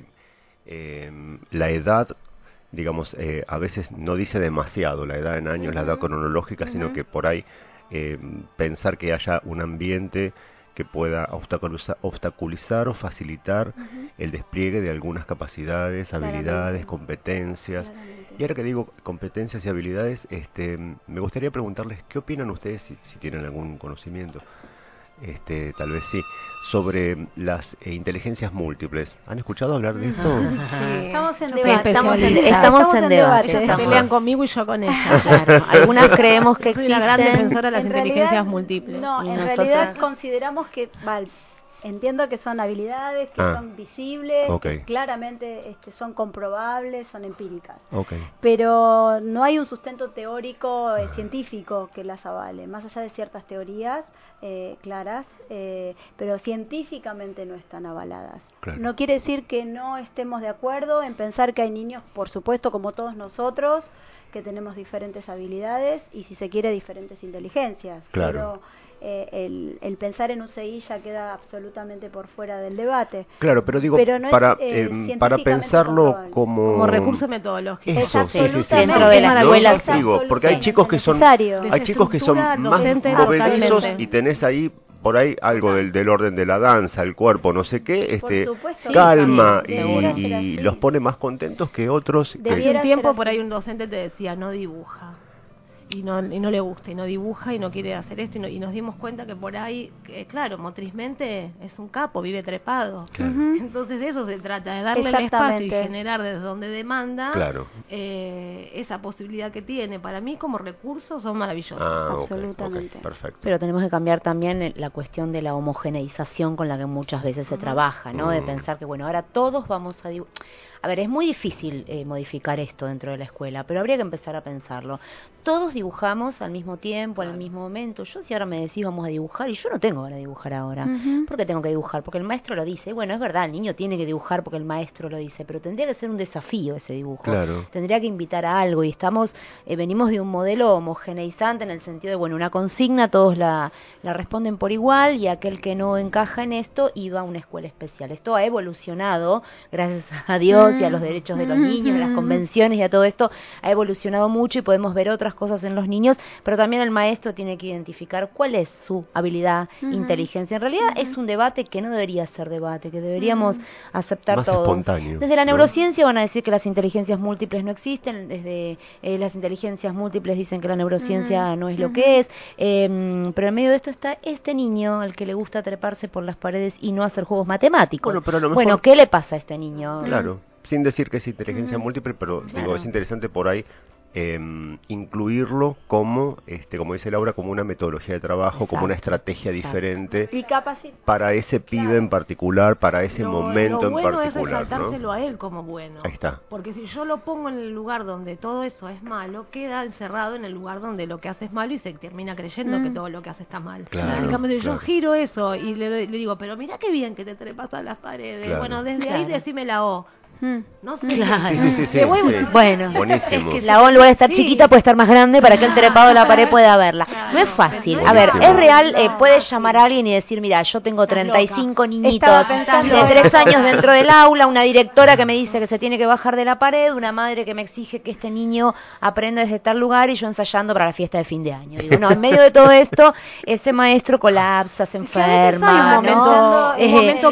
[SPEAKER 10] la edad, digamos, a veces no dice demasiado, la edad en años, la edad cronológica, sino que por ahí pensar que haya un ambiente que pueda obstaculizar o facilitar el despliegue de algunas capacidades, habilidades, competencias. Y ahora que digo competencias y habilidades, me gustaría preguntarles qué opinan ustedes, si tienen algún conocimiento, tal vez sí, sobre las inteligencias múltiples. ¿Han escuchado hablar de esto?
[SPEAKER 13] Sí. Estamos en
[SPEAKER 14] debate.
[SPEAKER 13] Estamos en debate.
[SPEAKER 12] Pelean conmigo y yo con ella.
[SPEAKER 14] Claro. Algunas creemos que
[SPEAKER 12] soy la gran defensora de las inteligencias múltiples.
[SPEAKER 13] No, en realidad consideramos que entiendo que son habilidades que son visibles, que claramente son comprobables, son empíricas. Pero no hay un sustento teórico científico que las avale, más allá de ciertas teorías claras, pero científicamente no están avaladas. No quiere decir que no estemos de acuerdo en pensar que hay niños, por supuesto, como todos nosotros, que tenemos diferentes habilidades y, si se quiere, diferentes inteligencias. Pero el pensar en un CI ya queda absolutamente por fuera del debate.
[SPEAKER 10] Claro, pero digo,
[SPEAKER 13] no
[SPEAKER 10] para pensarlo como
[SPEAKER 12] recurso metodológico.
[SPEAKER 10] Eso,
[SPEAKER 14] dentro de la escuela.
[SPEAKER 10] Digo, porque hay chicos que son más movedizos y tenés ahí por ahí algo del orden de la danza, el cuerpo, no sé qué, calma y los pone más contentos que otros.
[SPEAKER 12] Hace un tiempo por ahí un docente te decía, no dibuja. Y no le gusta, y no dibuja, y no quiere hacer esto, y nos dimos cuenta que por ahí, claro, motrizmente es un capo, vive trepado. Entonces de eso se trata, de darle el espacio y generar desde donde demanda esa posibilidad que tiene. Para mí, como recursos, son maravillosos.
[SPEAKER 13] Absolutamente.
[SPEAKER 10] Perfecto.
[SPEAKER 14] Pero tenemos que cambiar también la cuestión de la homogeneización con la que muchas veces se trabaja, ¿no? De pensar que, bueno, ahora todos vamos a dibujar. A ver, es muy difícil modificar esto dentro de la escuela, pero habría que empezar a pensarlo. Todos dibujamos al mismo tiempo, al mismo momento. Yo, si ahora me decís vamos a dibujar, y yo no tengo ganas de dibujar ahora. ¿Por qué tengo que dibujar? Porque el maestro lo dice. Bueno, es verdad, el niño tiene que dibujar porque el maestro lo dice, pero tendría que ser un desafío ese dibujo. Tendría que invitar a algo, y venimos de un modelo homogeneizante en el sentido de, bueno, una consigna, todos la responden por igual, y aquel que no encaja en esto iba a una escuela especial. Esto ha evolucionado, gracias a Dios, y a los derechos de los niños, a las convenciones y a todo esto, ha evolucionado mucho, y podemos ver otras cosas en los niños, pero también el maestro tiene que identificar cuál es su habilidad, inteligencia. En realidad es un debate que no debería ser debate, que deberíamos aceptar
[SPEAKER 10] más
[SPEAKER 14] todo.
[SPEAKER 10] Espontáneo,
[SPEAKER 14] desde la neurociencia van a decir que las inteligencias múltiples no existen, desde las inteligencias múltiples dicen que la neurociencia no es lo que es, pero en medio de esto está este niño al que le gusta treparse por las paredes y no hacer juegos matemáticos. Bueno, ¿qué le pasa a este niño?
[SPEAKER 10] Claro. Sin decir que es inteligencia múltiple, pero digo, es interesante por ahí incluirlo como dice Laura, como una metodología de trabajo, como una estrategia diferente para ese pibe en particular, para ese momento en particular.
[SPEAKER 12] Lo bueno es resaltárselo a él como bueno.
[SPEAKER 10] Ahí está.
[SPEAKER 12] Porque si yo lo pongo en el lugar donde todo eso es malo, queda encerrado en el lugar donde lo que hace es malo y se termina creyendo que todo lo que hace está mal. En cambio, yo giro eso y le digo, pero mira qué bien que te trepas a las paredes. Bueno, desde ahí decime la O. No sé.
[SPEAKER 10] Sí.
[SPEAKER 14] Bueno,
[SPEAKER 10] buenísimo.
[SPEAKER 14] Es que la O, en lugar de estar chiquita, puede estar más grande para que el trepado de la pared pueda verla. No es fácil. A ver, es real, puedes llamar a alguien y decir, mira, yo tengo 35 niñitos de 3 años dentro del aula, una directora que me dice que se tiene que bajar de la pared, una madre que me exige que este niño aprenda desde tal lugar, y yo ensayando para la fiesta de fin de año. Digo, no, en medio de todo esto, ese maestro colapsa, se enferma,
[SPEAKER 12] un momento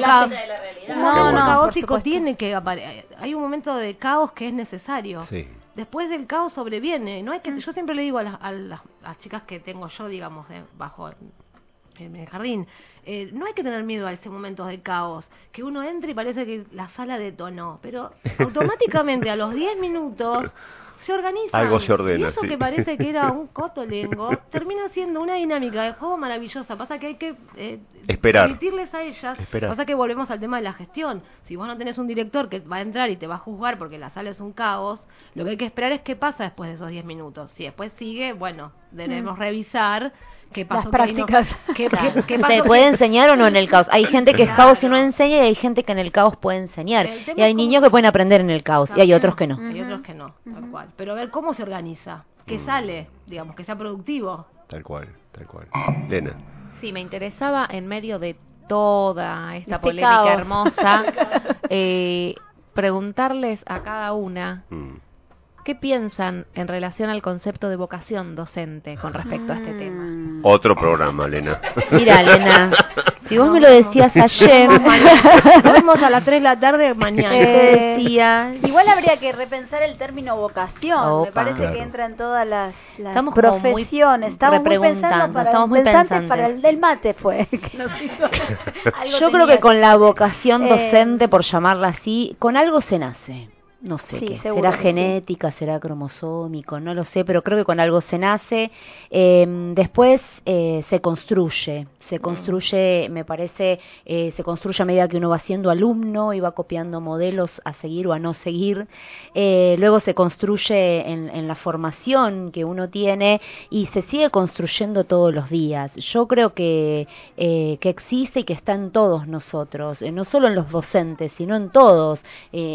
[SPEAKER 12] caótico tiene que aparecer. Hay un momento de caos que es necesario. Después del caos sobreviene. No hay que. Yo siempre le digo a las chicas que tengo yo, digamos, bajo en el jardín, no hay que tener miedo a ese momento de caos, que uno entra y parece que la sala detonó, pero automáticamente a los 10 minutos se organiza.
[SPEAKER 10] Algo se ordena,
[SPEAKER 12] y eso
[SPEAKER 10] sí.
[SPEAKER 12] que parece que era un cotolengo, termina siendo una dinámica de juego maravillosa. Pasa que hay que
[SPEAKER 10] esperar,
[SPEAKER 12] permitirles a ellas.
[SPEAKER 10] Esperar.
[SPEAKER 12] Pasa que volvemos al tema de la gestión. Si vos no tenés un director que va a entrar y te va a juzgar porque la sala es un caos, lo que hay que esperar es qué pasa después de esos 10 minutos. Si después sigue, bueno, debemos revisar qué pasó.
[SPEAKER 14] Las prácticas.
[SPEAKER 12] ¿Qué
[SPEAKER 14] ¿Se
[SPEAKER 12] pasó?
[SPEAKER 14] puede enseñar o no en el caos? Hay gente que es caos y no enseña, y hay gente que en el caos puede enseñar. Y hay niños que pueden aprender en el caos, y hay otros que no.
[SPEAKER 12] Y otros que no, tal cual. Pero a ver cómo se organiza, qué sale, digamos, que sea productivo.
[SPEAKER 10] Tal cual. Lena.
[SPEAKER 11] Sí, me interesaba en medio de toda esta
[SPEAKER 13] Este
[SPEAKER 11] polémica
[SPEAKER 13] caos.
[SPEAKER 11] hermosa preguntarles a cada una qué piensan en relación al concepto de vocación docente con respecto a este tema.
[SPEAKER 10] Otro programa, Lena.
[SPEAKER 14] Mira, Lena, si vos me lo decías ayer,
[SPEAKER 12] Nos vemos a las 3 de la tarde mañana.
[SPEAKER 14] decía.
[SPEAKER 13] Igual habría que repensar el término vocación.
[SPEAKER 14] Opa.
[SPEAKER 13] Me parece
[SPEAKER 10] Claro.
[SPEAKER 13] que entra en todas las
[SPEAKER 14] Estamos como muy
[SPEAKER 13] profesiones. Estamos muy
[SPEAKER 14] repreguntando,
[SPEAKER 13] pensando para
[SPEAKER 14] estamos muy
[SPEAKER 13] pensantes
[SPEAKER 14] pensantes.
[SPEAKER 13] para el del mate fue. Que nos hizo algo
[SPEAKER 14] Yo creo
[SPEAKER 13] tenía.
[SPEAKER 14] que con la vocación docente, por llamarla así, con algo se nace. No sé
[SPEAKER 13] Sí,
[SPEAKER 14] qué,
[SPEAKER 13] seguro
[SPEAKER 14] será
[SPEAKER 13] que sí.
[SPEAKER 14] genética, será cromosómico, no lo sé, pero creo que con algo se nace. Después se construye, me parece, se construye a medida que uno va siendo alumno y va copiando modelos a seguir o a no seguir. Luego se construye en la formación que uno tiene y se sigue construyendo todos los días. Yo creo que existe y que está en todos nosotros, no solo en los docentes, sino en todos,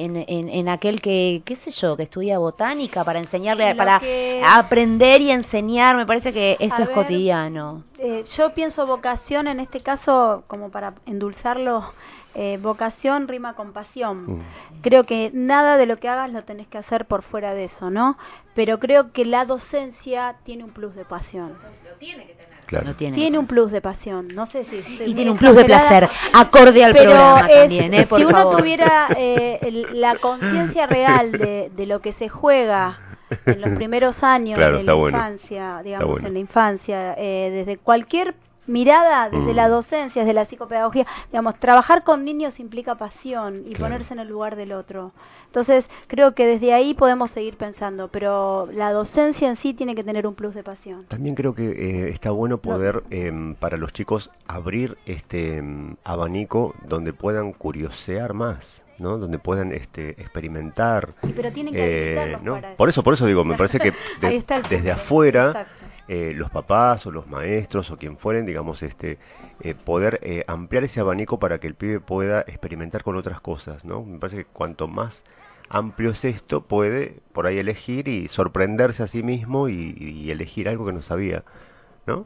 [SPEAKER 14] en aquel que, qué sé yo, que estudia botánica para enseñarle, para aprender y enseñar. Me parece que eso
[SPEAKER 13] A
[SPEAKER 14] es
[SPEAKER 13] ver,
[SPEAKER 14] cotidiano.
[SPEAKER 13] Yo pienso vocación en este caso, como para endulzarlo, vocación rima con pasión. Creo que nada de lo que hagas lo tenés que hacer por fuera de eso, ¿no? Pero creo que la docencia tiene un plus de pasión.
[SPEAKER 11] Lo tiene que tener.
[SPEAKER 10] Claro.
[SPEAKER 13] Tiene un plus de pasión, no sé si
[SPEAKER 14] Y tiene un plus de placer, acorde al
[SPEAKER 13] pero
[SPEAKER 14] programa también, por
[SPEAKER 13] si uno
[SPEAKER 14] favor.
[SPEAKER 13] tuviera la conciencia real de lo que se juega en los primeros años
[SPEAKER 10] Claro,
[SPEAKER 13] de
[SPEAKER 10] está
[SPEAKER 13] la
[SPEAKER 10] bueno.
[SPEAKER 13] infancia, digamos,
[SPEAKER 10] Está bueno.
[SPEAKER 13] en la infancia, desde cualquier mirada, desde la docencia, desde la psicopedagogía, digamos, trabajar con niños implica pasión y
[SPEAKER 10] Claro.
[SPEAKER 13] ponerse en el lugar del otro. Entonces, creo que desde ahí podemos seguir pensando, pero la docencia en sí tiene que tener un plus de pasión.
[SPEAKER 10] También creo que está bueno poder, para los chicos, abrir este abanico donde puedan curiosear más, ¿no? Donde puedan experimentar.
[SPEAKER 13] Sí, pero tienen que habilitarlos
[SPEAKER 10] ¿no?
[SPEAKER 13] para eso.
[SPEAKER 10] Por eso digo, me parece que
[SPEAKER 13] Ahí está el
[SPEAKER 10] desde
[SPEAKER 13] punto.
[SPEAKER 10] afuera,
[SPEAKER 13] Exacto.
[SPEAKER 10] los papás o los maestros o quien fueren, digamos, poder ampliar ese abanico para que el pibe pueda experimentar con otras cosas, ¿no? Me parece que cuanto más amplio es esto, puede por ahí elegir y sorprenderse a sí mismo y elegir algo que no sabía, ¿no?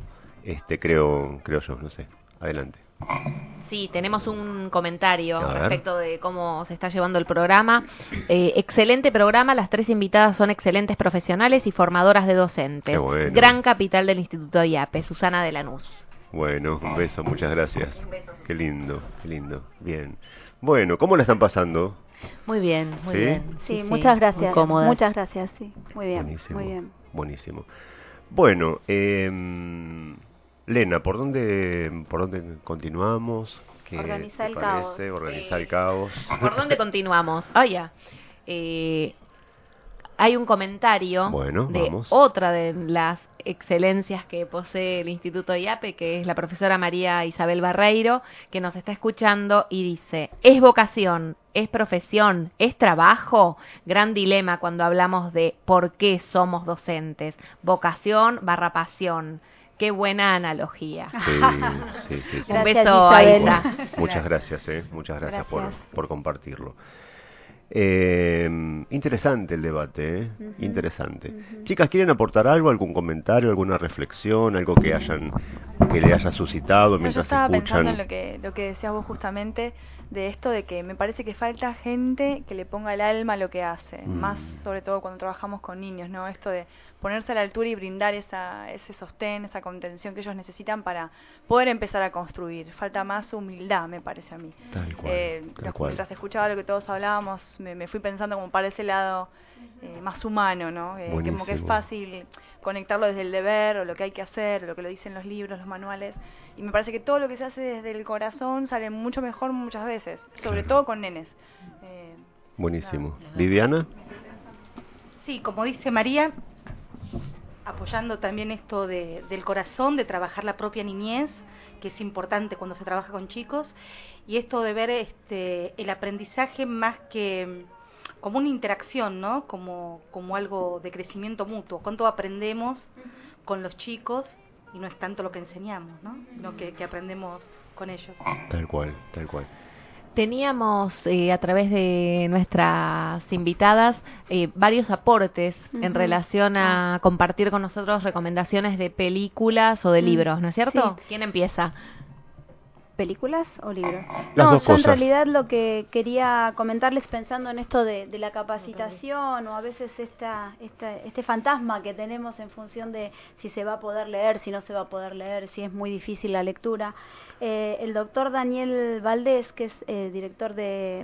[SPEAKER 10] Creo yo, no sé. Adelante.
[SPEAKER 11] Sí, tenemos un comentario
[SPEAKER 10] A ver.
[SPEAKER 11] respecto de cómo se está llevando el programa. Excelente programa, las 3 invitadas son excelentes profesionales y formadoras de docentes.
[SPEAKER 10] Qué bueno.
[SPEAKER 11] Gran capital del Instituto IAPE, Susana de Lanús.
[SPEAKER 10] Bueno, un beso, muchas gracias. Qué lindo, qué lindo. Bien. Bueno, ¿cómo la están pasando?
[SPEAKER 14] Muy bien, muy
[SPEAKER 10] ¿Sí?
[SPEAKER 14] bien.
[SPEAKER 13] Sí, muchas gracias.
[SPEAKER 14] Muy cómodas.
[SPEAKER 13] Muchas gracias, sí. Muy bien,
[SPEAKER 10] Buenísimo,
[SPEAKER 13] muy bien.
[SPEAKER 10] buenísimo. Bueno, Lena, ¿por dónde continuamos? ¿Qué
[SPEAKER 13] Organizar
[SPEAKER 10] te
[SPEAKER 13] el caos.
[SPEAKER 10] parece? Organizar el caos.
[SPEAKER 11] ¿Por dónde continuamos? Hay un comentario
[SPEAKER 10] Bueno,
[SPEAKER 11] de
[SPEAKER 10] vamos.
[SPEAKER 11] otra de las excelencias que posee el Instituto IAPE, que es la profesora María Isabel Barreiro, que nos está escuchando y dice: ¿es vocación, es profesión, es trabajo? Gran dilema cuando hablamos de por qué somos docentes. Vocación / pasión. Qué buena analogía.
[SPEAKER 10] Sí.
[SPEAKER 11] Un
[SPEAKER 13] Gracias,
[SPEAKER 11] beso a
[SPEAKER 13] Isabel.
[SPEAKER 11] Isa.
[SPEAKER 10] Muchas gracias, muchas gracias,
[SPEAKER 13] Gracias.
[SPEAKER 10] por compartirlo. Interesante el debate, interesante. Chicas, ¿quieren aportar algo, algún comentario, alguna reflexión, algo que le haya suscitado
[SPEAKER 19] No, yo
[SPEAKER 10] mientras
[SPEAKER 19] estaba
[SPEAKER 10] escuchan?
[SPEAKER 19] pensando en lo que decías vos justamente, de esto de que me parece que falta gente que le ponga el alma a lo que hace, más sobre todo cuando trabajamos con niños, ¿no? Esto de ponerse a la altura y brindar ese sostén, esa contención que ellos necesitan para poder empezar a construir. Falta más humildad, me parece a mí.
[SPEAKER 10] Tal cual.
[SPEAKER 19] Mientras escuchaba lo que todos hablábamos, me fui pensando como para ese lado más humano, ¿no? Como que es
[SPEAKER 10] Buenísimo.
[SPEAKER 19] fácil conectarlo desde el deber, o lo que hay que hacer, o lo que lo dicen los libros, los manuales. manuales. Y me parece que todo lo que se hace desde el corazón sale mucho mejor muchas veces, sobre todo con nenes.
[SPEAKER 10] Buenísimo. ¿Viviana?
[SPEAKER 16] Sí, como dice María, apoyando también esto del corazón, de trabajar la propia niñez, que es importante cuando se trabaja con chicos, y esto de ver el aprendizaje más que como una interacción, ¿no? Como algo de crecimiento mutuo. ¿Cuánto aprendemos con los chicos? Y no es tanto lo que enseñamos, ¿no? Sino que aprendemos con ellos.
[SPEAKER 10] Tal cual, tal cual.
[SPEAKER 11] Teníamos a través de nuestras invitadas varios aportes en relación a compartir con nosotros recomendaciones de películas o de libros, ¿no es cierto?
[SPEAKER 13] Sí.
[SPEAKER 11] ¿Quién empieza?
[SPEAKER 13] ¿Películas o libros?
[SPEAKER 10] Las dos
[SPEAKER 13] yo en
[SPEAKER 10] cosas.
[SPEAKER 13] realidad lo que quería comentarles pensando en esto de la capacitación o a veces este fantasma que tenemos en función de si se va a poder leer, si no se va a poder leer, si es muy difícil la lectura. El doctor Daniel Valdés, que es director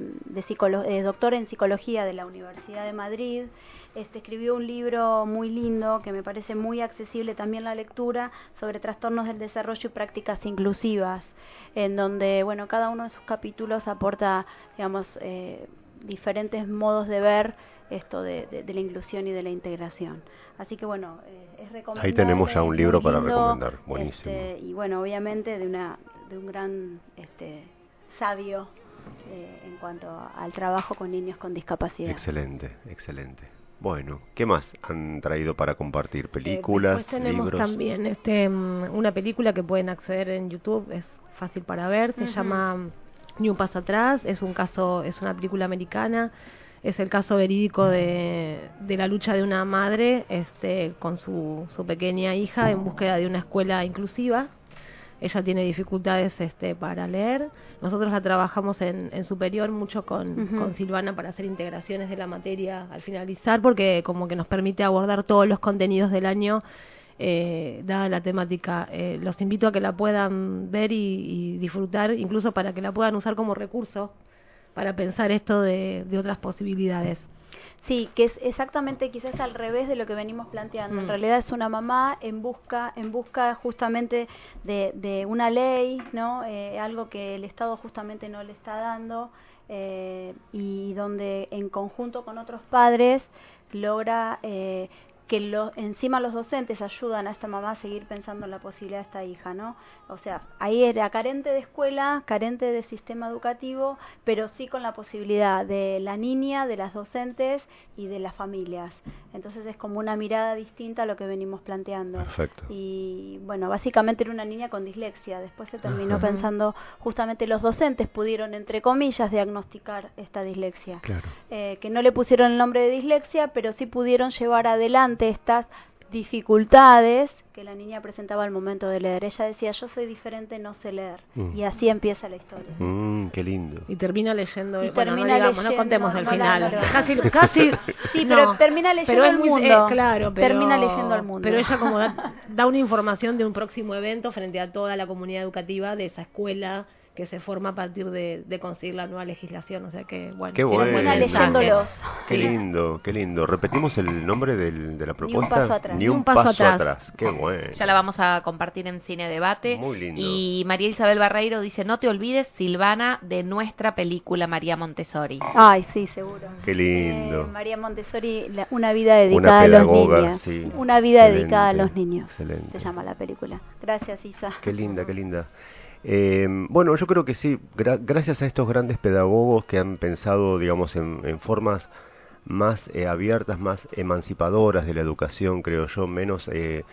[SPEAKER 13] doctor en psicología de la Universidad de Madrid, escribió un libro muy lindo que me parece muy accesible también la lectura sobre trastornos del desarrollo y prácticas inclusivas, en donde cada uno de sus capítulos aporta, digamos, diferentes modos de ver esto de la inclusión y de la integración. Así que es recomendable.
[SPEAKER 10] Ahí tenemos ya un libro para
[SPEAKER 13] lindo,
[SPEAKER 10] recomendar, buenísimo.
[SPEAKER 13] Y obviamente de un gran sabio en cuanto al trabajo con niños con discapacidad.
[SPEAKER 10] Excelente, excelente. Bueno, ¿qué más han traído para compartir? ¿Películas,
[SPEAKER 12] Después tenemos
[SPEAKER 10] libros?
[SPEAKER 12] también una película que pueden acceder en YouTube, es fácil para ver, se llama Ni un paso atrás, es una película americana, es el caso verídico de la lucha de una madre con su pequeña hija en búsqueda de una escuela inclusiva. Ella tiene dificultades para leer. Nosotros la trabajamos en superior mucho con Silvana para hacer integraciones de la materia al finalizar, porque como que nos permite abordar todos los contenidos del año, dada la temática. Los invito a que la puedan ver y disfrutar, incluso para que la puedan usar como recurso para pensar esto de otras posibilidades.
[SPEAKER 13] Sí, que es exactamente quizás al revés de lo que venimos planteando. En realidad es una mamá en busca justamente de una ley, ¿no? Algo que el Estado justamente no le está dando, y donde en conjunto con otros padres logra que encima los docentes ayudan a esta mamá a seguir pensando en la posibilidad de esta hija, ¿no? O sea, ahí era carente de escuela, carente de sistema educativo, pero sí con la posibilidad de la niña, de las docentes y de las familias. Entonces es como una mirada distinta a lo que venimos planteando.
[SPEAKER 10] Perfecto.
[SPEAKER 13] Y básicamente era una niña con dislexia. Después se terminó pensando, justamente los docentes pudieron, entre comillas, diagnosticar esta dislexia.
[SPEAKER 10] Claro.
[SPEAKER 13] Que no le pusieron el nombre de dislexia, pero sí pudieron llevar adelante estas dificultades que la niña presentaba al momento de leer. Ella decía, yo soy diferente, no sé leer. Y así empieza la historia.
[SPEAKER 10] Qué lindo.
[SPEAKER 12] Y termina leyendo,
[SPEAKER 13] no digamos,
[SPEAKER 12] no contemos el final.
[SPEAKER 13] Claro.
[SPEAKER 12] Casi.
[SPEAKER 13] Sí, pero termina leyendo el mundo.
[SPEAKER 12] Claro,
[SPEAKER 13] termina leyendo el mundo.
[SPEAKER 12] Pero ella como da una información de un próximo evento frente a toda la comunidad educativa de esa escuela que se forma a partir de conseguir la nueva legislación, o sea que
[SPEAKER 10] qué bueno.
[SPEAKER 13] Leyéndolos.
[SPEAKER 10] Qué lindo, qué lindo. Repetimos el nombre de la propuesta.
[SPEAKER 13] Ni un paso atrás.
[SPEAKER 10] Ni un paso atrás. Qué bueno.
[SPEAKER 11] Ya la vamos a compartir en Cine Debate.
[SPEAKER 10] Muy lindo.
[SPEAKER 11] Y María Isabel Barreiro dice, no te olvides, Silvana, de nuestra película María Montessori.
[SPEAKER 13] Ay, sí, seguro.
[SPEAKER 10] Qué lindo.
[SPEAKER 13] María Montessori, una vida dedicada a los niños.
[SPEAKER 10] Sí.
[SPEAKER 13] Una vida dedicada a los niños.
[SPEAKER 10] Excelente.
[SPEAKER 13] Se llama la película. Gracias, Isa.
[SPEAKER 10] Qué linda, qué linda. Bueno, yo creo que sí, gracias a estos grandes pedagogos que han pensado, digamos, en formas más abiertas, más emancipadoras de la educación, creo yo, menos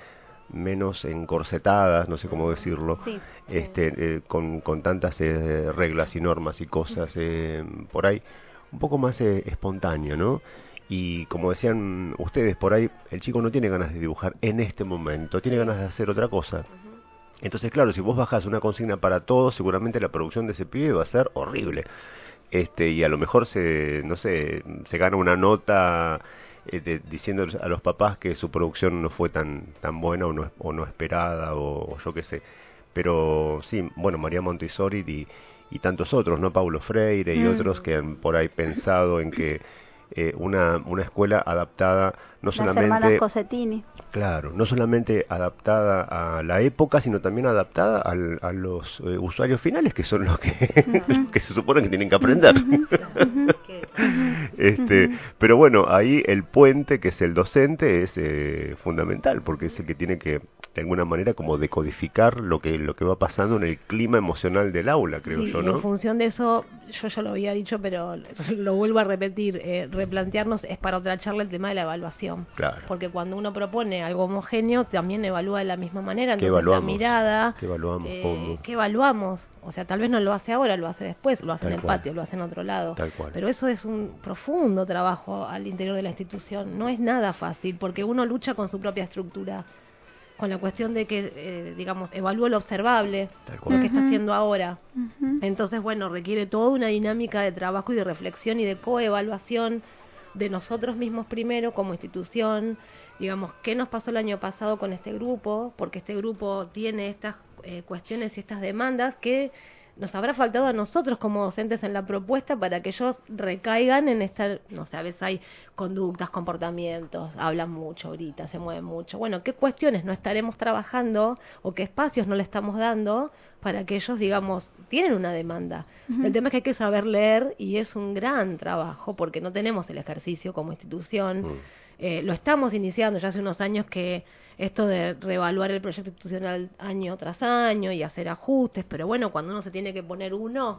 [SPEAKER 10] encorsetadas, no sé cómo decirlo,
[SPEAKER 13] sí.
[SPEAKER 10] Con tantas reglas y normas y cosas por ahí, un poco más espontáneo, ¿no? Y como decían ustedes, por ahí el chico no tiene ganas de dibujar en este momento, tiene ganas de hacer otra cosa. Entonces, claro, si vos bajás una consigna para todos, seguramente la producción de ese pibe va a ser horrible. Y a lo mejor se gana una nota diciendo a los papás que su producción no fue tan buena o no esperada o yo qué sé. Pero sí, bueno, María Montessori y tantos otros, ¿no? Paulo Freire y otros que han por ahí pensado en que una escuela adaptada no
[SPEAKER 13] Las
[SPEAKER 10] solamente...
[SPEAKER 13] hermanas Cosettini.
[SPEAKER 10] Claro, no solamente adaptada a la época, sino también adaptada a los usuarios finales, que son los que se supone que tienen que aprender. Pero bueno, ahí el puente, que es el docente, es fundamental, porque es el que tiene que, de alguna manera, como decodificar lo que va pasando en el clima emocional del aula, creo yo, ¿no?
[SPEAKER 12] En función de eso, yo ya lo había dicho, pero lo vuelvo a repetir, replantearnos es para otra charla el tema de la evaluación.
[SPEAKER 10] Claro.
[SPEAKER 12] Porque cuando uno propone algo homogéneo, también evalúa de la misma manera. Entonces,
[SPEAKER 10] ¿qué evaluamos?
[SPEAKER 12] la mirada,
[SPEAKER 10] ¿Qué evaluamos? ¿Cómo?
[SPEAKER 12] ¿qué evaluamos? O sea, tal vez no lo hace ahora, lo hace después, lo hace
[SPEAKER 10] Tal
[SPEAKER 12] en el
[SPEAKER 10] cual.
[SPEAKER 12] patio, lo hace en otro lado.
[SPEAKER 10] Tal cual.
[SPEAKER 12] Pero eso es un profundo trabajo al interior de la institución. No es nada fácil, porque uno lucha con su propia estructura, con la cuestión de que, digamos, evalúa lo observable, lo que está haciendo ahora. Entonces, bueno, requiere toda una dinámica de trabajo y de reflexión y de coevaluación de nosotros mismos primero como institución. Digamos, ¿qué nos pasó el año pasado con este grupo? Porque este grupo tiene estas cuestiones y estas demandas que nos habrá faltado a nosotros como docentes en la propuesta para que ellos recaigan en esta, no sé, a veces hay conductas, comportamientos, hablan mucho, gritan, se mueven mucho. Bueno, ¿qué cuestiones no estaremos trabajando o qué espacios no le estamos dando para que ellos, digamos, tienen una demanda? El tema es que hay que saber leer y es un gran trabajo porque no tenemos el ejercicio como institución. Lo estamos iniciando ya hace unos años, que esto de reevaluar el proyecto institucional año tras año y hacer ajustes, pero bueno, cuando uno se tiene que poner uno,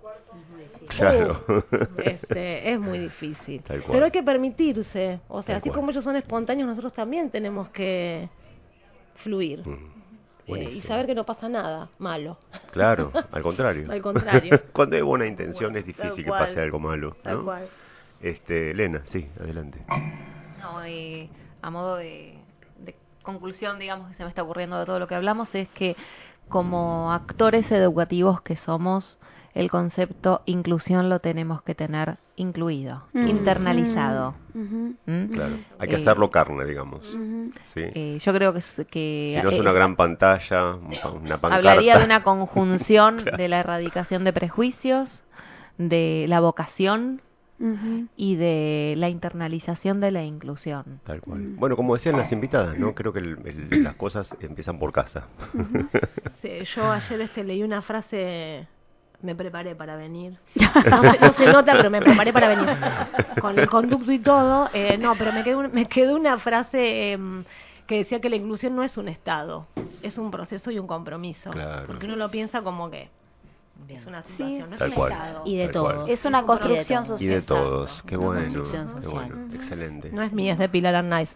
[SPEAKER 10] claro,
[SPEAKER 12] es muy difícil.
[SPEAKER 10] Tal cual.
[SPEAKER 12] Pero hay que permitirse, o sea,
[SPEAKER 10] Tal
[SPEAKER 12] así
[SPEAKER 10] cual.
[SPEAKER 12] como ellos son espontáneos, nosotros también tenemos que fluir. Y
[SPEAKER 10] Buenísimo.
[SPEAKER 12] saber que no pasa nada malo.
[SPEAKER 10] Claro, al contrario.
[SPEAKER 12] Al contrario.
[SPEAKER 10] Cuando hay buena intención es difícil
[SPEAKER 12] Tal
[SPEAKER 10] que
[SPEAKER 12] cual.
[SPEAKER 10] pase algo malo, ¿no?
[SPEAKER 12] Tal cual.
[SPEAKER 10] Elena, sí, adelante.
[SPEAKER 11] No, a modo de conclusión, digamos, que se me está ocurriendo de todo lo que hablamos, es que como actores educativos que somos, el concepto inclusión lo tenemos que tener incluido, internalizado.
[SPEAKER 10] Claro, hay que hacerlo carne, digamos. ¿Sí?
[SPEAKER 11] Yo creo que
[SPEAKER 10] si no es una gran pantalla, una pancarta.
[SPEAKER 11] hablaría de una conjunción
[SPEAKER 10] Claro.
[SPEAKER 11] de la erradicación de prejuicios, de la vocación y de la internalización de la inclusión.
[SPEAKER 10] Tal cual. Bueno, como decían las invitadas, ¿no? Creo que las cosas empiezan por casa.
[SPEAKER 12] Sí, yo ayer leí una frase, me preparé para venir. No se nota, pero me preparé para venir. Con el conducto y todo. No, pero me quedó una frase que decía que la inclusión no es un estado, es un proceso y un compromiso.
[SPEAKER 10] Claro.
[SPEAKER 12] Porque uno lo piensa como que es una situación, no es
[SPEAKER 10] Tal
[SPEAKER 12] un
[SPEAKER 10] cual.
[SPEAKER 12] estado.
[SPEAKER 14] Y de
[SPEAKER 10] Tal cual.
[SPEAKER 14] todos.
[SPEAKER 13] Es una construcción social.
[SPEAKER 10] Y de todos. Qué
[SPEAKER 14] Una
[SPEAKER 10] bueno.
[SPEAKER 14] construcción
[SPEAKER 10] Qué
[SPEAKER 14] social.
[SPEAKER 10] bueno. Excelente.
[SPEAKER 12] No es mía, es de Pilar Arnaiz.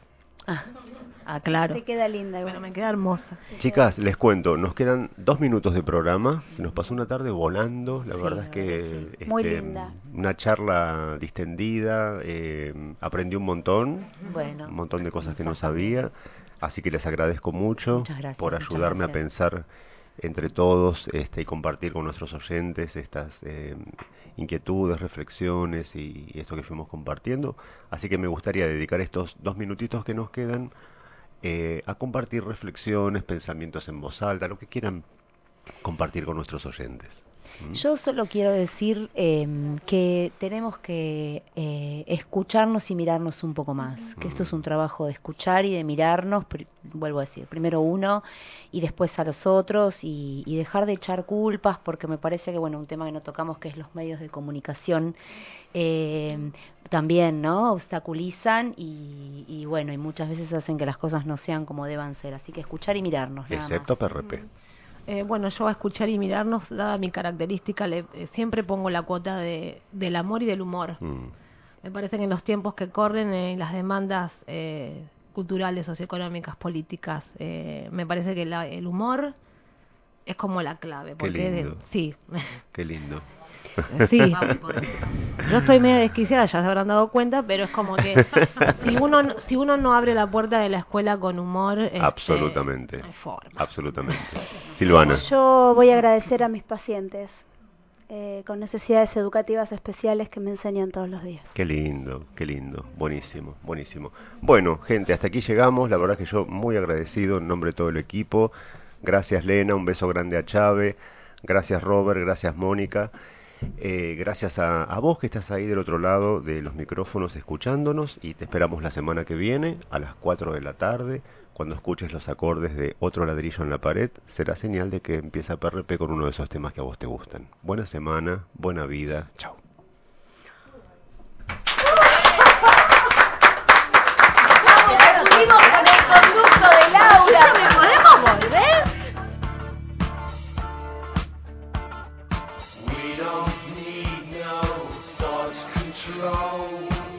[SPEAKER 12] Claro.
[SPEAKER 13] Te queda linda igual.
[SPEAKER 12] Pero me queda hermosa.
[SPEAKER 10] Chicas, les cuento, nos quedan 2 minutos de programa. Se nos pasó una tarde volando. La verdad es que
[SPEAKER 13] Muy linda.
[SPEAKER 10] una charla distendida. Aprendí un montón.
[SPEAKER 14] Bueno.
[SPEAKER 10] Un montón de cosas que no sabía. Así que les agradezco mucho
[SPEAKER 14] Muchas gracias,
[SPEAKER 10] por
[SPEAKER 14] muchas
[SPEAKER 10] ayudarme
[SPEAKER 14] gracias.
[SPEAKER 10] a pensar entre todos y compartir con nuestros oyentes estas inquietudes, reflexiones y esto que fuimos compartiendo. Así que me gustaría dedicar estos 2 minutitos que nos quedan a compartir reflexiones, pensamientos en voz alta, lo que quieran compartir con nuestros oyentes.
[SPEAKER 14] Yo solo quiero decir que tenemos que escucharnos y mirarnos un poco más, que esto es un trabajo de escuchar y de mirarnos, vuelvo a decir, primero uno y después a los otros y dejar de echar culpas, porque me parece que, bueno, un tema que no tocamos, que es los medios de comunicación, también, ¿no?, obstaculizan y bueno, y muchas veces hacen que las cosas no sean como deban ser, así que escuchar y mirarnos, nada
[SPEAKER 10] Excepto
[SPEAKER 14] más.
[SPEAKER 10] PRP.
[SPEAKER 12] Bueno, yo a escuchar y mirarnos, dada mi característica, siempre pongo la cuota del amor y del humor. Me parece que en los tiempos que corren, las demandas culturales, socioeconómicas, políticas, me parece que el humor es como la clave.
[SPEAKER 10] Qué
[SPEAKER 12] Porque
[SPEAKER 10] lindo.
[SPEAKER 12] sí.
[SPEAKER 10] Qué lindo.
[SPEAKER 12] Sí, yo estoy medio desquiciada, ya se habrán dado cuenta, pero es como que si uno no abre la puerta de la escuela con humor,
[SPEAKER 10] Absolutamente.
[SPEAKER 12] no hay forma.
[SPEAKER 10] Absolutamente. Silvana.
[SPEAKER 13] Yo voy a agradecer a mis pacientes con necesidades educativas especiales que me enseñan todos los días.
[SPEAKER 10] Qué lindo, buenísimo, buenísimo. Bueno, gente, hasta aquí llegamos, la verdad que yo muy agradecido en nombre de todo el equipo. Gracias Lena, un beso grande a Chave, gracias Robert, gracias Mónica. Gracias a vos que estás ahí del otro lado de los micrófonos escuchándonos, y te esperamos la semana que viene a las 4 de la tarde. Cuando escuches los acordes de Otro ladrillo en la pared, será señal de que empieza PRP con uno de esos temas que a vos te gustan. Buena semana, buena vida, chao.
[SPEAKER 12] Seguimos con el conducto de Laura. ¿Me podemos volver?
[SPEAKER 2] We don't need no thought control.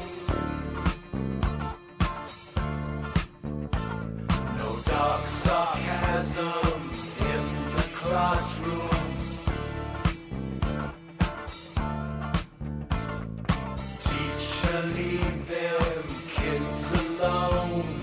[SPEAKER 2] No dark sarcasm in the classroom. Teacher, leave them kids alone.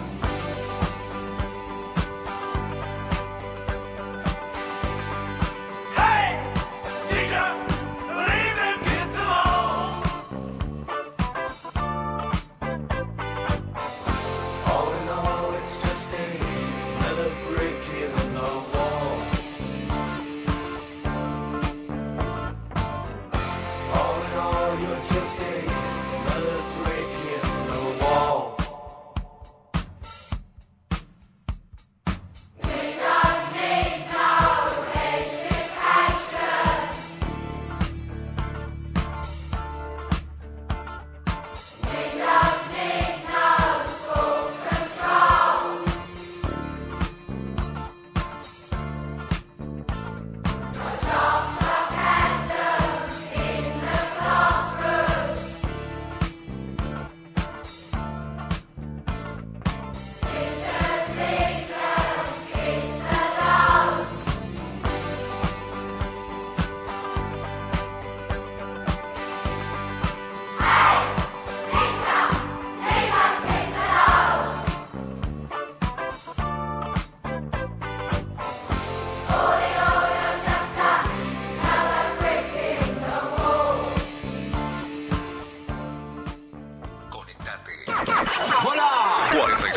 [SPEAKER 3] ¡Hola!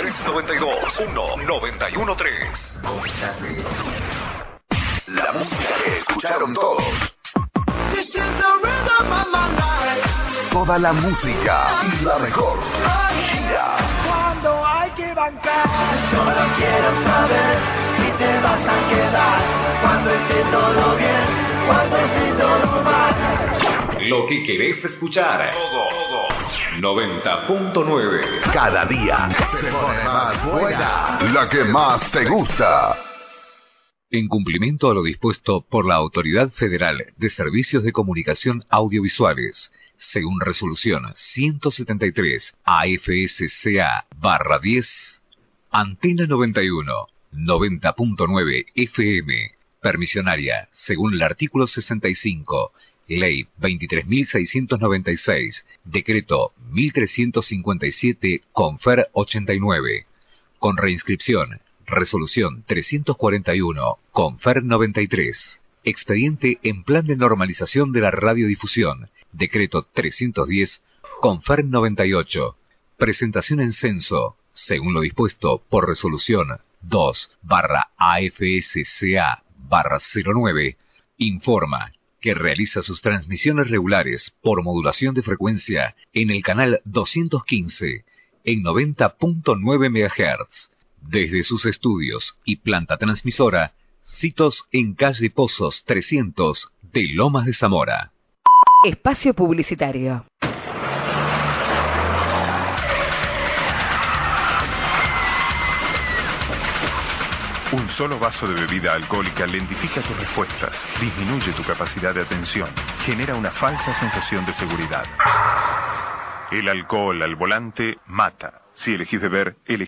[SPEAKER 3] 4392-1913.
[SPEAKER 18] La música que escucharon todos. Toda la música y la mejor.
[SPEAKER 2] Cuando hay que bancar, solo quiero saber si te vas a quedar. Cuando esté todo bien, cuando esté todo mal.
[SPEAKER 3] Lo que querés escuchar. 90.9.
[SPEAKER 18] Cada día se pone más buena. La que más te gusta.
[SPEAKER 3] En cumplimiento a lo dispuesto por la Autoridad Federal de Servicios de Comunicación Audiovisuales, según resolución 173 AFSCA/10, Antena 91, 90.9 FM, permisionaria, según el artículo 65, Ley 23.696, Decreto 1357, Confer 89, con reinscripción, Resolución 341, Confer 93, expediente en Plan de Normalización de la Radiodifusión, Decreto 310, Confer 98, presentación en censo, según lo dispuesto por Resolución 2/AFSCA/09, informa que realiza sus transmisiones regulares por modulación de frecuencia en el canal 215 en 90.9 MHz, desde sus estudios y planta transmisora, sitos en calle Pozos 300 de Lomas de Zamora.
[SPEAKER 21] Espacio publicitario.
[SPEAKER 9] Un solo vaso de bebida alcohólica lentifica tus respuestas, disminuye tu capacidad de atención, genera una falsa sensación de seguridad. El alcohol al volante mata. Si elegís beber, elegís